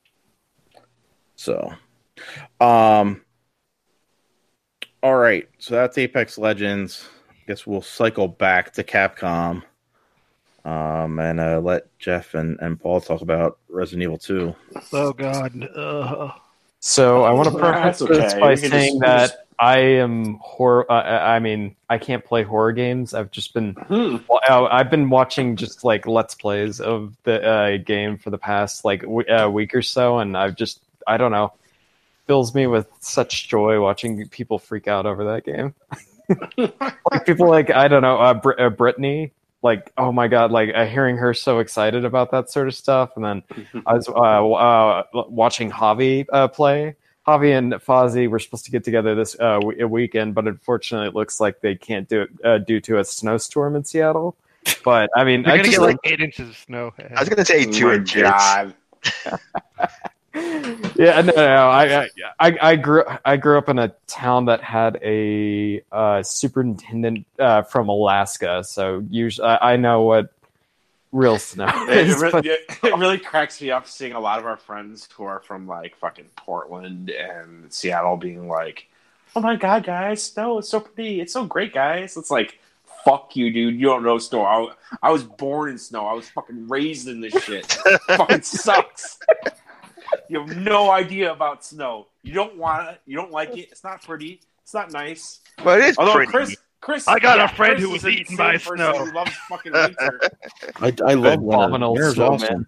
So, um, all right. So that's Apex Legends. I guess we'll cycle back to Capcom, um, and uh, let Jeff and, and Paul talk about Resident Evil two. Oh God. Ugh. so I want to preface That's this okay. by We can saying just- that we just- I am horror. Uh, I mean, I can't play horror games. I've just been Hmm. Well, uh, I've been watching just like Let's Plays of the uh, game for the past like w- uh, week or so, and I've just I don't know, fills me with such joy watching people freak out over that game. Like people like I don't know, uh, Br- uh, Brittany. Like oh my god, like uh, hearing her so excited about that sort of stuff, and then I was uh, uh, watching Javi uh, play. Javi and Fozzie were supposed to get together this uh, w- weekend, but unfortunately, it looks like they can't do it uh, due to a snowstorm in Seattle. But I mean, They're I gonna just get like eight inches of snow. I was gonna say Oh two my inches. God. Yeah, no, no, no. I, I, I grew, I grew up in a town that had a uh, superintendent uh, from Alaska, so usually I, I know what real snow It, is. it, but really, it really cracks me up seeing a lot of our friends who are from like fucking Portland and Seattle being like, "Oh my god, guys, snow is so pretty. It's so great, guys." It's like, fuck you, dude. You don't know snow. I, I was born in snow. I was fucking raised in this shit. It fucking sucks. You have no idea about snow. You don't want it. You don't like it. It's not pretty. It's not nice. But it is Although pretty. Chris, Chris, I got yeah, a friend Chris who was is an eaten by insane person snow. who loves fucking winter. I, I love winter. Abominable Winter's snowman. awesome.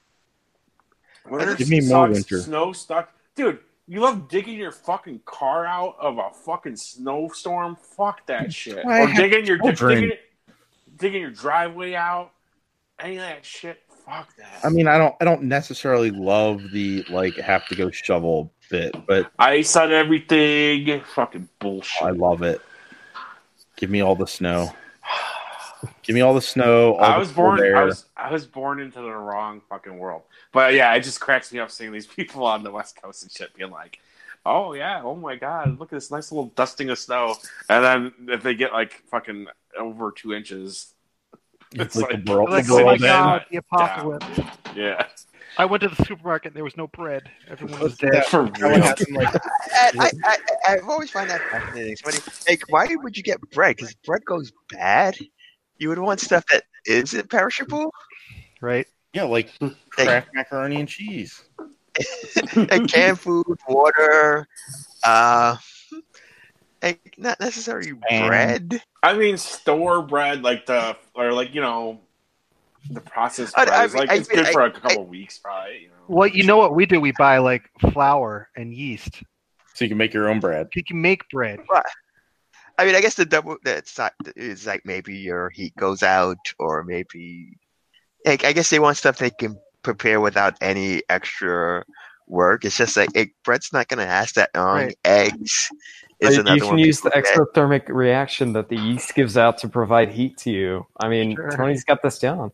Winter Give me more sucks, winter. Snow stuck, dude. You love digging your fucking car out of a fucking snowstorm. Fuck that shit. Why Or have digging your children? digging, digging your driveway out. Any of that shit. Fuck that. I mean, I don't, I don't necessarily love the like have to go shovel bit, but Ice on everything. Fucking bullshit. I love it. Give me all the snow. Give me all the snow. All I the was born. cold I air. was. I was born into the wrong fucking world. But yeah, it just cracks me up seeing these people on the West Coast and shit being like, "Oh yeah, oh my god, look at this nice little dusting of snow." And then if they get like fucking over two inches, It's it's like like, the world, Like, the oh my world god, end. the apocalypse. yeah, I went to the supermarket. There was no bread. Everyone was That- dead. for that would real. happen, like, I, I, I, I've always find that fascinating. Somebody, like, why would you get bread? Because bread goes bad. You would want stuff that isn't perishable, Right? yeah, like Kraft macaroni and cheese. like canned food, water, uh, like not necessarily And- bread. I mean, store bread, like the or like you know, the processed I- bread I is mean- like I it's mean, good for I- a couple of weeks, probably. You know. Well, you know what we do? We buy like flour and yeast. So you can make your own bread. You can make bread. I mean, I guess the double that's is like maybe your heat goes out, or maybe like I guess they want stuff they can prepare without any extra work. It's just like egg, bread's not going to last that long. Right. Eggs is you another can one. use the people get. exothermic reaction that the yeast gives out to provide heat to you. I mean, Sure. Tony's got this down.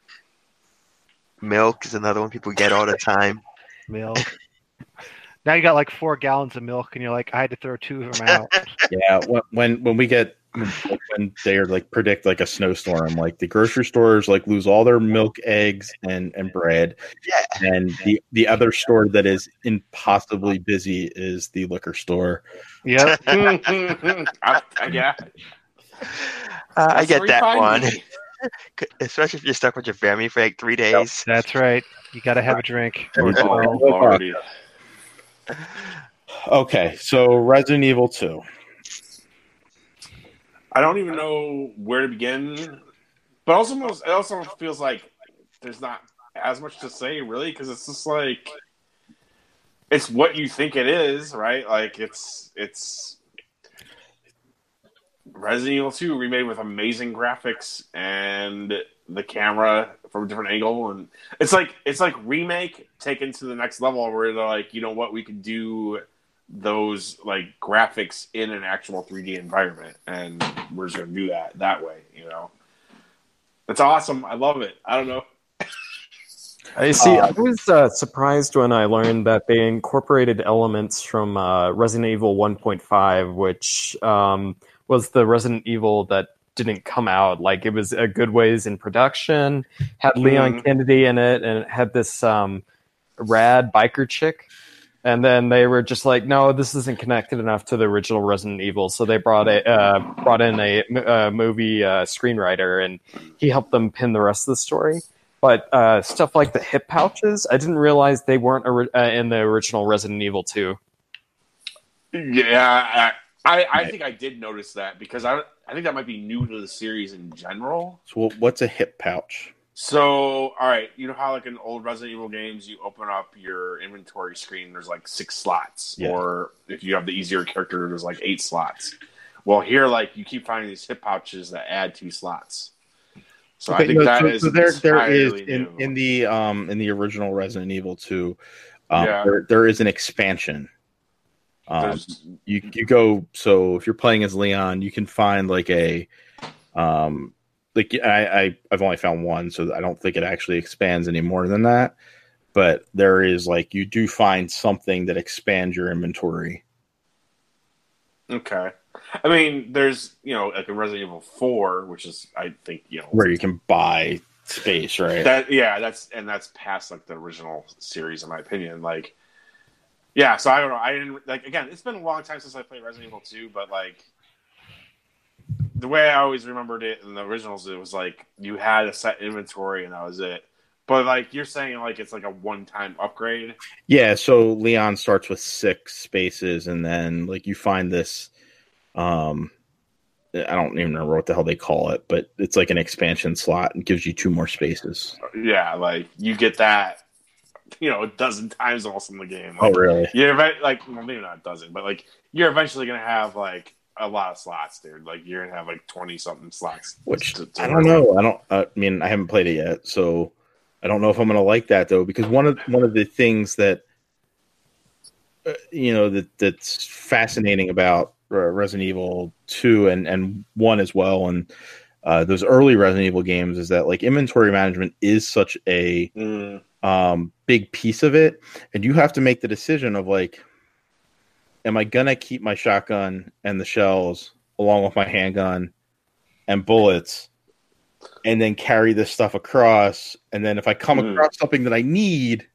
Milk is another one people get all the time. Milk. Now you got like four gallons of milk, and you're like, I had to throw two of them out. Yeah, when when, when we get when they're like predict like a snowstorm, like the grocery stores like lose all their milk, eggs, and and bread, Yeah. and the the other store that is impossibly busy is the liquor store. Yep. I, I, yeah, Uh, I That's get where you that find one, me. especially if you're stuck with your family for like three days. That's right. You got to have a drink. Or Or Oh, twelve. Lordy. Okay, so Resident Evil two. I don't even know where to begin, but also most, it also feels like there's not as much to say really because it's just like it's what you think it is, right? Like it's it's Resident Evil two remade with amazing graphics and the camera from a different angle, and it's like it's like remake taken to the next level where they're like, you know what, we could do those like graphics in an actual three D environment, and we're just gonna do that that way. You know, it's awesome. I love it. I don't know. I see. Uh, I was uh, surprised when I learned that they incorporated elements from uh, Resident Evil one point five, which um, was the Resident Evil that didn't come out. Like, it was a good ways in production, had Leon Mhm. Kennedy in it, and it had this um, rad biker chick. And then they were just like, no, this isn't connected enough to the original Resident Evil. So they brought a uh, brought in a, a movie uh, screenwriter, and he helped them pin the rest of the story. But uh, stuff like the hip pouches, I didn't realize they weren't ori- uh, in the original Resident Evil two. Yeah, I, I think I did notice that because I I think that might be new to the series in general. So what's a hip pouch? So, all right, you know how like in old Resident Evil games, you open up your inventory screen, there's like six slots, Yeah. or if you have the easier character, there's like eight slots. Well, here, like you keep finding these hip pouches that add two slots. So I Okay, think no, that so, is so there there is entirely in, new. in the um in the original Resident Evil two, um, Yeah. there there is an expansion. Um, There's- you you go so if you're playing as Leon, you can find like a um like I, I I've only found one, so I don't think it actually expands any more than that. but there is like you do find something that expands your inventory. Okay. I mean, there's, you know, like in Resident Evil four, which is, I think, you know, where you can buy space, right? That yeah, that's and that's past like the original series, in my opinion. Like, yeah, so I don't know. I didn't like again. It's been a long time since I played Resident Evil two, but like the way I always remembered it in the originals, it was like you had a set inventory and that was it. But like you're saying, like it's like a one-time upgrade. Yeah. So Leon starts with six spaces, and then like you find this. Um, I don't even remember what the hell they call it, but it's like an expansion slot and gives you two more spaces. Yeah, like you get that, you know, a dozen times almost in the game. Oh, Like, really? You're like, well, maybe not a dozen, but like you're eventually gonna have like a lot of slots, dude. Like you're gonna have like twenty something slots. Which to, to I don't know. I don't. I mean, I haven't played it yet, so I don't know if I'm gonna like that though. Because one of one of the things that uh, you know that that's fascinating about Resident Evil two and, and one as well, and uh, those early Resident Evil games is that like inventory management is such a Mm. um, big piece of it, and you have to make the decision of like, am I gonna keep my shotgun and the shells along with my handgun and bullets, and then carry this stuff across, and then if I come Mm. across something that I need,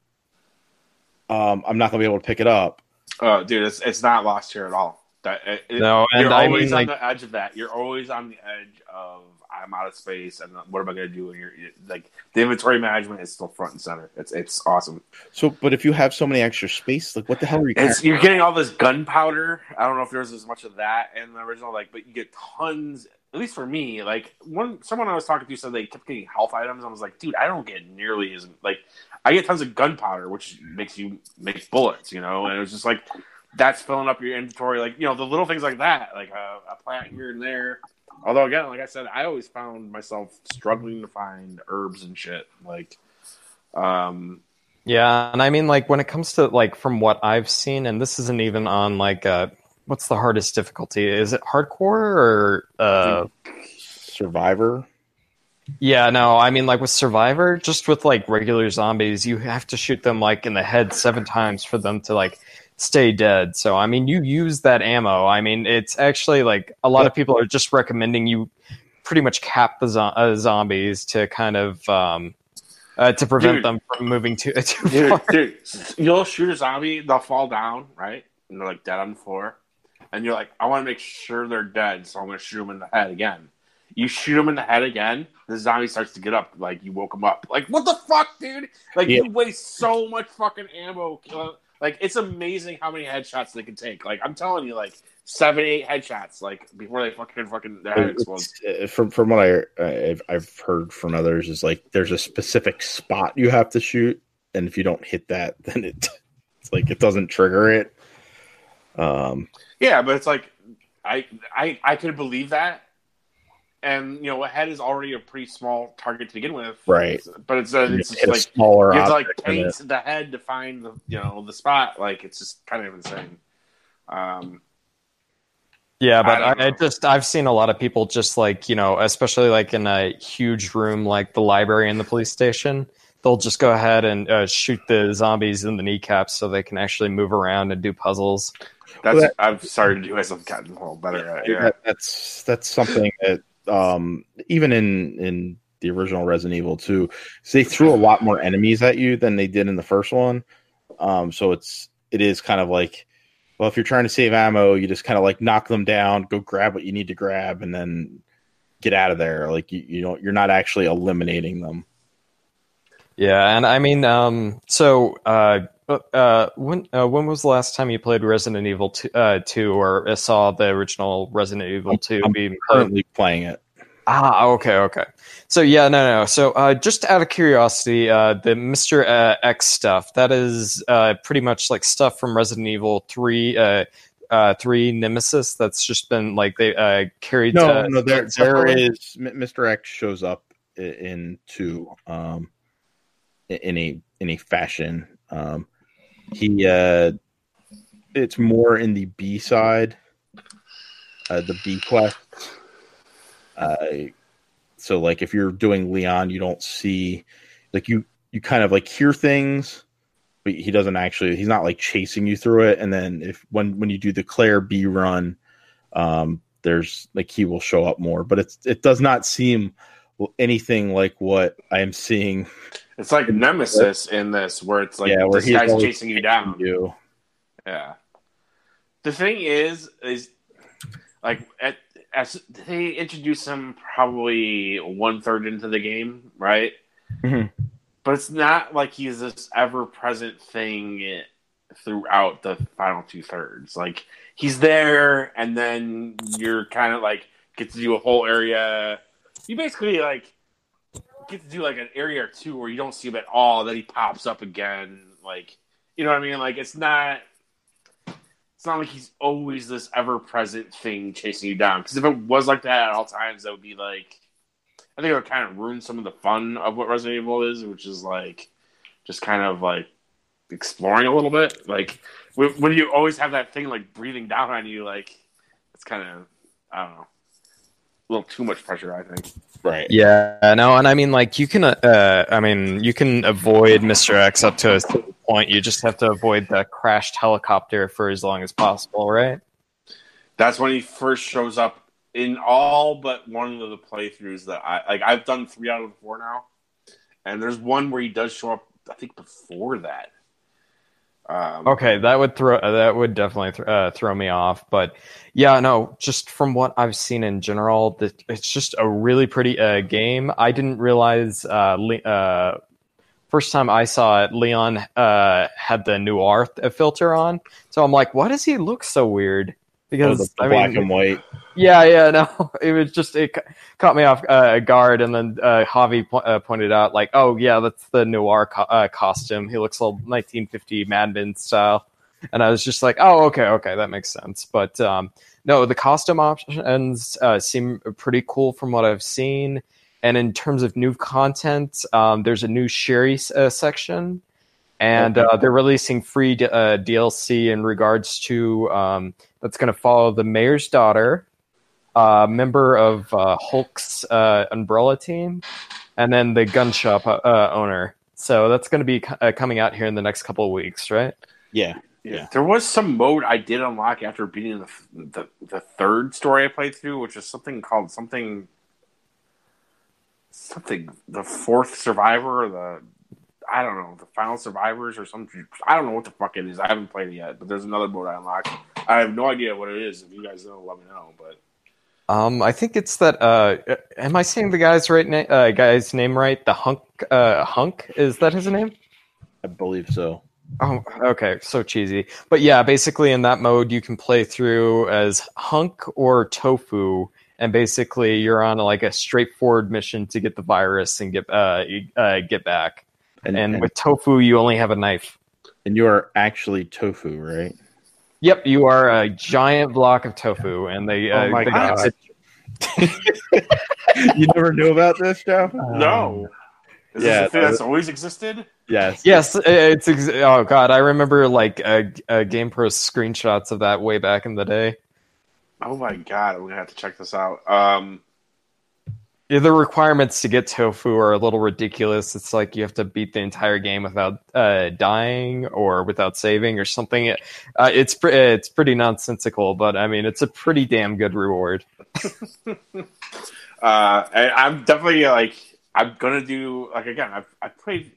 um, I'm not gonna be able to pick it up. Oh, dude, it's it's not lost here at all. That it, it- No, and you're I always mean, on like- the edge of that. You're always on the edge of I'm out of space, and what am I going to do? And you're you're- like the inventory management is still front and center. It's it's awesome. So, but if you have so many extra space, like what the hell are you? It's carrying? you're getting all this gunpowder. I don't know if there's as much of that in the original, like, but you get tons. At least for me, like one someone I was talking to said they kept getting health items. I was like, dude, I don't get nearly as like I get tons of gunpowder, which makes you make bullets, you know. And it was just like that's filling up your inventory, like you know the little things like that, like a, a plant here and there. Although again, like I said, I always found myself struggling to find herbs and shit. Like, um, Yeah, and I mean, like, when it comes to, like, from what I've seen, and this isn't even on, like, uh, what's the hardest difficulty? Is it hardcore or, uh... Survivor? Yeah, no, I mean, like, with Survivor, just with, like, regular zombies, you have to shoot them, like, in the head seven times for them to, like, stay dead. So, I mean, you use that ammo. I mean, it's actually, like, a lot of people are just recommending you pretty much cap the zo- uh, zombies to kind of, um... Uh, to prevent Dude. them from moving too, too dude, far. dude, you'll shoot a zombie, they'll fall down, right? And they're like dead on the floor. And you're like, I want to make sure they're dead, so I'm going to shoot them in the head again. You shoot them in the head again, the zombie starts to get up, like you woke him up. Like, what the fuck, dude? Like, Yeah. you waste so much fucking ammo. Like, it's amazing how many headshots they can take. Like, I'm telling you, like, seven, eight headshots, like, before they fucking, fucking, their head explodes. It's, uh, from from what I I've, I've heard from others is like there's a specific spot you have to shoot, and if you don't hit that, then it it's like it doesn't trigger it. Um, Yeah, but it's like, I, I, I could believe that. And, you know, a head is already a pretty small target to begin with. Right. But it's, uh, you it's just hit a like, smaller you have to like object in it. paint the head to find the you know the spot. Like it's just kind of insane. Um, Yeah, but I I, don't I know. just I've seen a lot of people just like, you know, especially like in a huge room like the library and the police station, they'll just go ahead and uh, shoot the zombies in the kneecaps so they can actually move around and do puzzles. that's Well, that- I've started to do as I've gotten a little better at. Yeah, That, that's that's something that um, even in in the original Resident Evil two, they threw a lot more enemies at you than they did in the first one. Um, so it's it is kind of like, well, if you're trying to save ammo, you just kind of like knock them down, go grab what you need to grab, and then get out of there. Like you, you don't, you're not actually eliminating them. Yeah, and I mean, um, so uh, uh, when uh, when was the last time you played Resident Evil two, uh, two or saw the original Resident Evil two I'm be currently playing it. Ah, okay, okay. So yeah, no, no. So uh, just out of curiosity, uh, the Mister Uh, X stuff, that is uh, pretty much like stuff from Resident Evil three, uh, uh, three Nemesis. That's just been like they uh, carried. No, uh, no, there there separately? is M- Mister X shows up i- in two, um, i- in a in a fashion. Um, he uh, it's more in the B side, uh, the B quest. Uh, so like if you're doing Leon, you don't see like you you kind of like hear things, but he doesn't actually. He's not like chasing you through it. And then if when when you do the Claire B run, um, there's like he will show up more. But it's it does not seem anything like what I am seeing. It's like Nemesis in this, where it's like Yeah, where this he's guy's always chasing you down. You. Yeah. The thing is, is like at, as they introduce him probably one third into the game, right? Mm-hmm. But it's not like he's this ever present thing throughout the final two thirds. Like he's there, and then you're kind of like get to do a whole area. You basically like get to do like an area or two where you don't see him at all. Then he pops up again. Like you know what I mean? Like it's not. It's not like he's always this ever-present thing chasing you down. Because if it was like that at all times, that would be like... I think it would kind of ruin some of the fun of what Resident Evil is, which is like... Just kind of like... exploring a little bit. Like, when you always have that thing like breathing down on you, like... It's kind of... I don't know. A little too much pressure, I think. Right. Yeah, no, and I mean, like, you can, uh, I mean, you can avoid Mister X up to a certain point. You just have to avoid the crashed helicopter for as long as possible, right? That's when he first shows up in all but one of the playthroughs that I, like, I've done three out of the four now. And there's one where he does show up, I think, before that. Um, Okay, that would throw that would definitely th- uh, throw me off, but yeah, no, just from what I've seen in general, that it's just a really pretty uh, game. I didn't realize uh, Le- uh, first time I saw it, Leon uh, had the noir th- filter on, so I'm like, why does he look so weird? Because oh, the, the I black mean, and white. Yeah, yeah, no, it was just it ca- caught me off uh, guard, and then uh, Javi po- uh, pointed out, like, oh yeah, that's the noir co- uh, costume. He looks all nineteen fifty Mad Men style, and I was just like, oh, okay, okay, that makes sense. But um, no, the costume options uh, seem pretty cool from what I've seen, and in terms of new content, um, there's a new Sherry uh, section. And uh, they're releasing free d- uh, D L C in regards to um, that's going to follow the mayor's daughter, uh, member of uh, Hulk's uh, umbrella team, and then the gun shop uh, owner. So that's going to be c- uh, coming out here in the next couple of weeks, right? Yeah. Yeah. Yeah. There was some mode I did unlock after beating the, the the third story I played through, which is something called something something the fourth survivor or the I don't know, the final survivors or something. I don't know what the fuck it is. I haven't played it yet, but there's another mode I unlocked. I have no idea what it is. If you guys know, let me know. But Um, I think it's that. Uh, am I saying the guy's right na- uh, guy's name right? The hunk. Uh, hunk is that his name? I believe so. Oh, okay, so cheesy. But yeah, basically in that mode, you can play through as Hunk or Tofu, and basically you're on like a straightforward mission to get the virus and get uh, uh get back. And, and, and with Tofu, you only have a knife. And you are actually Tofu, right? Yep, you are a giant block of tofu, and they. Uh, Oh my they God. You never knew about this, Joe? no. Is yeah, this a thing that- that's always existed? Yes. Yes, it's ex- oh god, I remember like uh, uh, GamePro screenshots of that way back in the day. Oh my god, I'm gonna have to check this out. Um, Yeah, the requirements to get tofu are a little ridiculous. It's like you have to beat the entire game without uh, dying or without saving or something. Uh, it's pre- it's pretty nonsensical, but I mean it's a pretty damn good reward. uh, I, I'm definitely like I'm gonna do like again. I've I played.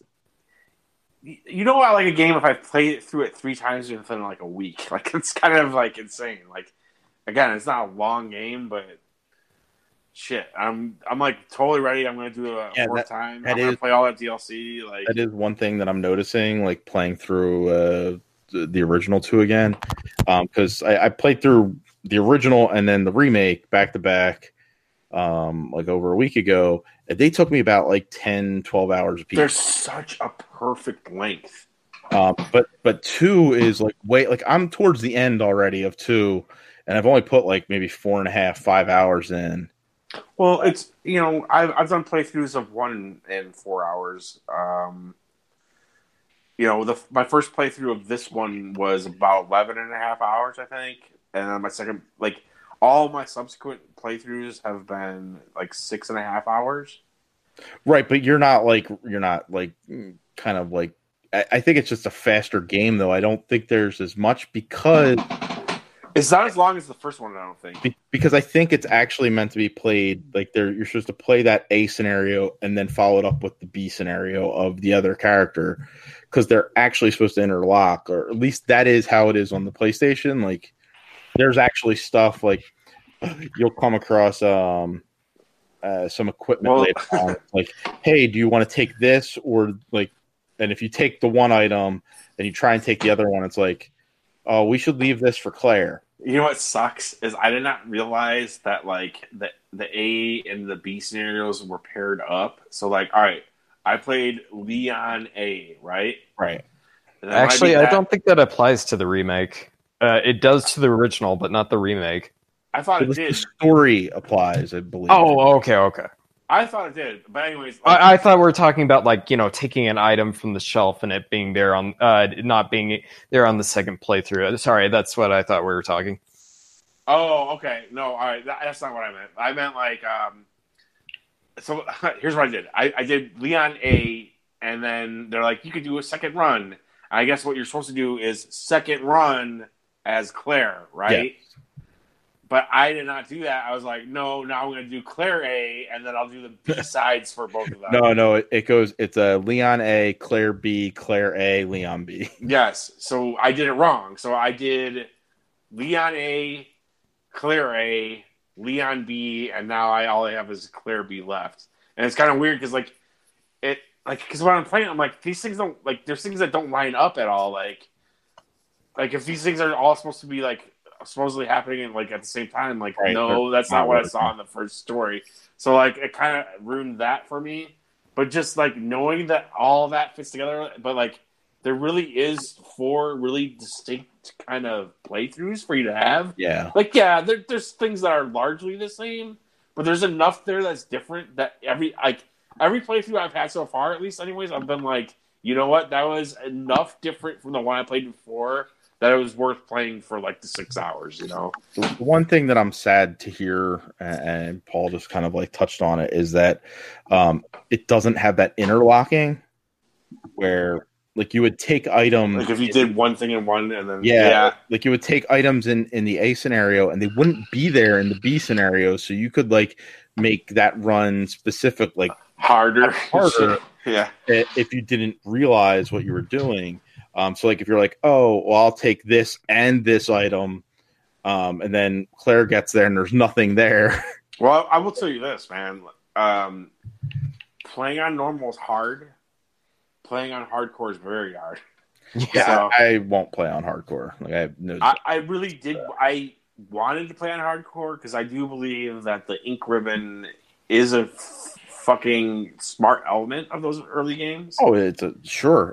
You know, I like a game if I play it through it three times within like a week. Like it's kind of like insane. Like again, it's not a long game, but. Shit, I'm I'm like totally ready. I'm gonna do it a Yeah, fourth that- time. that I'm gonna is- play all that D L C. Like That is one thing that I'm noticing, like playing through uh, the, the original two again, because I, I played through the original and then the remake back to back, um, like over a week ago. And they took me about like ten, twelve hours a piece. they're such a perfect length. Um, but but two is like wait, like I'm towards the end already of two, and I've only put like maybe four and a half, five hours in. Well, it's you know I've I've done playthroughs of one in four hours. Um, you know the my first playthrough of this one was about eleven and a half hours, I think, and then my second like all my subsequent playthroughs have been like six and a half hours. Right, but you're not like you're not like mm, kind of like I, I think it's just a faster game, though. I don't think there's as much because It's not as long as the first one, I don't think. be- because I think it's actually meant to be played like they're you're supposed to play that A scenario and then follow it up with the B scenario of the other character because they're actually supposed to interlock, or at least that is how it is on the PlayStation. Like, there's actually stuff like you'll come across um uh, some equipment Well- later on, like, hey, do you want to take this or like, and if you take the one item and you try and take the other one, it's like, oh, we should leave this for Claire. You know what sucks is I did not realize that like the the A and the B scenarios were paired up. So like, all right, I played Leon A, right? Right. And then when Actually, beat I that- don't think that applies to the remake. Uh, it does to the original, but not the remake. I thought it The did. story applies, I believe. Oh, okay, okay. I thought it did. But anyways, like, I, I thought we were talking about like you know taking an item from the shelf and it being there on uh not being there on the second playthrough. Sorry, that's what I thought we were talking. oh, okay, no, all right, that, that's not what I meant. I meant like, um, so here's what I did. I, I did Leon A, and then they're like, you could do a second run. I guess what you're supposed to do is second run as Claire, right? But I did not do that. I was like, no, now I'm going to do Claire A, and then I'll do the B sides for both of them. No, no, it, it goes. It's a Leon A, Claire B, Claire A, Leon B. Yes. So I did it wrong. So I did Leon A, Claire A, Leon B, and now I all I have is Claire B left. And it's kind of weird because like it like because when I'm playing, I'm like these things don't like there's things that don't line up at all. Like like if these things are all supposed to be like supposedly happening in, like at the same time, like Right. no, that's Not not what I working. saw in the first story. So like it kind of ruined that for me. But just like knowing that all that fits together, but like there really is four really distinct kind of playthroughs for you to have. Yeah. Like yeah, there, there's things that are largely the same, but there's enough there that's different that every like every playthrough I've had so far, at least anyways, I've been like, you know what, that was enough different from the one I played before that it was worth playing for like the six hours, you know? The one thing that I'm sad to hear, and Paul just kind of like touched on it, is that um, it doesn't have that interlocking where like you would take items. Like if you did one thing in one and then Yeah, yeah. like you would take items in, in the A scenario and they wouldn't be there in the B scenario. So you could like make that run specific, like harder. harder yeah. i- if you didn't realize what you were doing. Um, so like if you're like, oh, well, I'll take this and this item, um, and then Claire gets there and there's nothing there. Well, I will tell you this, man. Um, playing on normal is hard. Playing on hardcore is very hard. Yeah, So- I, I won't play on hardcore. Like I have no. I, I really did. I wanted to play on hardcore because I do believe that the ink ribbon is a f- fucking smart element of those early games. oh, it's a sure.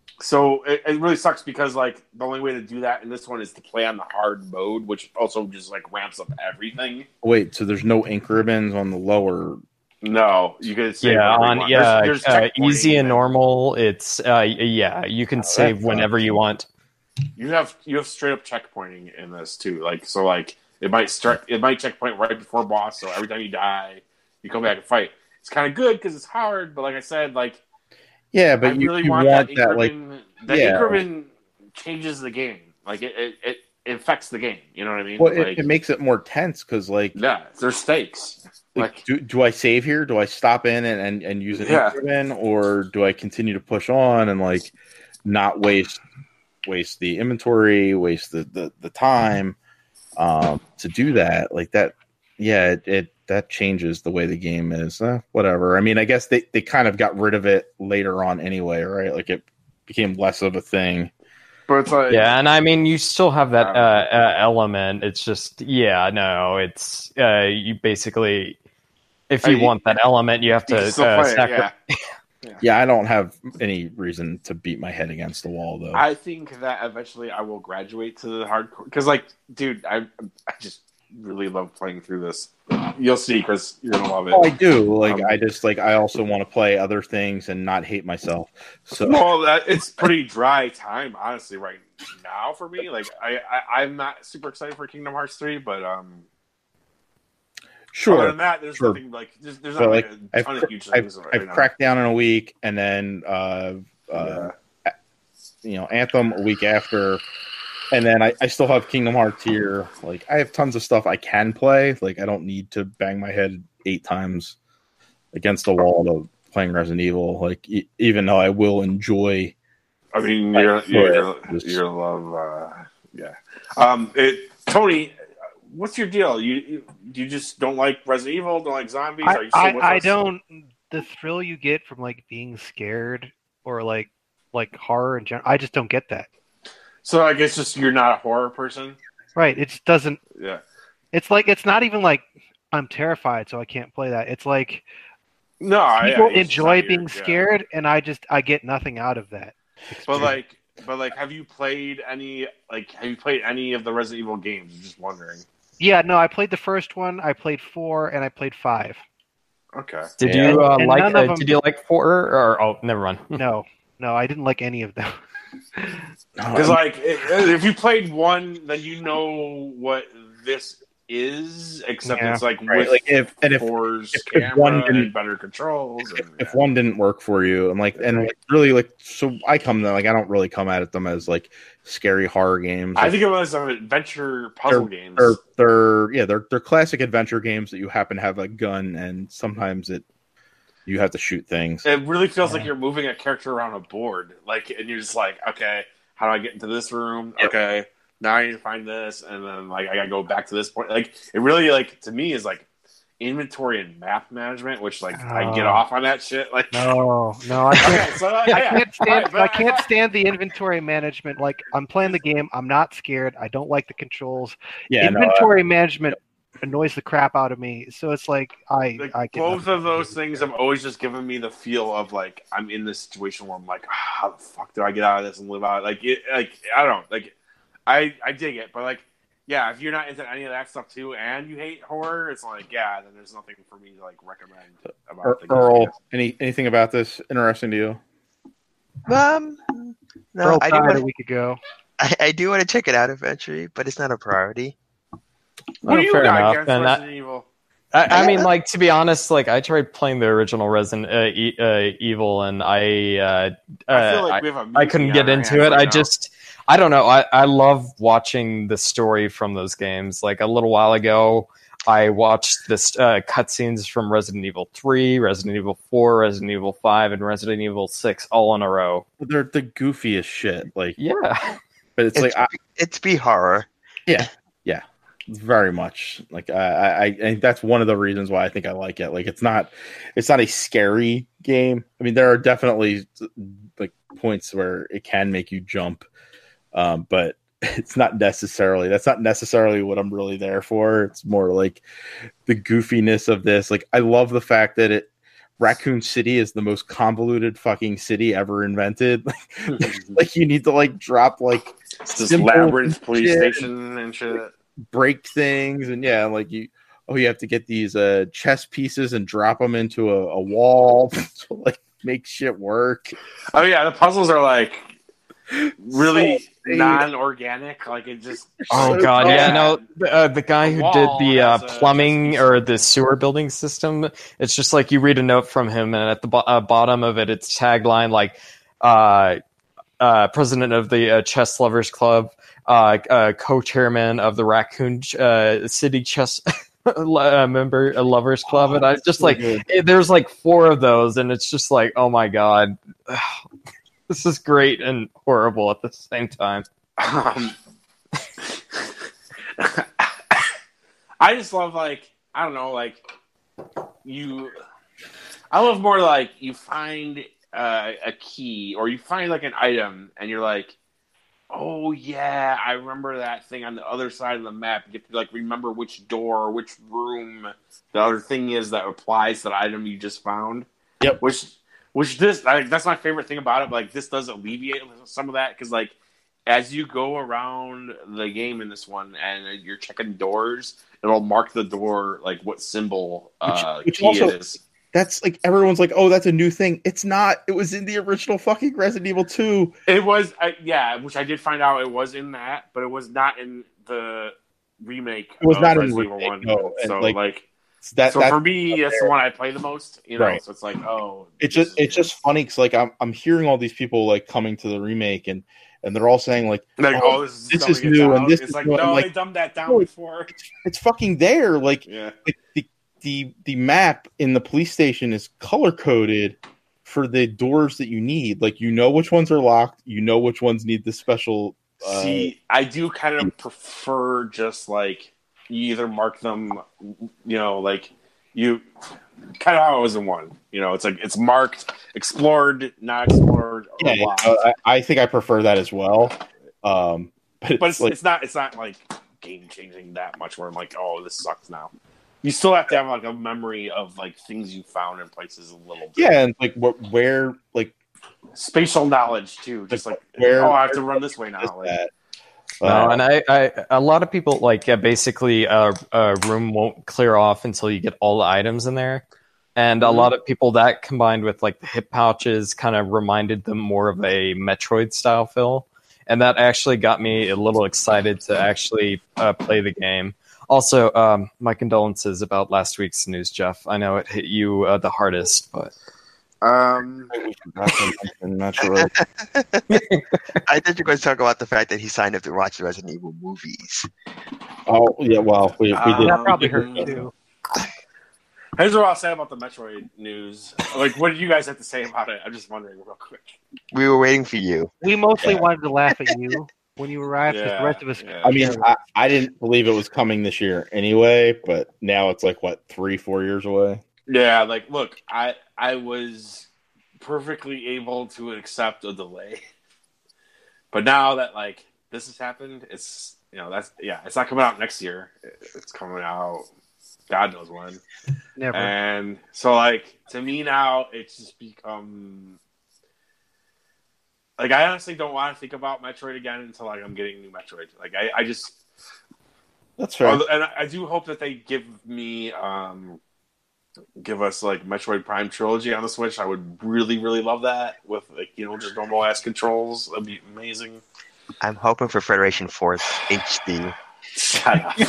So it, it really sucks because like the only way to do that in this one is to play on the hard mode, which also just like ramps up everything. Wait, so there's no ink ribbons on the lower. No, you can save Yeah, whatever you on want. yeah, There's- there's uh, checkpointing easy and and- normal. It's uh, yeah, you can Oh, save that's whenever fun. you want. You have you have straight up checkpointing in this too. Like so, like it might start it might checkpoint right before boss. So every time you die, you come back and fight. It's kind of good because it's hard, but like I said, like Yeah, but I you, really you want, want, that, that, like increment. That yeah. increment changes the game. Like it, it, it, it affects the game. You know what I mean? well, like, it, it makes it more tense because like, yeah, there's stakes. like, Like do do I save here? Do I stop in and, and, and use an Yeah. ink ribbon, or do I continue to push on and like not waste waste the inventory, waste the the, the time um, to do that? Like that, yeah, it, it that changes the way the game is. Uh, whatever. I mean, I guess they, they kind of got rid of it later on anyway, right? Like it became less of a thing. but it's like Yeah, and I mean, you still have that Um, uh, uh, element. It's just, yeah, no, it's uh, you basically, if you Uh, you- want that element, you have you to can still uh, play it, sacri- yeah. Yeah, I don't have any reason to beat my head against the wall though. I think that eventually I will graduate to the hardcore because, like, dude, I I just really love playing through this. You'll see, Chris. You're gonna love it. Oh, I do. Like Um, I just like I also want to play other things and not hate myself. So Well, that, it's pretty dry time, honestly, right now for me. Like, I, I I'm not super excited for Kingdom Hearts three, but um, other sure, than that, there's sure. nothing like there's, there's But, not like, like, a I've ton cr- of huge I've, things right I've now. cracked down in a week, and then uh, uh, you know, Anthem a week after, and then I, I still have Kingdom Hearts here. Like, I have tons of stuff I can play. Like, I don't need to bang my head eight times against the wall to playing Resident Evil. Like, e- even though I will enjoy. I mean, you're you're you're, you're love. Uh, yeah. Um. It, Tony, what's your deal? You, you you just don't like Resident Evil? Don't like zombies? I, Are you still I, with I us? don't. The thrill you get from like being scared or like like horror in general, I just don't get that. So I guess just you're not a horror person. Right? It just doesn't. Yeah. It's like it's not even like I'm terrified, so I can't play that. It's like No, I, people I, it's enjoy not your- being yeah. scared, and I just I get nothing out of that. But experience. like, but like, have you played any? Like, have you played any of the Resident Evil games? I'm just wondering. Yeah, no, I played the first one, I played four, and I played five. Okay. Did Yeah. you uh, And like? none Uh, of them- did you like four or oh, never mind. No, no, I didn't like any of them. Because like, i- if you played one, then you know what this is. Except Yeah. it's like Right, with like if and if four's if- if camera one didn't- and better controls. if, And, if one didn't work for you, and like and like, really like so I come like I don't really come at them as like scary horror games. I Like, think it was an adventure puzzle games. they're they're yeah they're they're classic adventure games that you happen to have a gun and sometimes it you have to shoot things. It really feels like you're moving a character around a board, like, and you're just like, okay, how do I get into this room? Yep. Okay, now I need to find this, and then like I gotta go back to this point. Like, it really like to me is like inventory and map management, which like I get Oh. off on that shit. Like, No, no, I can't. okay, so uh, I yeah, can't stand. alright, but I can't stand the inventory management. Like I'm playing the game, I'm not scared. I don't like the controls. Yeah, no, uh, inventory management annoys the crap out of me. So it's like I, Like, I get both nothing. of those things have always just given me the feel of like I'm in this situation where I'm like, "Ah, how the fuck do I get out of this and live out? Like, it, like I don't know, like I I dig it, but like yeah, if you're not into any of that stuff too, and you hate horror, it's like yeah, then there's nothing for me to like recommend about Er- the game. Earl, any anything about this interesting to you? Um, no, Earl I do, died want a to, week ago. I, I do want to check it out eventually, but it's not a priority. What Oh, do you fair got enough. against And that- Resident Evil? I, I Yeah. mean, like to be honest, like I tried playing the original Resident uh, e- uh, Evil, and I uh, I feel uh, like we have a I couldn't movie get on our into hands it. right I now. just, I don't know. I, I love watching the story from those games. Like a little while ago, I watched this uh, cutscenes from Resident Evil three, Resident Evil four, Resident Evil five, and Resident Evil six all in a row. They're the goofiest shit. Like, Yeah. but it's, It's, like I, it's be horror. very much like I, I I think that's one of the reasons why I think I like it. Like, it's not it's not a scary game. I mean, there are definitely like points where it can make you jump, um, but it's not necessarily that's not necessarily what I'm really there for. It's more like the goofiness of this. Like, I love the fact that it Raccoon City is the most convoluted fucking city ever invented. Like, you need to like drop like It's this simple labyrinth police shit. station and shit. break things, and yeah, like you oh you have to get these uh chess pieces and drop them into a, a wall to like make shit work. Oh yeah, the puzzles are like really So- non-organic. Like it just. Oh So god, yeah, bad. no, the, uh, the guy The who did wall the uh, has a plumbing chess piece. or the sewer building system, it's just like you read a note from him, and at the bo- uh, bottom of it, it's tagline like, uh, uh, "President of the uh, Chess Lovers Club, uh, uh, co-chairman of the Raccoon uh, City Chess." uh, member uh, lovers club, and I just So like good. eh, there's like four of those, and it's just like, oh my god, this is great and horrible at the same time. Um, I just love like I don't know like you. I love more like you find uh, a key or you find like an item and you're like, oh yeah, I remember that thing on the other side of the map. You have to like remember which door or which room the other thing is that applies to the item you just found. Yep. Which which this like, that's my favorite thing about it. Like this does alleviate some of that because like. As you go around the game in this one and you're checking doors, it'll mark the door like what symbol uh, Which- which key also- it is. That's like everyone's like, oh, that's a new thing. It's not. It was in the original fucking Resident Evil two. It was, uh, yeah, which I did find out it was in that, but it was not in the remake. It was of not in Resident the Evil remake, no, and, So like- like, that. So that's for me, that's the one I play the most. You know, Right. so it's like, oh, It's this just is- it's just funny because like I'm I'm hearing all these people like coming to the remake and and they're all saying like like, oh, oh, this is, this stuff is that gets new out. and this It's is like, new. I'm no, like, they dumbed that down no, before. it's fucking there. Like Yeah. the, the the the map in the police station is color coded for the doors that you need. Like you know which ones are locked. You know which ones need the special. Uh, See, I do kind of prefer just like you either mark them, you know, like you kind of how it was in one. You know, it's like it's marked, explored, not explored, or yeah, locked. uh, I, I think I prefer that as well. Um, but, But it's, it's, like it's not it's not like game changing that much. Where I'm like, oh, this sucks now. You still have to have like a memory of like things you found in places a little bit. yeah, and like what where like Spatial knowledge too, just like, where oh, I have to run this way is now. Like, that? No, Uh, and I, I, a lot of people like yeah, basically uh, a room won't clear off until you get all the items in there, and Mhm. a lot of people that combined with like the hip pouches kind of reminded them more of a Metroid style feel, and that actually got me a little excited to actually uh, play the game. Also, um, my condolences about last week's news, Jeff. I know it hit you uh, the hardest, but um, we forgot to mention Metroid. I thought you were going to talk about the fact that he signed up to watch the Resident Evil movies. Oh yeah, well we, we did. That probably hurt Um, me too. Here's what I'll say about the Metroid news. Like, what did you guys have to say about it? I'm just wondering real quick. We were waiting for you. We mostly Yeah. wanted to laugh at you when you arrived, because the Yeah, rest of us. yeah. I mean, I, I didn't believe it was coming this year anyway, but now it's like what three, four years away. Yeah, like, look, I I was perfectly able to accept a delay, but now that like this has happened, it's you know that's yeah, it's not coming out next year. It's coming out, God knows when. Never. And so, like, to me now, it's just become like I honestly don't want to think about Metroid again until like I'm getting new Metroid. Like, I, I just That's fair. although- and I do hope that they give me um give us like Metroid Prime trilogy on the Switch. I would really, really love that with like you know just normal ass controls. That'd be amazing. I'm hoping for Federation Force H D. Shut up.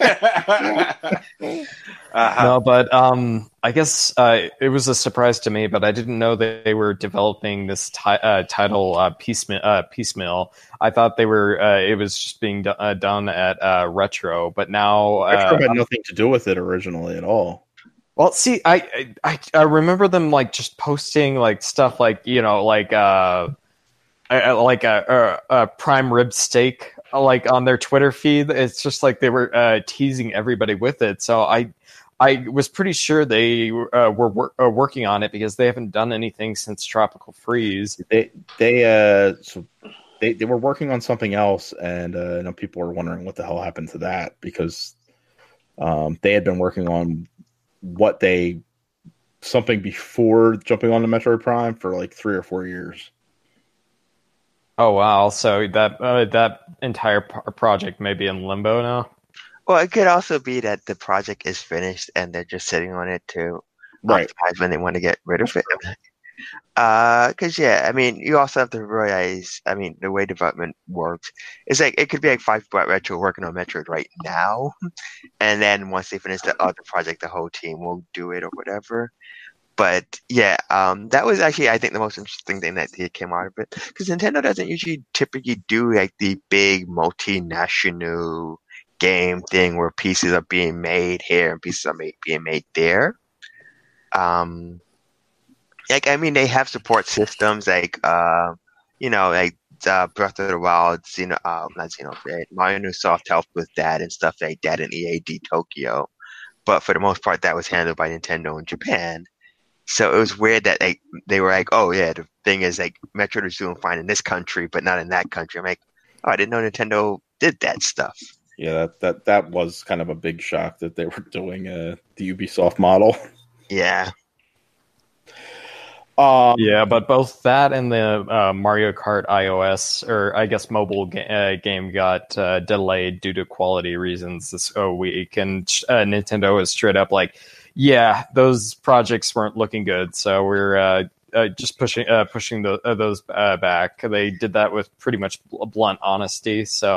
uh-huh. no, but um, I guess uh, it was a surprise to me, but I didn't know that they were developing this ti- uh, title uh, piecemeal. Uh, piecemeal. I thought they were. Uh, it was just being do- uh, done at uh, Retro, but now Retro uh, had nothing to do with it originally at all. well, see, I, I I remember them like just posting like stuff like you know like uh, uh like a, a, a prime rib steak like on their Twitter feed. It's just like they were uh, teasing everybody with it. So I I was pretty sure they uh, were wor- uh, working on it because they haven't done anything since Tropical Freeze. They they uh so they, they were working on something else, and uh, I know people were wondering what the hell happened to that because um they had been working on what they something before jumping on the Metroid Prime for like three or four years. Oh wow! So that uh, that entire pro- project may be in limbo now. Well, it could also be that the project is finished and they're just sitting on it to Right. optimize when they want to get rid of it. Uh, because yeah, I mean, you also have to realize, I mean, the way development works, it's like it could be like five people at Retro working on Metroid right now, and then once they finish the other project, the whole team will do it or whatever. But yeah, um, that was actually I think the most interesting thing that came out of it because Nintendo doesn't usually typically do like the big multinational game thing where pieces are being made here and pieces are made, being made there. Um, like I mean, they have support systems like uh, you know, like uh, Breath of the Wild, Xeno, uh, not Xenoblade, Microsoft helped with that and stuff like that in E A D Tokyo. But for the most part, that was handled by Nintendo in Japan. So it was weird that they they were like, oh yeah, the thing is like Metroid is doing fine in this country, but not in that country. I'm like, oh, I didn't know Nintendo did that stuff. Yeah, that that, that was kind of a big shock that they were doing uh, the Ubisoft model. Yeah. Um, Yeah, but both that and the uh, Mario Kart iOS, or I guess mobile ga- uh, game, got uh, delayed due to quality reasons this oh, week, and uh, Nintendo was straight up like, "Yeah, those projects weren't looking good, so we're uh, uh, just pushing uh, pushing the, uh, those uh, back." They did that with pretty much blunt honesty, so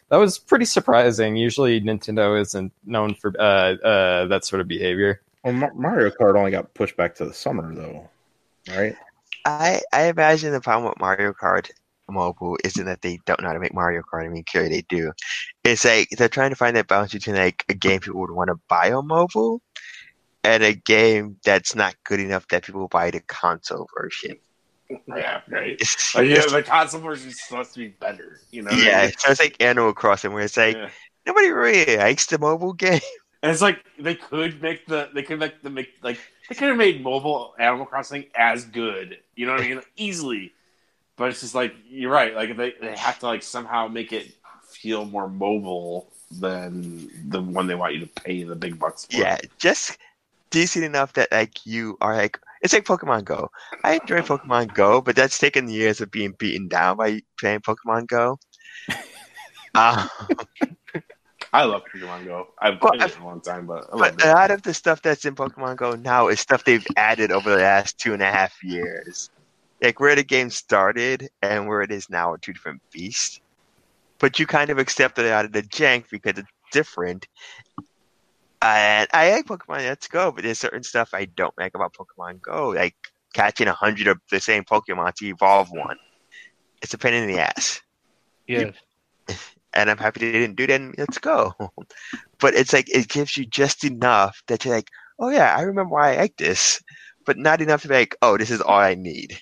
that was pretty surprising. Usually, Nintendo isn't known for uh, uh, that sort of behavior. Well, Ma- Mario Kart only got pushed back to the summer, though, right? I I imagine the problem with Mario Kart Mobile isn't that they don't know how to make Mario Kart. I mean, clearly they do. It's like they're trying to find that balance between like a game people would want to buy on mobile and a game that's not good enough that people buy the console version. Yeah, right. It's, Like, yeah, it's- the console version is supposed to be better. You know? what I yeah, mean? so it's like Animal Crossing, where it's like Yeah. nobody really likes the mobile game. And it's like they could make the they could make the make like they could have made mobile Animal Crossing as good. You know what I mean? Easily. But it's just like you're right. Like they, they have to like somehow make it feel more mobile than the one they want you to pay the big bucks for. Yeah, just decent enough that like you are like it's like Pokemon Go. I enjoy Pokemon Go, but that's taken years of being beaten down by playing Pokemon Go. Um, I love Pokemon Go. I've Well, played it I- for a long time, but I love but it. a lot of the stuff that's in Pokemon Go now is stuff they've added over the last two and a half years. Like where the game started and where it is now are two different beasts. But you kind of accepted it out of the jank because it's different. And I like Pokemon Let's Go, but there's certain stuff I don't like about Pokemon Go, like catching a hundred of the same Pokemon to evolve one. It's a pain in the ass. Yes. And I'm happy they didn't do that in Let's Go. But it's like it gives you just enough that you're like, oh yeah, I remember why I like this, but not enough to be like, oh, this is all I need.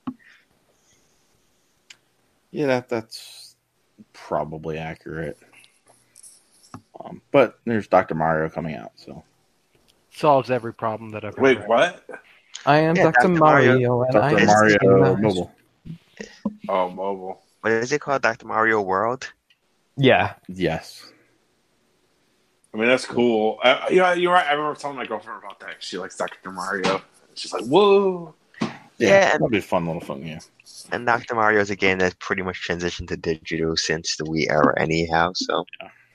Yeah, that that's probably accurate. Um, but there's Doctor Mario coming out, so Solves every problem that I've Wait, ever what? I am Yeah, Doctor Doctor Mario, Mario. and I Doctor am Mario Mario Mobile. Oh, mobile. What is it called? Doctor Mario World? Yeah, Yes. I mean, that's cool. Uh, you know, you're right. I remember telling my girlfriend about that. She likes Doctor Mario. She's like, "Whoa!" Yeah, Yeah, that'll be a fun little fun game. And Doctor Mario is a game that's pretty much transitioned to digital since the Wii era, anyhow. So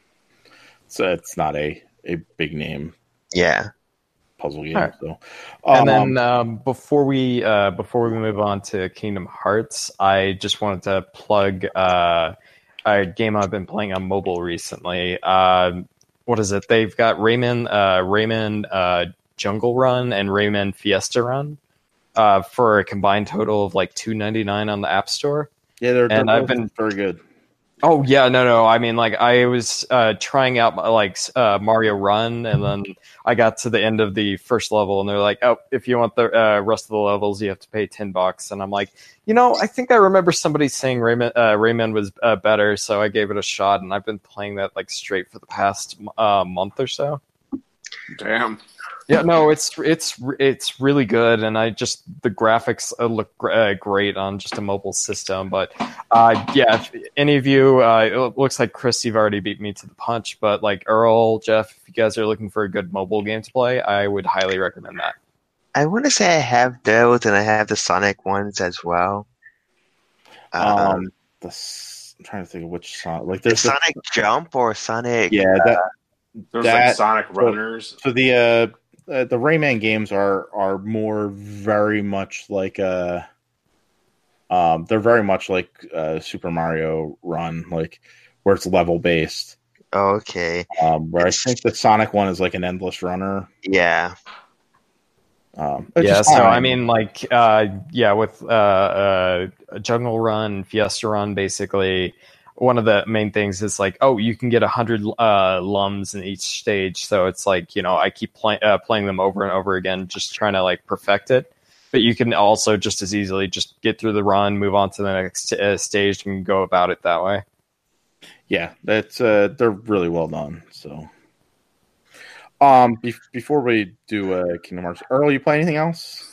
So it's not a, a big name yeah, puzzle game. Alright. So, and um, then um, before we uh, before we move on to Kingdom Hearts, I just wanted to plug uh, a game I've been playing on mobile recently. Uh, what is it? They've got Rayman, uh, Rayman uh, Jungle Run and Rayman Fiesta Run uh, for a combined total of like two ninety-nine on the App Store. yeah, they're, they're and I've both been- very good. Oh yeah, no, no. I mean, like I was uh, trying out like uh, Mario Run, and then I got to the end of the first level, and they're like, "Oh, if you want the uh, rest of the levels, you have to pay ten bucks." And I'm like, you know, I think I remember somebody saying Rayman, uh, Rayman was uh, better, so I gave it a shot, and I've been playing that like straight for the past uh, month or so. Damn. Yeah, no, it's it's it's really good, and I just the graphics uh, look gr- uh, great on just a mobile system. But uh, yeah, if any of you, uh, it looks like Chris, you've already beat me to the punch. But like Earl, Jeff, if you guys are looking for a good mobile game to play, I would highly recommend that. I want to say I have those, and I have the Sonic ones as well. Um, Um, the, s- I'm trying to think of which song. Like the there's the, Sonic Jump or Sonic? yeah, that There's That- like Sonic Runners. so the uh, uh the Rayman games are are more very much like uh um they're very much like uh Super Mario Run, like where it's level based. Okay, Um, where I think the Sonic one is like an endless runner. yeah. Um, it's Yeah, just so fine. I mean, like, uh, yeah, with uh, uh, Jungle Run, Fiesta Run, basically, one of the main things is like, oh, you can get a hundred uh, lums in each stage. So it's like, you know, I keep play- uh, playing them over and over again, just trying to like perfect it. But you can also just as easily just get through the run, move on to the next uh, stage, and go about it that way. yeah, that's uh, they're really well done. So, um, be- before we do uh, Kingdom Hearts, Earl, you play anything else?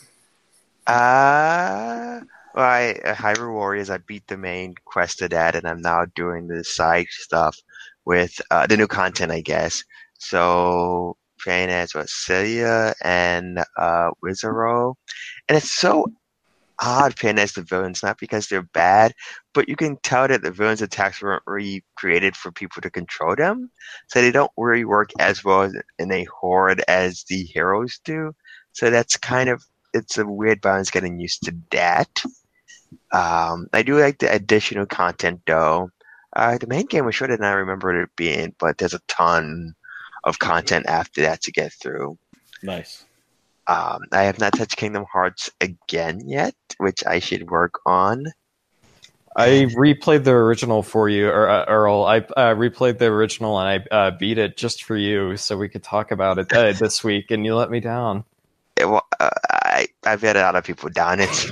Uh, well, I, uh, Hyrule Warriors, I beat the main quest of that, and I'm now doing the side stuff with uh, the new content, I guess. So, playing as what, Celia and uh, Wizaro. And it's so odd playing as the villains, not because they're bad, but you can tell that the villains' attacks weren't really created for people to control them. So they don't really work as well in a horde as the heroes do. So that's kind of, it's a weird balance getting used to that. Um, I do like the additional content though. Uh, the main game was shorter than I remember it being, but there's a ton of content after that to get through. Nice. Um, I have not touched Kingdom Hearts again yet, which I should work on. I replayed the original for you, or, uh, Earl. I uh, replayed the original and I uh, beat it just for you, so we could talk about it uh, this week. And you let me down. It, well, uh, I I've had a lot of people down it.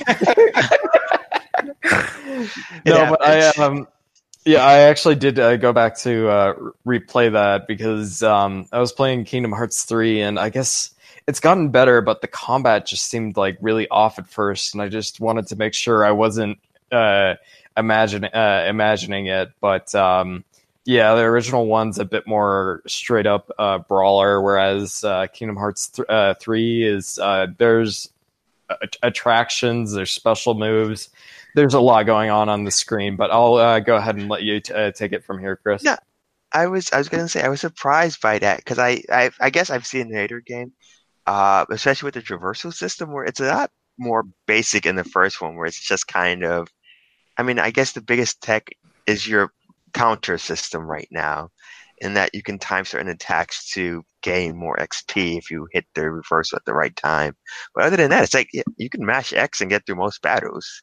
No, but I um, yeah, I actually did uh, go back to uh, replay that because um, I was playing Kingdom Hearts three, and I guess it's gotten better, but the combat just seemed like really off at first, and I just wanted to make sure I wasn't uh, imagine uh, imagining it. But um, yeah, the original one's a bit more straight up uh, brawler, whereas uh, Kingdom Hearts th- uh, three is uh, there's a- attractions, there's special moves. There's a lot going on on the screen, but I'll uh, go ahead and let you t- uh, take it from here, Chris. No, I was I was gonna say I was surprised by that because I, I I guess I've seen the later game, uh, especially with the traversal system where it's a lot more basic in the first one, where it's just kind of, I mean, I guess the biggest tech is your counter system right now, in that you can time certain attacks to gain more X P if you hit the reversal at the right time. But other than that, it's like you can mash X and get through most battles.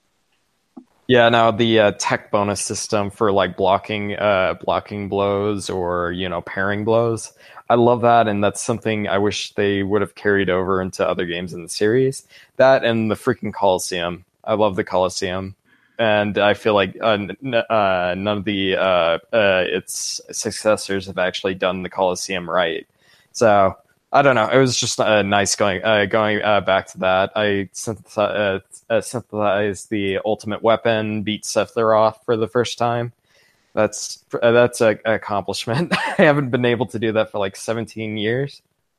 Yeah, now the uh, tech bonus system for like blocking, uh, blocking blows or you know parrying blows, I love that, and that's something I wish they would have carried over into other games in the series. That and the freaking Colosseum, I love the Colosseum, and I feel like uh, n- uh, none of the uh, uh, its successors have actually done the Colosseum right. So I don't know. It was just uh, nice going uh, going uh, back to that. I synthesized, uh, uh, synthesized the ultimate weapon, beat Sephiroth for the first time. That's uh, that's a, an accomplishment. I haven't been able to do that for like seventeen years.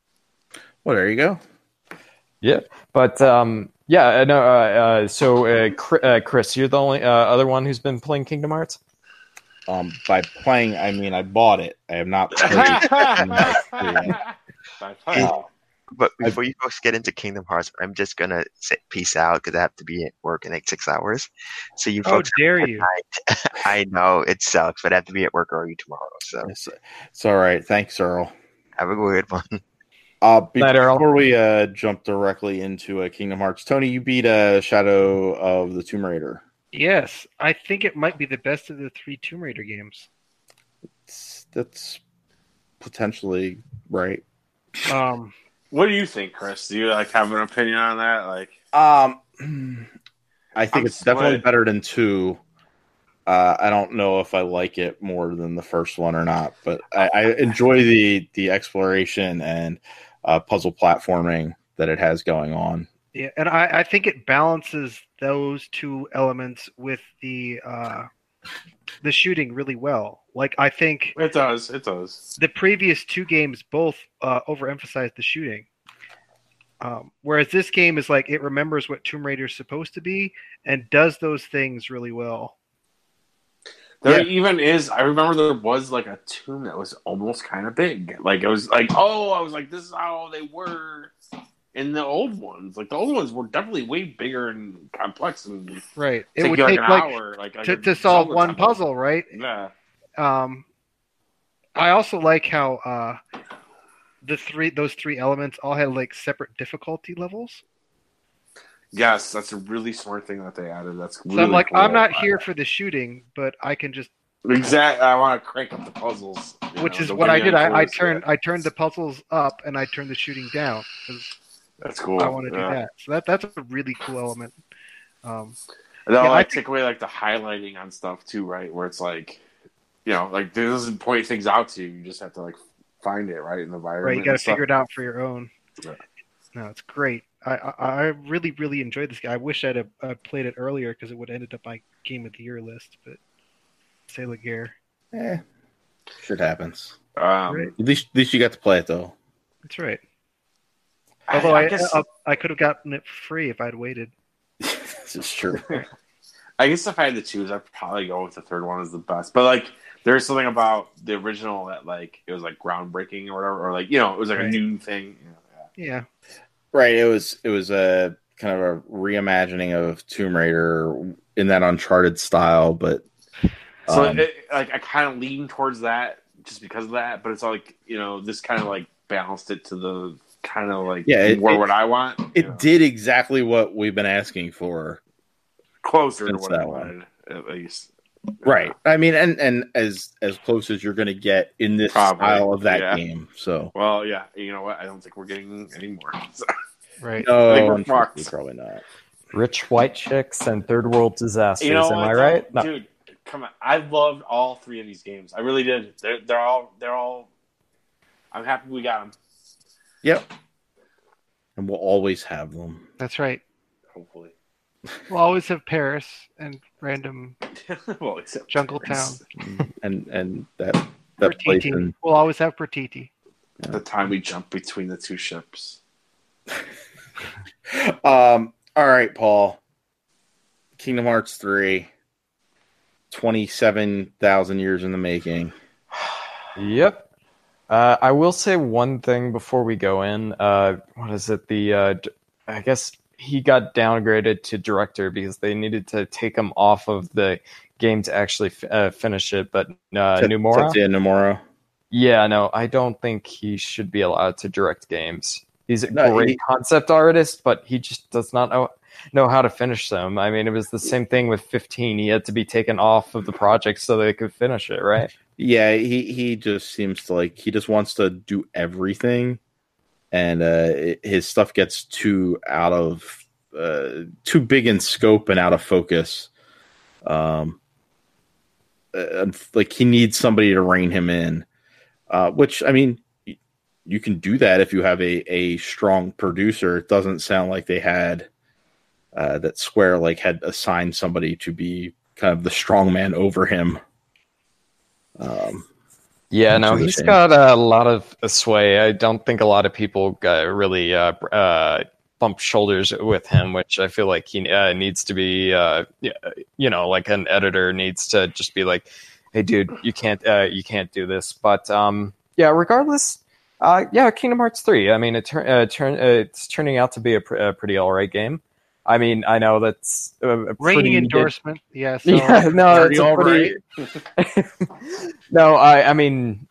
Well, there you go. Yeah, but um, yeah, uh, no. Uh, uh, so, uh, Chris, you're the only uh, other one who's been playing Kingdom Hearts. Um, by playing, I mean I bought it. I have not played it. Hey, but before you folks get into Kingdom Hearts, I'm just gonna say peace out because I have to be at work in like six hours. So you How folks, dare you? I know it sucks, but I have to be at work early tomorrow. So It's, it's all right. Thanks, Earl. have a good one. Uh, be- Night, Earl. before we uh, jump directly into uh, Kingdom Hearts, Tony, you beat uh, Shadow of the Tomb Raider. Yes, I think it might be the best of the three Tomb Raider games. It's, that's potentially right. Um, What do you think, Chris? Do you like have an opinion on that? Like, Um, I think I'm it's definitely split. better than two. Uh, I don't know if I like it more than the first one or not, but I, I enjoy the the exploration and uh, puzzle platforming that it has going on. yeah, and I, I think it balances those two elements with the uh, the shooting really well. Like I think it does, it does. the previous two games both uh, overemphasized the shooting. Um, whereas this game is like it remembers what Tomb Raider is supposed to be and does those things really well. There Yeah. even is. I remember there was like a tomb that was almost kind of big. Like it was like, oh, I was like, this is how they were in the old ones. Like the old ones were definitely way bigger and complex and Right. It take would you like take an like hour, like, like to, a to solve Zelda one temple. puzzle, right? Yeah. Um, I also like how uh, the three those three elements all had like separate difficulty levels. Yes, that's a really smart thing that they added. That's So really I'm like, cool. I'm not here for the shooting, but I can just, Exactly. I want to crank up the puzzles, you which know, is don't what give I you did. any I, I clues. turned Yeah. I turned the puzzles up and I turned the shooting down because That's cool. I want to yeah. do that. So that that's a really cool element. Um, And they'll Yeah, I like think- take away like the highlighting on stuff too, right? Where it's like, you know, like this doesn't point things out to you. You just have to like find it right in the environment. right, you got to and stuff. figure it out for your own. Yeah. No, it's great. I, I I really really enjoyed this game. I wish I'd have uh, played it earlier because it would have ended up my game of the year list. But Sailor Gear, Eh, shit happens. Um, Right. At least, at least you got to play it though. that's right. I, Although I I guess I, I could have gotten it free if I'd waited. This is true. I guess if I had to choose, I'd probably go with the third one as the best. But like, there's something about the original that like it was like groundbreaking or whatever, or like you know, it was like Right. a new thing. You know, yeah. Yeah, Right. It was it was a kind of a reimagining of Tomb Raider in that Uncharted style, but So Um, it, like I kind of lean towards that just because of that, but it's like you know this kind of like balanced it to the kind of like Yeah, it- more it- what I want. you it know, did exactly what we've been asking for. closer to since what I that one. wanted at least. Right. I mean, and and as as close as you're going to get in this Probably, style of that yeah. game. So Well, yeah, you know what? I don't think we're getting any more. So, Right. no, I think we're unfortunately, fucked. probably not. Rich white chicks and third world disasters. you know am what, I though? right? No. dude? Come on, I loved all three of these games. I really did. They're they're all they're all. I'm happy we got them. Yep. And we'll always have them. That's right. Hopefully, We'll always have Paris and random well, except Jungle Paris. Town. And and that that place Pertiti. in We'll always have Pertiti. The time we jump between the two ships. Um all right, Paul. Kingdom Hearts three. twenty-seven thousand years in the making. Yep. Uh, I will say one thing before we go in. Uh, what is it? The uh, d- I guess he got downgraded to director because they needed to take him off of the game to actually f- uh, finish it. But uh, Tet- Nomura, Tetsuya Nomura. yeah, no, I don't think he should be allowed to direct games. He's a No, great he- concept artist, but he just does not know know how to finish them. I mean, it was the same thing with fifteen. He had to be taken off of the project so they could finish it, right? Yeah, he he just seems to like he just wants to do everything, and uh, it- his stuff gets too out of uh, too big in scope and out of focus. Um, uh, like he needs somebody to rein him in. Uh, which I mean, y- you can do that if you have a a strong producer. It doesn't sound like they had uh, that Square like had assigned somebody to be kind of the strong man over him. Um, Yeah, no, Which is a he's shame. got a lot of sway. I don't think a lot of people uh, really uh, uh, bump shoulders with him, which I feel like he uh, needs to be, uh, y- you know, like an editor needs to just be like, "Hey, dude, you can't, uh, you can't do this." But um, yeah, regardless, uh, yeah, Kingdom Hearts three. I mean, it tur- uh, turn uh, it's turning out to be a, pr- a pretty all right game. I mean, I know that's a, a Rating pretty endorsement. Yeah. So yeah, no, it's pretty a all pretty. no, I, I mean,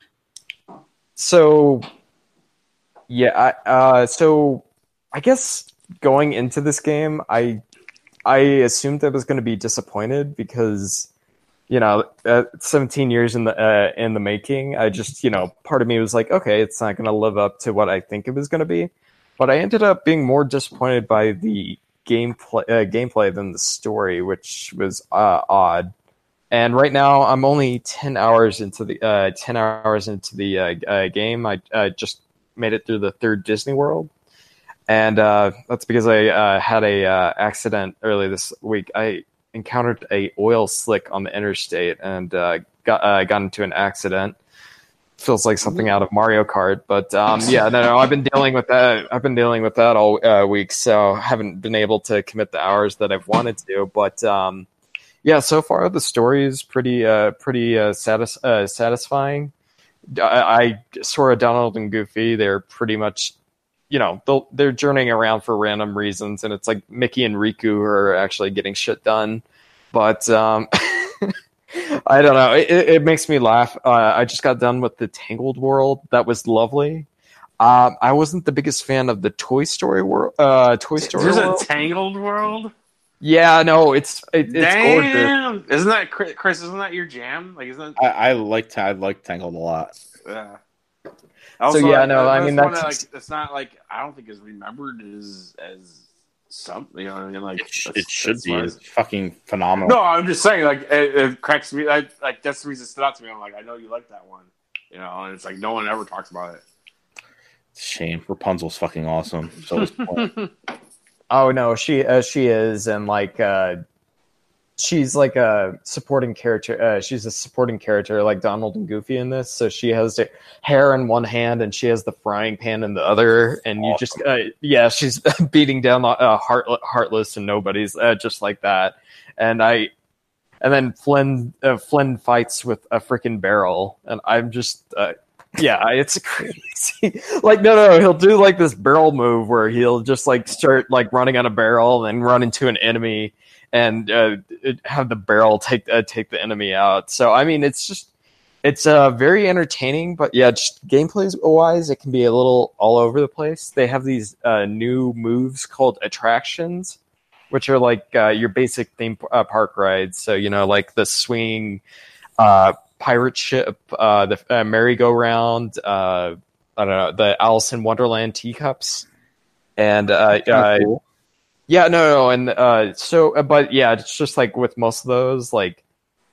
so yeah, I, uh, so I guess going into this game, I I assumed I was going to be disappointed because you know, uh, seventeen years in the uh, in the making. I just you know, part of me was like, okay, it's not going to live up to what I think it was going to be, but I ended up being more disappointed by the gameplay uh, gameplay than the story, which was uh, odd. And right now, I'm only ten hours into the uh, ten hours into the uh, uh, game. I uh, just made it through the third Disney World, and uh, that's because I uh, had a uh, accident early this week. I encountered a oil slick on the interstate and uh, got uh, got into an accident. Feels like something out of Mario Kart, but um, yeah, no, no, I've been dealing with that. I've been dealing with that all uh, week, so haven't been able to commit the hours that I've wanted to. But um, yeah, so far the story is pretty, uh, pretty uh, satis- uh, satisfying. I, I saw Donald and Goofy. They're pretty much, you know, they'll- they're journeying around for random reasons, and it's like Mickey and Riku who are actually getting shit done. But um, I don't know. It, it makes me laugh. Uh, I just got done with the Tangled World. That was lovely. Um, I wasn't the biggest fan of the Toy Story world. Uh, Toy Story There's world. a Tangled World. Yeah, no, it's it, it's gorgeous. Damn, isn't that Chris? Chris, Isn't that your jam? Like, isn't I, that? I like I like Tangled a lot. Yeah. So, yeah, no, I that's mean, one that's- that, like, it's not like I don't think is remembered as as something. You know what I mean? Like It, sh- that's- it should that's be. why- It's fucking phenomenal. No, I'm just saying, like it, it cracks me. I, like that's the reason it stood out to me. I'm like, I know you like that one, you know, and it's like no one ever talks about it. Shame. Rapunzel's fucking awesome. So is Flynn. Oh no, she uh, she is, and like uh, she's like a supporting character. Uh, she's a supporting character like Donald and Goofy in this. So she has the hair in one hand and she has the frying pan in the other, and you just uh, yeah, she's beating down uh, heart, heartless and nobodies uh, just like that. And I and then Flynn uh, Flynn fights with a freaking barrel, and I'm just uh, Yeah, it's crazy. Like, no, no, he'll do like this barrel move where he'll just like start like running on a barrel and then run into an enemy and uh, have the barrel take uh, take the enemy out. So I mean, it's just it's uh, very entertaining. But yeah, just gameplay wise, it can be a little all over the place. They have these uh, new moves called attractions, which are like uh, your basic theme uh, park rides. So you know, like the swing. Uh, pirate ship, uh, the uh, merry-go-round, uh, I don't know, the Alice in Wonderland teacups, and uh, uh, cool. yeah, no, no, and uh, so, uh, but yeah, it's just like with most of those, like,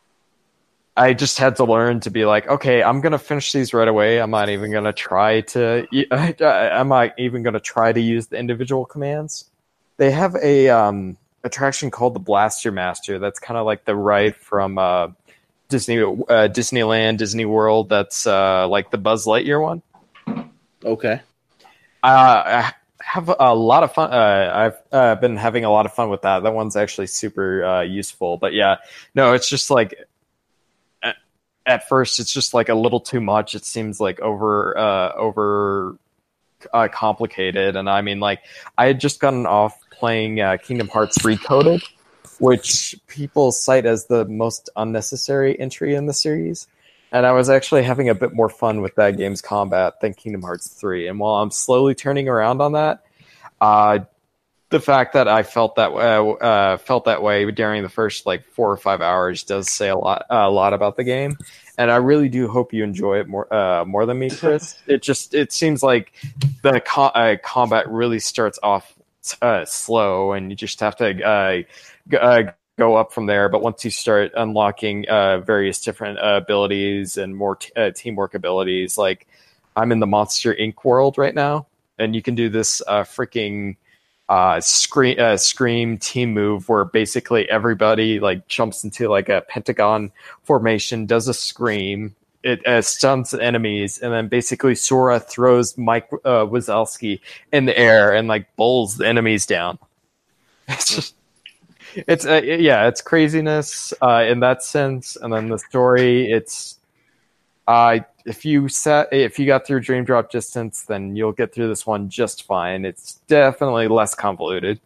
I just had to learn to be like, okay, I'm gonna finish these right away. I'm not even gonna try to, I'm not even gonna try to use the individual commands. They have a um, attraction called the Blaster Master. That's kind of like the ride from. Uh, Disney, uh, Disneyland, Disney World. That's uh, like the Buzz Lightyear one. Okay. Uh, I have a lot of fun. Uh, I've uh, been having a lot of fun with that. That one's actually super uh, useful. But yeah, no, it's just like at, at first, it's just like a little too much. It seems like over uh, over uh, complicated. And I mean, like I had just gotten off playing uh, Kingdom Hearts Recoded, which people cite as the most unnecessary entry in the series. And I was actually having a bit more fun with that game's combat than Kingdom Hearts three. And while I'm slowly turning around on that, uh, the fact that I felt that uh, uh, felt that way during the first like four or five hours does say a lot uh, a lot about the game. And I really do hope you enjoy it more uh, more than me, Chris. It just it seems like the co- uh, combat really starts off uh, slow, and you just have to. Uh, Uh, go up from there, but once you start unlocking uh, various different uh, abilities and more t- uh, teamwork abilities, like I'm in the Monster Incorporated world right now, and you can do this uh, freaking uh, scream uh, scream team move where basically everybody like jumps into like a pentagon formation, does a scream, it uh, stuns enemies, and then basically Sora throws Mike uh, Wazowski in the air and like bowls the enemies down. It's just. It's uh, yeah, it's craziness uh, in that sense, and then the story. It's uh, if you set if you got through Dream Drop Distance, then you'll get through this one just fine. It's definitely less convoluted,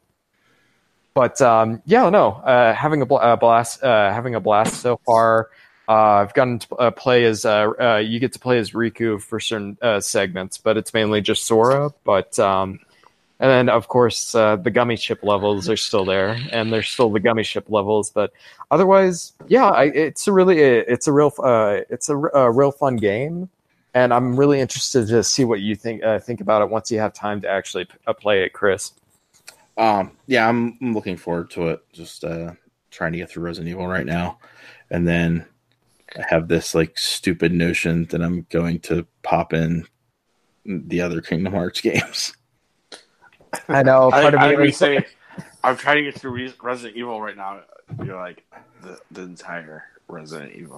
but um, yeah, no, uh, having a, bl- a blast, uh, having a blast so far. Uh, I've gotten to uh, play as uh, uh, you get to play as Riku for certain uh, segments, but it's mainly just Sora. But um, And then, of course, uh, the gummy ship levels are still there, and there's still the gummy ship levels. But otherwise, yeah, I, it's a really, it's a real, uh, it's a, a real fun game, and I'm really interested to see what you think uh, think about it once you have time to actually uh, play it, Chris. Um, yeah, I'm, I'm looking forward to it. Just uh, trying to get through Resident Evil right now, and then I have this like stupid notion that I'm going to pop in the other Kingdom Hearts games. I know. I, Part of I me would say I'm trying to get through Re- Resident Evil right now. You're like the, the entire Resident Evil.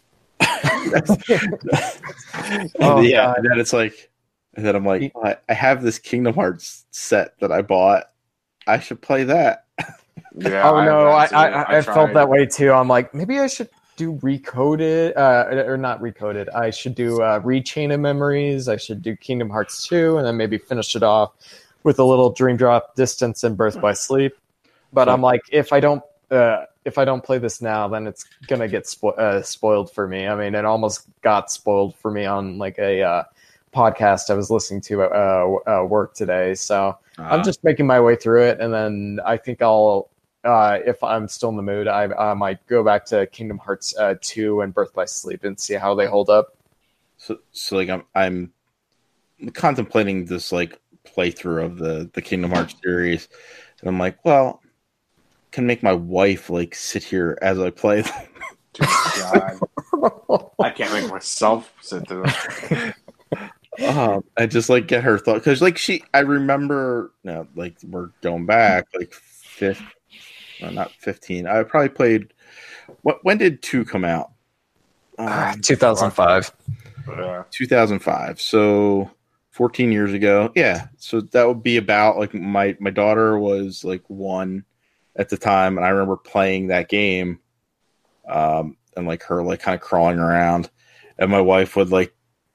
oh, yeah, and then it's like, and then I'm like, oh, I, I have this Kingdom Hearts set that I bought. I should play that. Yeah. Oh no, I I, I, I tried. felt that way too. I'm like, maybe I should do Recoded, uh, or not Recoded. I should do uh, Rechain of Memories. I should do Kingdom Hearts two, and then maybe finish it off with a little Dream Drop Distance and Birth by Sleep. But I'm like, if I don't, uh, if I don't play this now, then it's gonna get spo- uh, spoiled for me. I mean, it almost got spoiled for me on like a uh, podcast I was listening to at uh, uh, work today. So uh, I'm just making my way through it, and then I think I'll, uh, if I'm still in the mood, I, I might go back to Kingdom Hearts uh, two and Birth by Sleep and see how they hold up. So, so like I'm, I'm contemplating this like playthrough of the the Kingdom Hearts series, and I'm like, well, I can make my wife like sit here as I play them. God. I can't make myself sit through it. um, I just like get her thought because like she, I remember now, like we're going back like fifth, no, not fifteen. I probably played. What when did two come out? Um, two thousand five. Yeah. two thousand five. So. fourteen years ago. Yeah. So that would be about like my, my daughter was like one at the time. And I remember playing that game um, and like her like kind of crawling around and my wife would like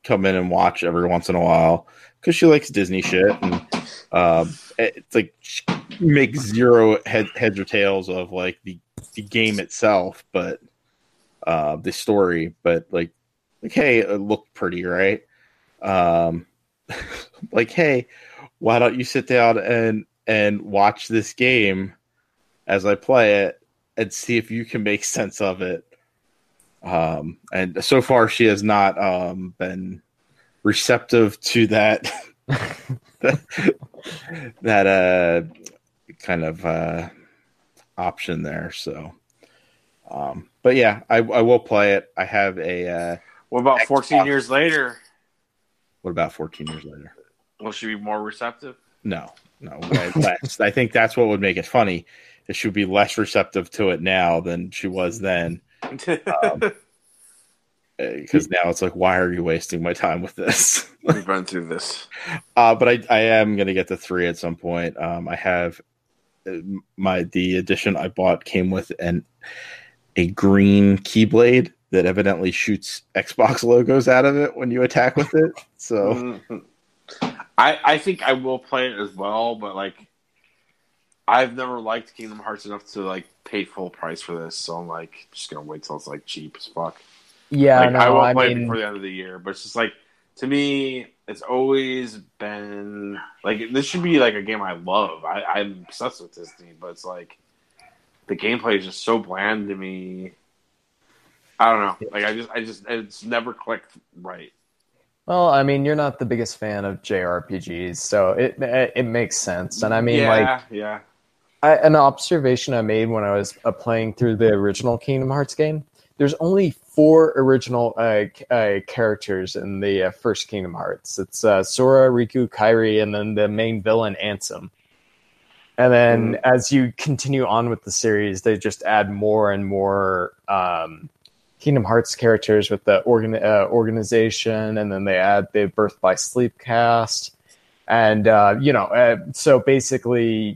come in and watch every once in a while because she likes Disney shit, and um, it's like she makes zero head, heads or tails of like the the game itself, but uh, the story. But like, like hey, it looked pretty, right? Um, like, hey, why don't you sit down and and watch this game as I play it and see if you can make sense of it. Um, and so far she has not um, been receptive to that that uh, kind of uh, option there. So, um, but yeah, I, I will play it. I have a. Uh, what about Xbox. fourteen years later? What about fourteen years later? Will she be more receptive? No, no, less. I think that's what would make it funny. Is she would be less receptive to it now than she was then. Um, because now it's like, why are you wasting my time with this? We've been through this. Uh, but I, I am going to get to three at some point. Um, I have my the edition I bought came with an a green keyblade that evidently shoots Xbox logos out of it when you attack with it. So mm-hmm. I I think I will play it as well, but like I've never liked Kingdom Hearts enough to like pay full price for this, so I'm like just gonna wait till it's like cheap as fuck. Yeah, like, no, I won't I play mean, it before the end of the year, but it's just like to me, it's always been like this should be like a game I love. I, I'm obsessed with this thing, but it's like the gameplay is just so bland to me. I don't know. Like I just, I just, it's never clicked right. Well, I mean, you're not the biggest fan of J R P Gs, so it it, it makes sense. And I mean, yeah, like, yeah. I, an observation I made when I was uh, playing through the original Kingdom Hearts game, there's only four original uh, uh, characters in the uh, first Kingdom Hearts. It's uh, Sora, Riku, Kairi, and then the main villain, Ansem. And then mm. as you continue on with the series, they just add more and more um, Kingdom Hearts characters with the organ- uh, organization, and then they add the Birth by Sleep cast. And, uh, you know, uh, so basically,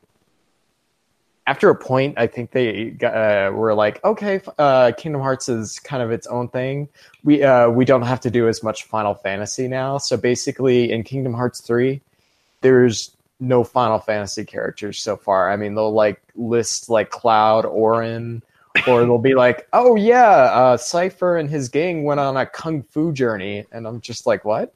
after a point, I think they uh, were like, okay, uh, Kingdom Hearts is kind of its own thing. We uh, we don't have to do as much Final Fantasy now. So basically, in Kingdom Hearts three, there's no Final Fantasy characters so far. I mean, they'll like list like Cloud, Auron, or they'll be like, oh yeah, uh, Cypher and his gang went on a kung fu journey, and I'm just like, what?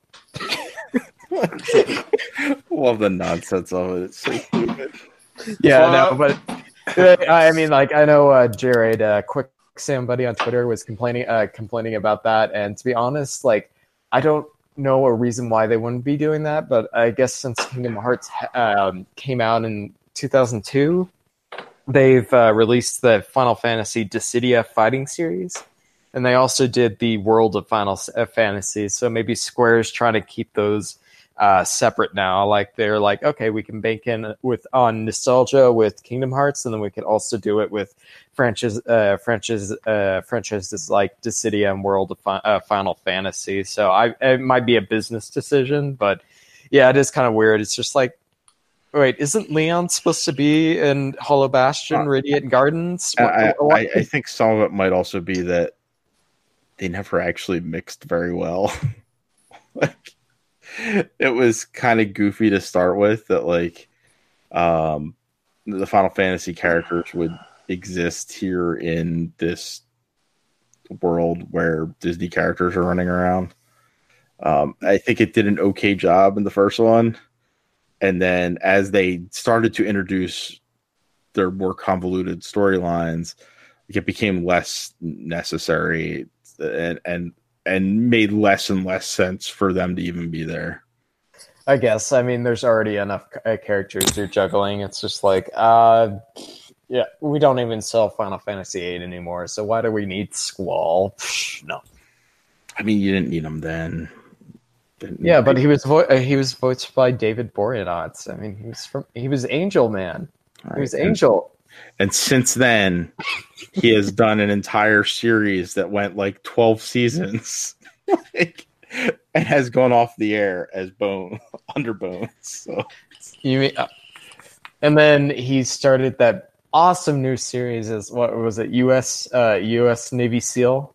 Love the nonsense of it. It's so stupid. Yeah, uh, no, but I mean, like, I know uh, Jared, uh, Quick Sam Buddy on Twitter was complaining, uh, complaining about that, and to be honest, like, I don't know a reason why they wouldn't be doing that, but I guess since Kingdom Hearts um, came out in two thousand two, they've uh, released the Final Fantasy Dissidia Fighting Series, and they also did the World of Final Fantasy, so maybe Square's trying to keep those Uh, separate now. Like they're like, okay, we can bank in with on nostalgia with Kingdom Hearts, and then we could also do it with franchise, uh, franchise, uh, franchises like Dissidia and World of Fi- uh, Final Fantasy. So I, it might be a business decision, but yeah, it is kind of weird. It's just like, wait, isn't Leon supposed to be in Hollow Bastion, uh, Radiant Gardens? I, I, I, I think some of it might also be that they never actually mixed very well. Like, it was kind of goofy to start with that, like, um, the Final Fantasy characters would exist here in this world where Disney characters are running around. Um, I think it did an okay job in the first one. And then as they started to introduce their more convoluted storylines, it became less necessary and, and, and made less and less sense for them to even be there. I guess. I mean, there's already enough uh, characters you're juggling. It's just like, uh, yeah, we don't even sell Final Fantasy eight anymore, so why do we need Squall? No. I mean, you didn't need him then. Didn't yeah, but he was vo- he was voiced by David Boreanaz. I mean, he was from he was Angel Man. Right. He was Angel. And, and since then, he has done an entire series that went like twelve seasons. like, and has gone off the air as Bone under Bones. So you mean, uh, and then he started that awesome new series as what was it? U S uh, U S Navy SEAL.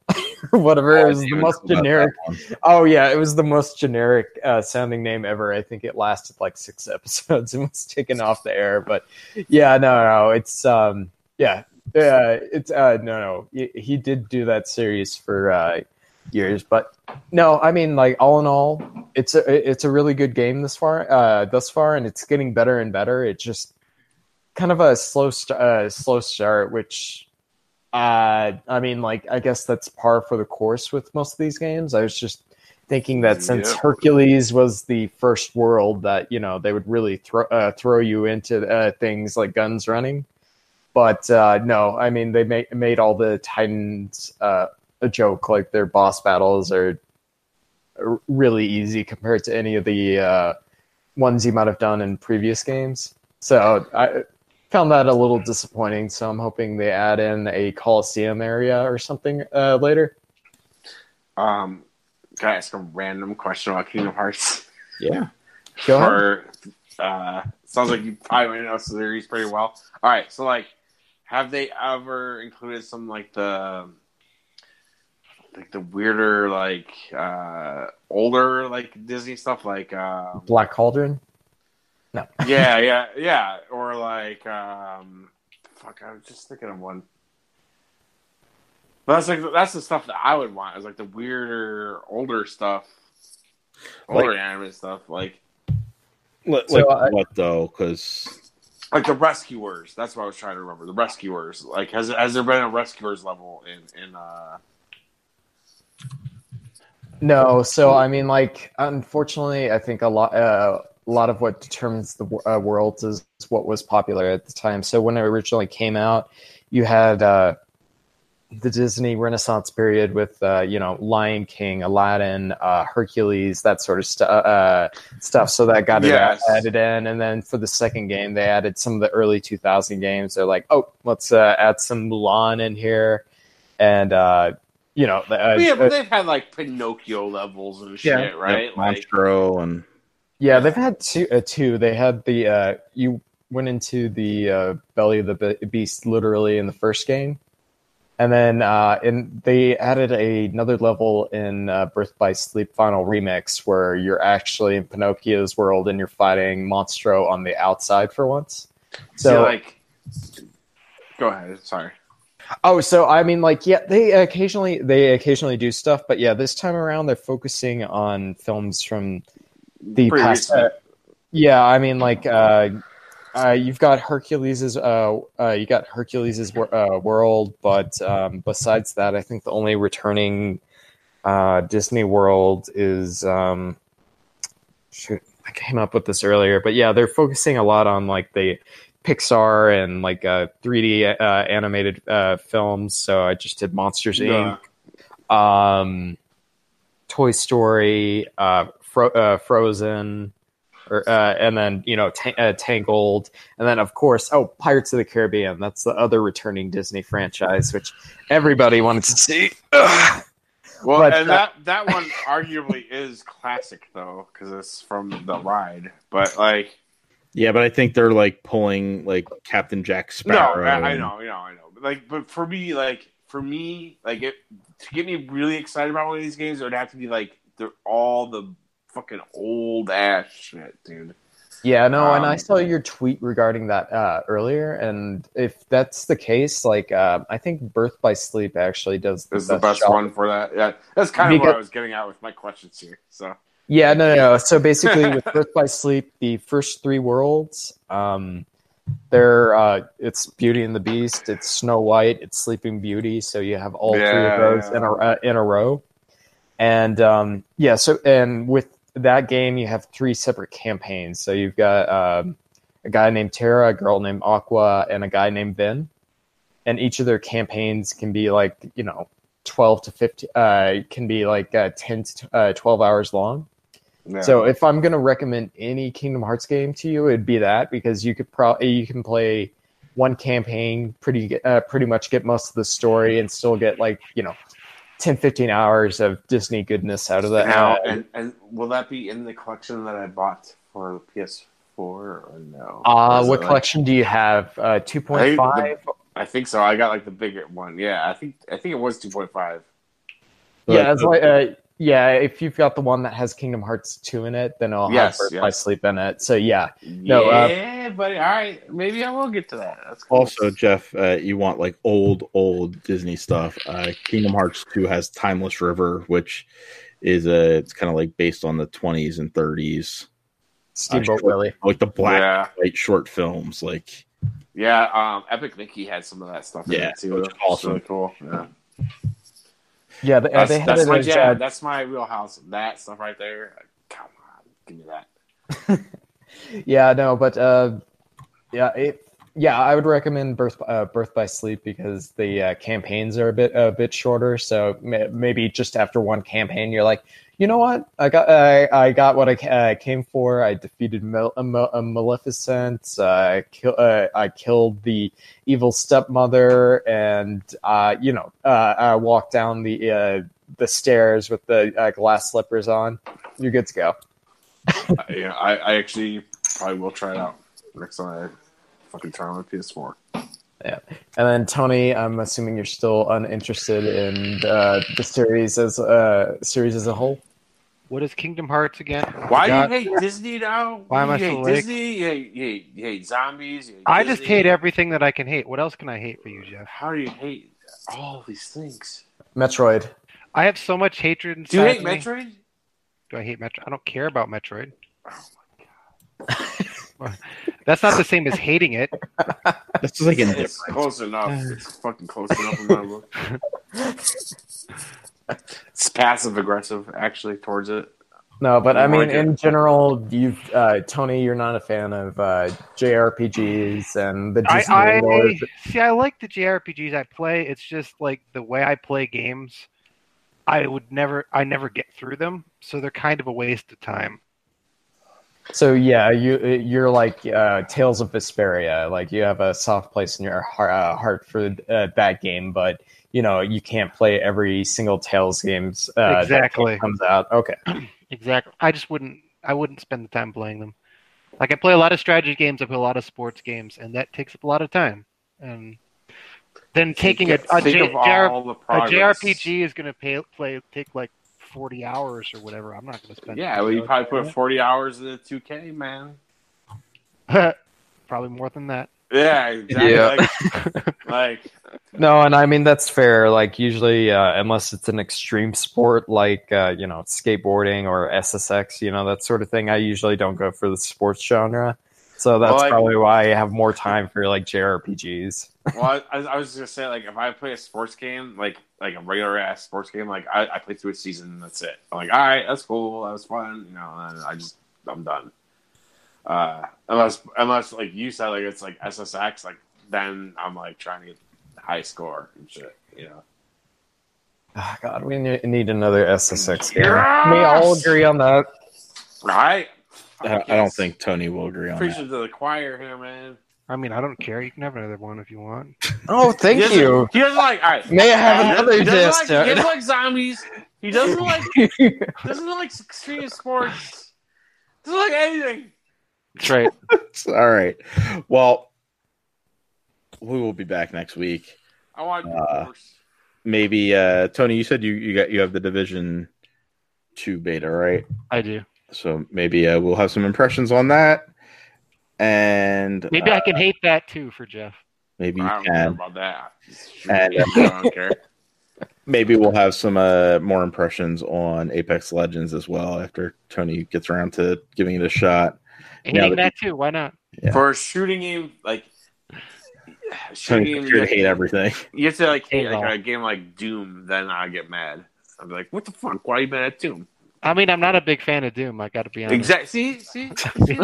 or whatever. Oh, It was the most generic. Oh yeah, it was the most generic uh, sounding name ever. I think it lasted like six episodes and was taken off the air. But yeah, no, no, it's um, yeah, uh, it's uh, no, no. He, he did do that series for uh, years, but no, I mean, like all in all, it's a it's a really good game this far, uh, thus far, and it's getting better and better. It's just kind of a slow, st- uh, slow start, which. Uh, I mean, like, I guess that's par for the course with most of these games. I was just thinking that since Yep. Hercules was the first world that, you know, they would really throw uh, throw you into uh, things like guns running. But uh, no, I mean, they made, made all the Titans uh, a joke. Like, their boss battles are really easy compared to any of the uh, ones you might have done in previous games. So I found that a little disappointing, so I'm hoping they add in a Coliseum area or something uh, later. Um, can I ask a random question about Kingdom Hearts? Yeah. Go ahead. For, uh, sounds like you probably know the series pretty well. All right, so like, have they ever included some like the like the weirder like uh older like Disney stuff like um, Black Cauldron? No. yeah, yeah, yeah, or like um, fuck, I was just thinking of one. But that's like that's the stuff that I would want is like the weirder older stuff, older Like- anime stuff, like Like, So, like I- what though? Because like the Rescuers. That's what I was trying to remember. The Rescuers. Like has has there been a Rescuers level in in uh? No, so I mean, like, unfortunately, I think a lot, uh, a lot of what determines the uh, worlds is what was popular at the time. So when it originally came out, you had uh, the Disney Renaissance period with, uh, you know, Lion King, Aladdin, uh, Hercules, that sort of stu- uh, stuff. So that got Yes. it added in, and then for the second game, they added some of the early two thousand games. They're like, oh, let's uh, add some Mulan in here, and uh, you know, uh, But yeah, uh, but they've had like Pinocchio levels and shit, right? Yep, Like Monstro and Yeah, they've had two. Uh, two. They had the uh, you went into the uh, belly of the be- beast literally in the first game, and then uh, in they added a, another level in uh, Birth by Sleep Final Remix where you're actually in Pinocchio's world and you're fighting Monstro on the outside for once. so So like, go ahead. Sorry. oh, so I mean, like, yeah, they occasionally they occasionally do stuff, but yeah, this time around they're focusing on films from the Pretty past. recent. Uh, yeah, I mean, like, uh, uh, you've got Hercules's, uh, uh, you got Hercules's wor- uh, world, but um, besides that, I think the only returning uh, Disney World is. Um, shoot, I came up with this earlier, but yeah, they're focusing a lot on like the Pixar and like uh, three D uh, animated uh, films. So I just did Monsters Yeah. Incorporated, um, Toy Story, uh, Fro- uh, Frozen, or uh, and then you know ta- uh, Tangled, and then of course, oh, Pirates of the Caribbean. That's the other returning Disney franchise, which everybody wanted to see. Ugh. Well, But, and uh, that that one arguably is classic though, because it's from the ride. But like, yeah, but I think they're like pulling like Captain Jack no, Sparrow. I, I and- know, you know, I know. But like, but for me, like, for me, like, it, to get me really excited about one of these games, it would have to be like they're all the fucking old ass shit, dude. Yeah, no, and I Um, saw your tweet regarding that uh, earlier, and if that's the case, like uh, I think Birth by Sleep actually does This is the best job. one for that. Yeah, that's kind of what Because- I was getting at with my questions here. So Yeah, no, no, no. So basically, with Birth by Sleep, the first three worlds, um, they're uh, it's Beauty and the Beast, it's Snow White, it's Sleeping Beauty. So you have all three Yeah, of those yeah. in a uh, in a row, and um, yeah. So and with that game, you have three separate campaigns. So you've got um, a guy named Terra, a girl named Aqua, and a guy named Vin, and each of their campaigns can be like you know twelve to fifteen, uh, can be like uh, ten to uh, twelve hours long. yeah. So if I'm gonna recommend any Kingdom Hearts game to you, it'd be that because you could probably you can play one campaign, pretty uh, pretty much get most of the story, and still get like you know ten, fifteen hours of Disney goodness out of that. now, Uh, and and will that be in the collection that I bought for the P S four or no? uh, Or is what it, like- collection do you have? Uh, two point five. I think so. I got like the bigger one. Yeah, I think I think it was two point five. But, yeah, it's like uh, yeah. If you've got the one that has Kingdom Hearts two in it, then it'll Yes, have Birth yes. by Sleep in it. So yeah, No, uh, yeah, buddy. All right, maybe I will get to that. That's cool. Also, Jeff, uh, you want like old, old Disney stuff. Uh, Kingdom Hearts two has Timeless River, which is a it's kind of like based on the twenties and thirties, Steamboat uh, Willie. like the black Yeah. and white short films. Like, Yeah, um, Epic Mickey had some of that stuff. In Yeah, it too. which is It's awesome. really cool. Yeah, Yeah, they, that's, they had that's it my as, jam. uh, That's my wheelhouse. That stuff right there. Come on, give me that. Yeah, no, but uh, yeah, it, yeah, I would recommend Birth uh, Birth by Sleep because the uh, campaigns are a bit a bit shorter. So may, maybe just after one campaign, you're like, you know what, I got I, I got what I uh, came for. I defeated Mel- a, Mel- a Maleficent. Uh, kill, uh, I killed the evil stepmother, and uh, you know, uh, I walked down the uh, the stairs with the uh, glass slippers on. You're good to go. I, yeah, I, I actually probably will try it out next time I fucking turn on my P S four. Yeah, and then Tony, I'm assuming you're still uninterested in uh, the series as uh, series as a whole. What is Kingdom Hearts again? Why God, do you hate Disney now? Why am I you so hate late? Disney? You hate, you, hate, you hate zombies? You hate I just Disney? hate everything that I can hate. What else can I hate for you, Jeff? How do you hate all these things? Metroid. I have so much hatred inside Do you hate me. Metroid? Do I hate Metroid? I don't care about Metroid. That's not the same as hating it. that's just like It's indifferent. close enough. It's fucking close enough in my book. It's passive aggressive, actually, towards it. No, but I More mean, like it. in general, you've uh, Tony, you're not a fan of uh, J R P Gs and the I, Disney I lore. see. I like the J R P Gs I play. It's just like the way I play games. I would never. I never get through them, so they're kind of a waste of time. So yeah, you you're like uh, Tales of Vesperia. Like you have a soft place in your heart, uh, heart for uh, that game, but you know you can't play every single Tales games uh, Exactly. that comes out. Okay. Exactly. I just wouldn't. I wouldn't spend the time playing them. Like I play a lot of strategy games. I play a lot of sports games, and that takes up a lot of time. And then taking a, a, Think J, of all the a progress. J R P G is going to pay play take like forty hours or whatever. I'm not going to spend. Yeah, well, you probably put forty hours into two K, man. probably more than that. Yeah, exactly. Yeah. Like, like, No, and I mean that's fair. Like usually, uh, unless it's an extreme sport like uh, you know skateboarding or S S X, you know that sort of thing, I usually don't go for the sports genre. So that's Well, like- probably why I have more time for like J R P Gs. well, I, I was gonna say, like, if I play a sports game, like, like a regular ass sports game, like, I, I play through a season and that's it. I'm like, all right, that's cool, that was fun, you know, and I just, I'm done. Uh, unless, unless, like you said, like it's like S S X, like then I'm like trying to get high score and shit, you know. Oh, God, we ne- need another S S X game. Yes! We all agree on that. Right? I, I don't think Tony will agree on Preaching that. to the choir here, man. I mean, I don't care. You can have another one if you want. Oh, thank He doesn't- you. He doesn't like. All right. May I have He another doesn't like, disc? he doesn't like zombies. He doesn't like. Doesn't like extreme sports. Doesn't like anything. That's right. All right. Well, we will be back next week. I want Uh, divorce. Maybe uh, Tony, you said you, you got you have the Division Two beta, right? I do. So maybe uh, we'll have some impressions on that, and Maybe uh, I can hate that too for Jeff. maybe you I don't care can. about that. And, uh, I don't care. Maybe we'll have some uh, more impressions on Apex Legends as well after Tony gets around to giving it a shot. Hating Now that- that too. Why not? Yeah. For a shooting game, like Tony shooting game, appeared you to have, hate everything. you have to like hate Hate like all. a game like Doom. Then I get mad. I'd be like, "What the fuck? Why are you mad at Doom?" I mean, I'm not a big fan of Doom. I got to be honest. Exactly. See, see, see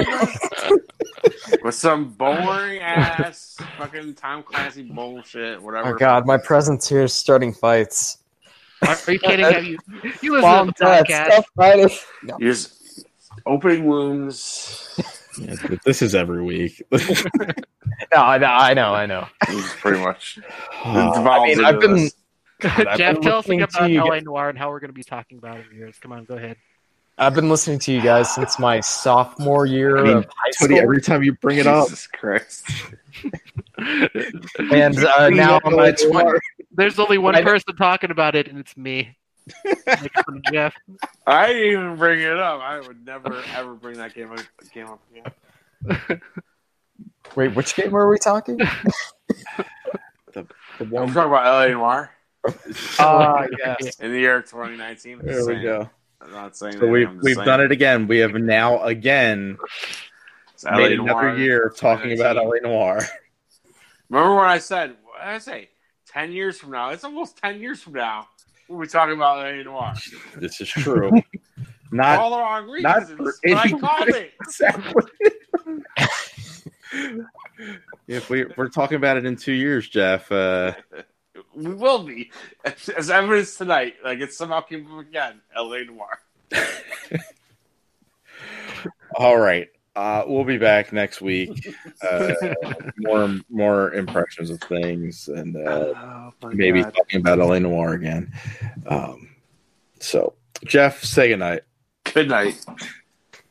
with some boring ass fucking Tom Clancy bullshit, whatever. Oh God, my presence here is starting fights. Are you kidding? Have you you listen Mom, to the Dad, podcast? stop fighting. No. You're just opening wounds. Yeah, but this is every week. No, I know, I know, I know. Pretty much. Uh, I mean, I've been. God, I've Jeff, been tell us listening about to you L guys- A Noir and how we're going to be talking about it in years. Come on, go ahead. I've been listening to you guys since my sophomore year I mean, of high Tony, school, every time you bring it up, Jesus Christ. and uh, now I'm at twenty. There's only one I- person talking about it, and it's me. Make fun of Jeff. I didn't even bring it up. I would never ever bring that game up, game up again. Wait, which game were we talking? The, the I'm one. talking about L A Noire Ah, yes. in the year twenty nineteen. There we go. I'm not saying So that. we've I'm just we've saying. done it again. We have now again It's L A made Noire another year of talking about L A Noire. Remember when I said, what did I say? Ten years from now. It's almost ten years from now. We'll be talking about L A Noire. This is true. Not All the wrong not reasons, for but I any- called it. exactly. If we we're talking about it in two years, Jeff. Uh, We will be. As, as evidence tonight, like it somehow came up again. L A Noire. all right. Uh, we'll be back next week. Uh, more more impressions of things, and uh, Oh, my maybe God. talking about L A Noire again. Um, so, Jeff, say goodnight. Good night.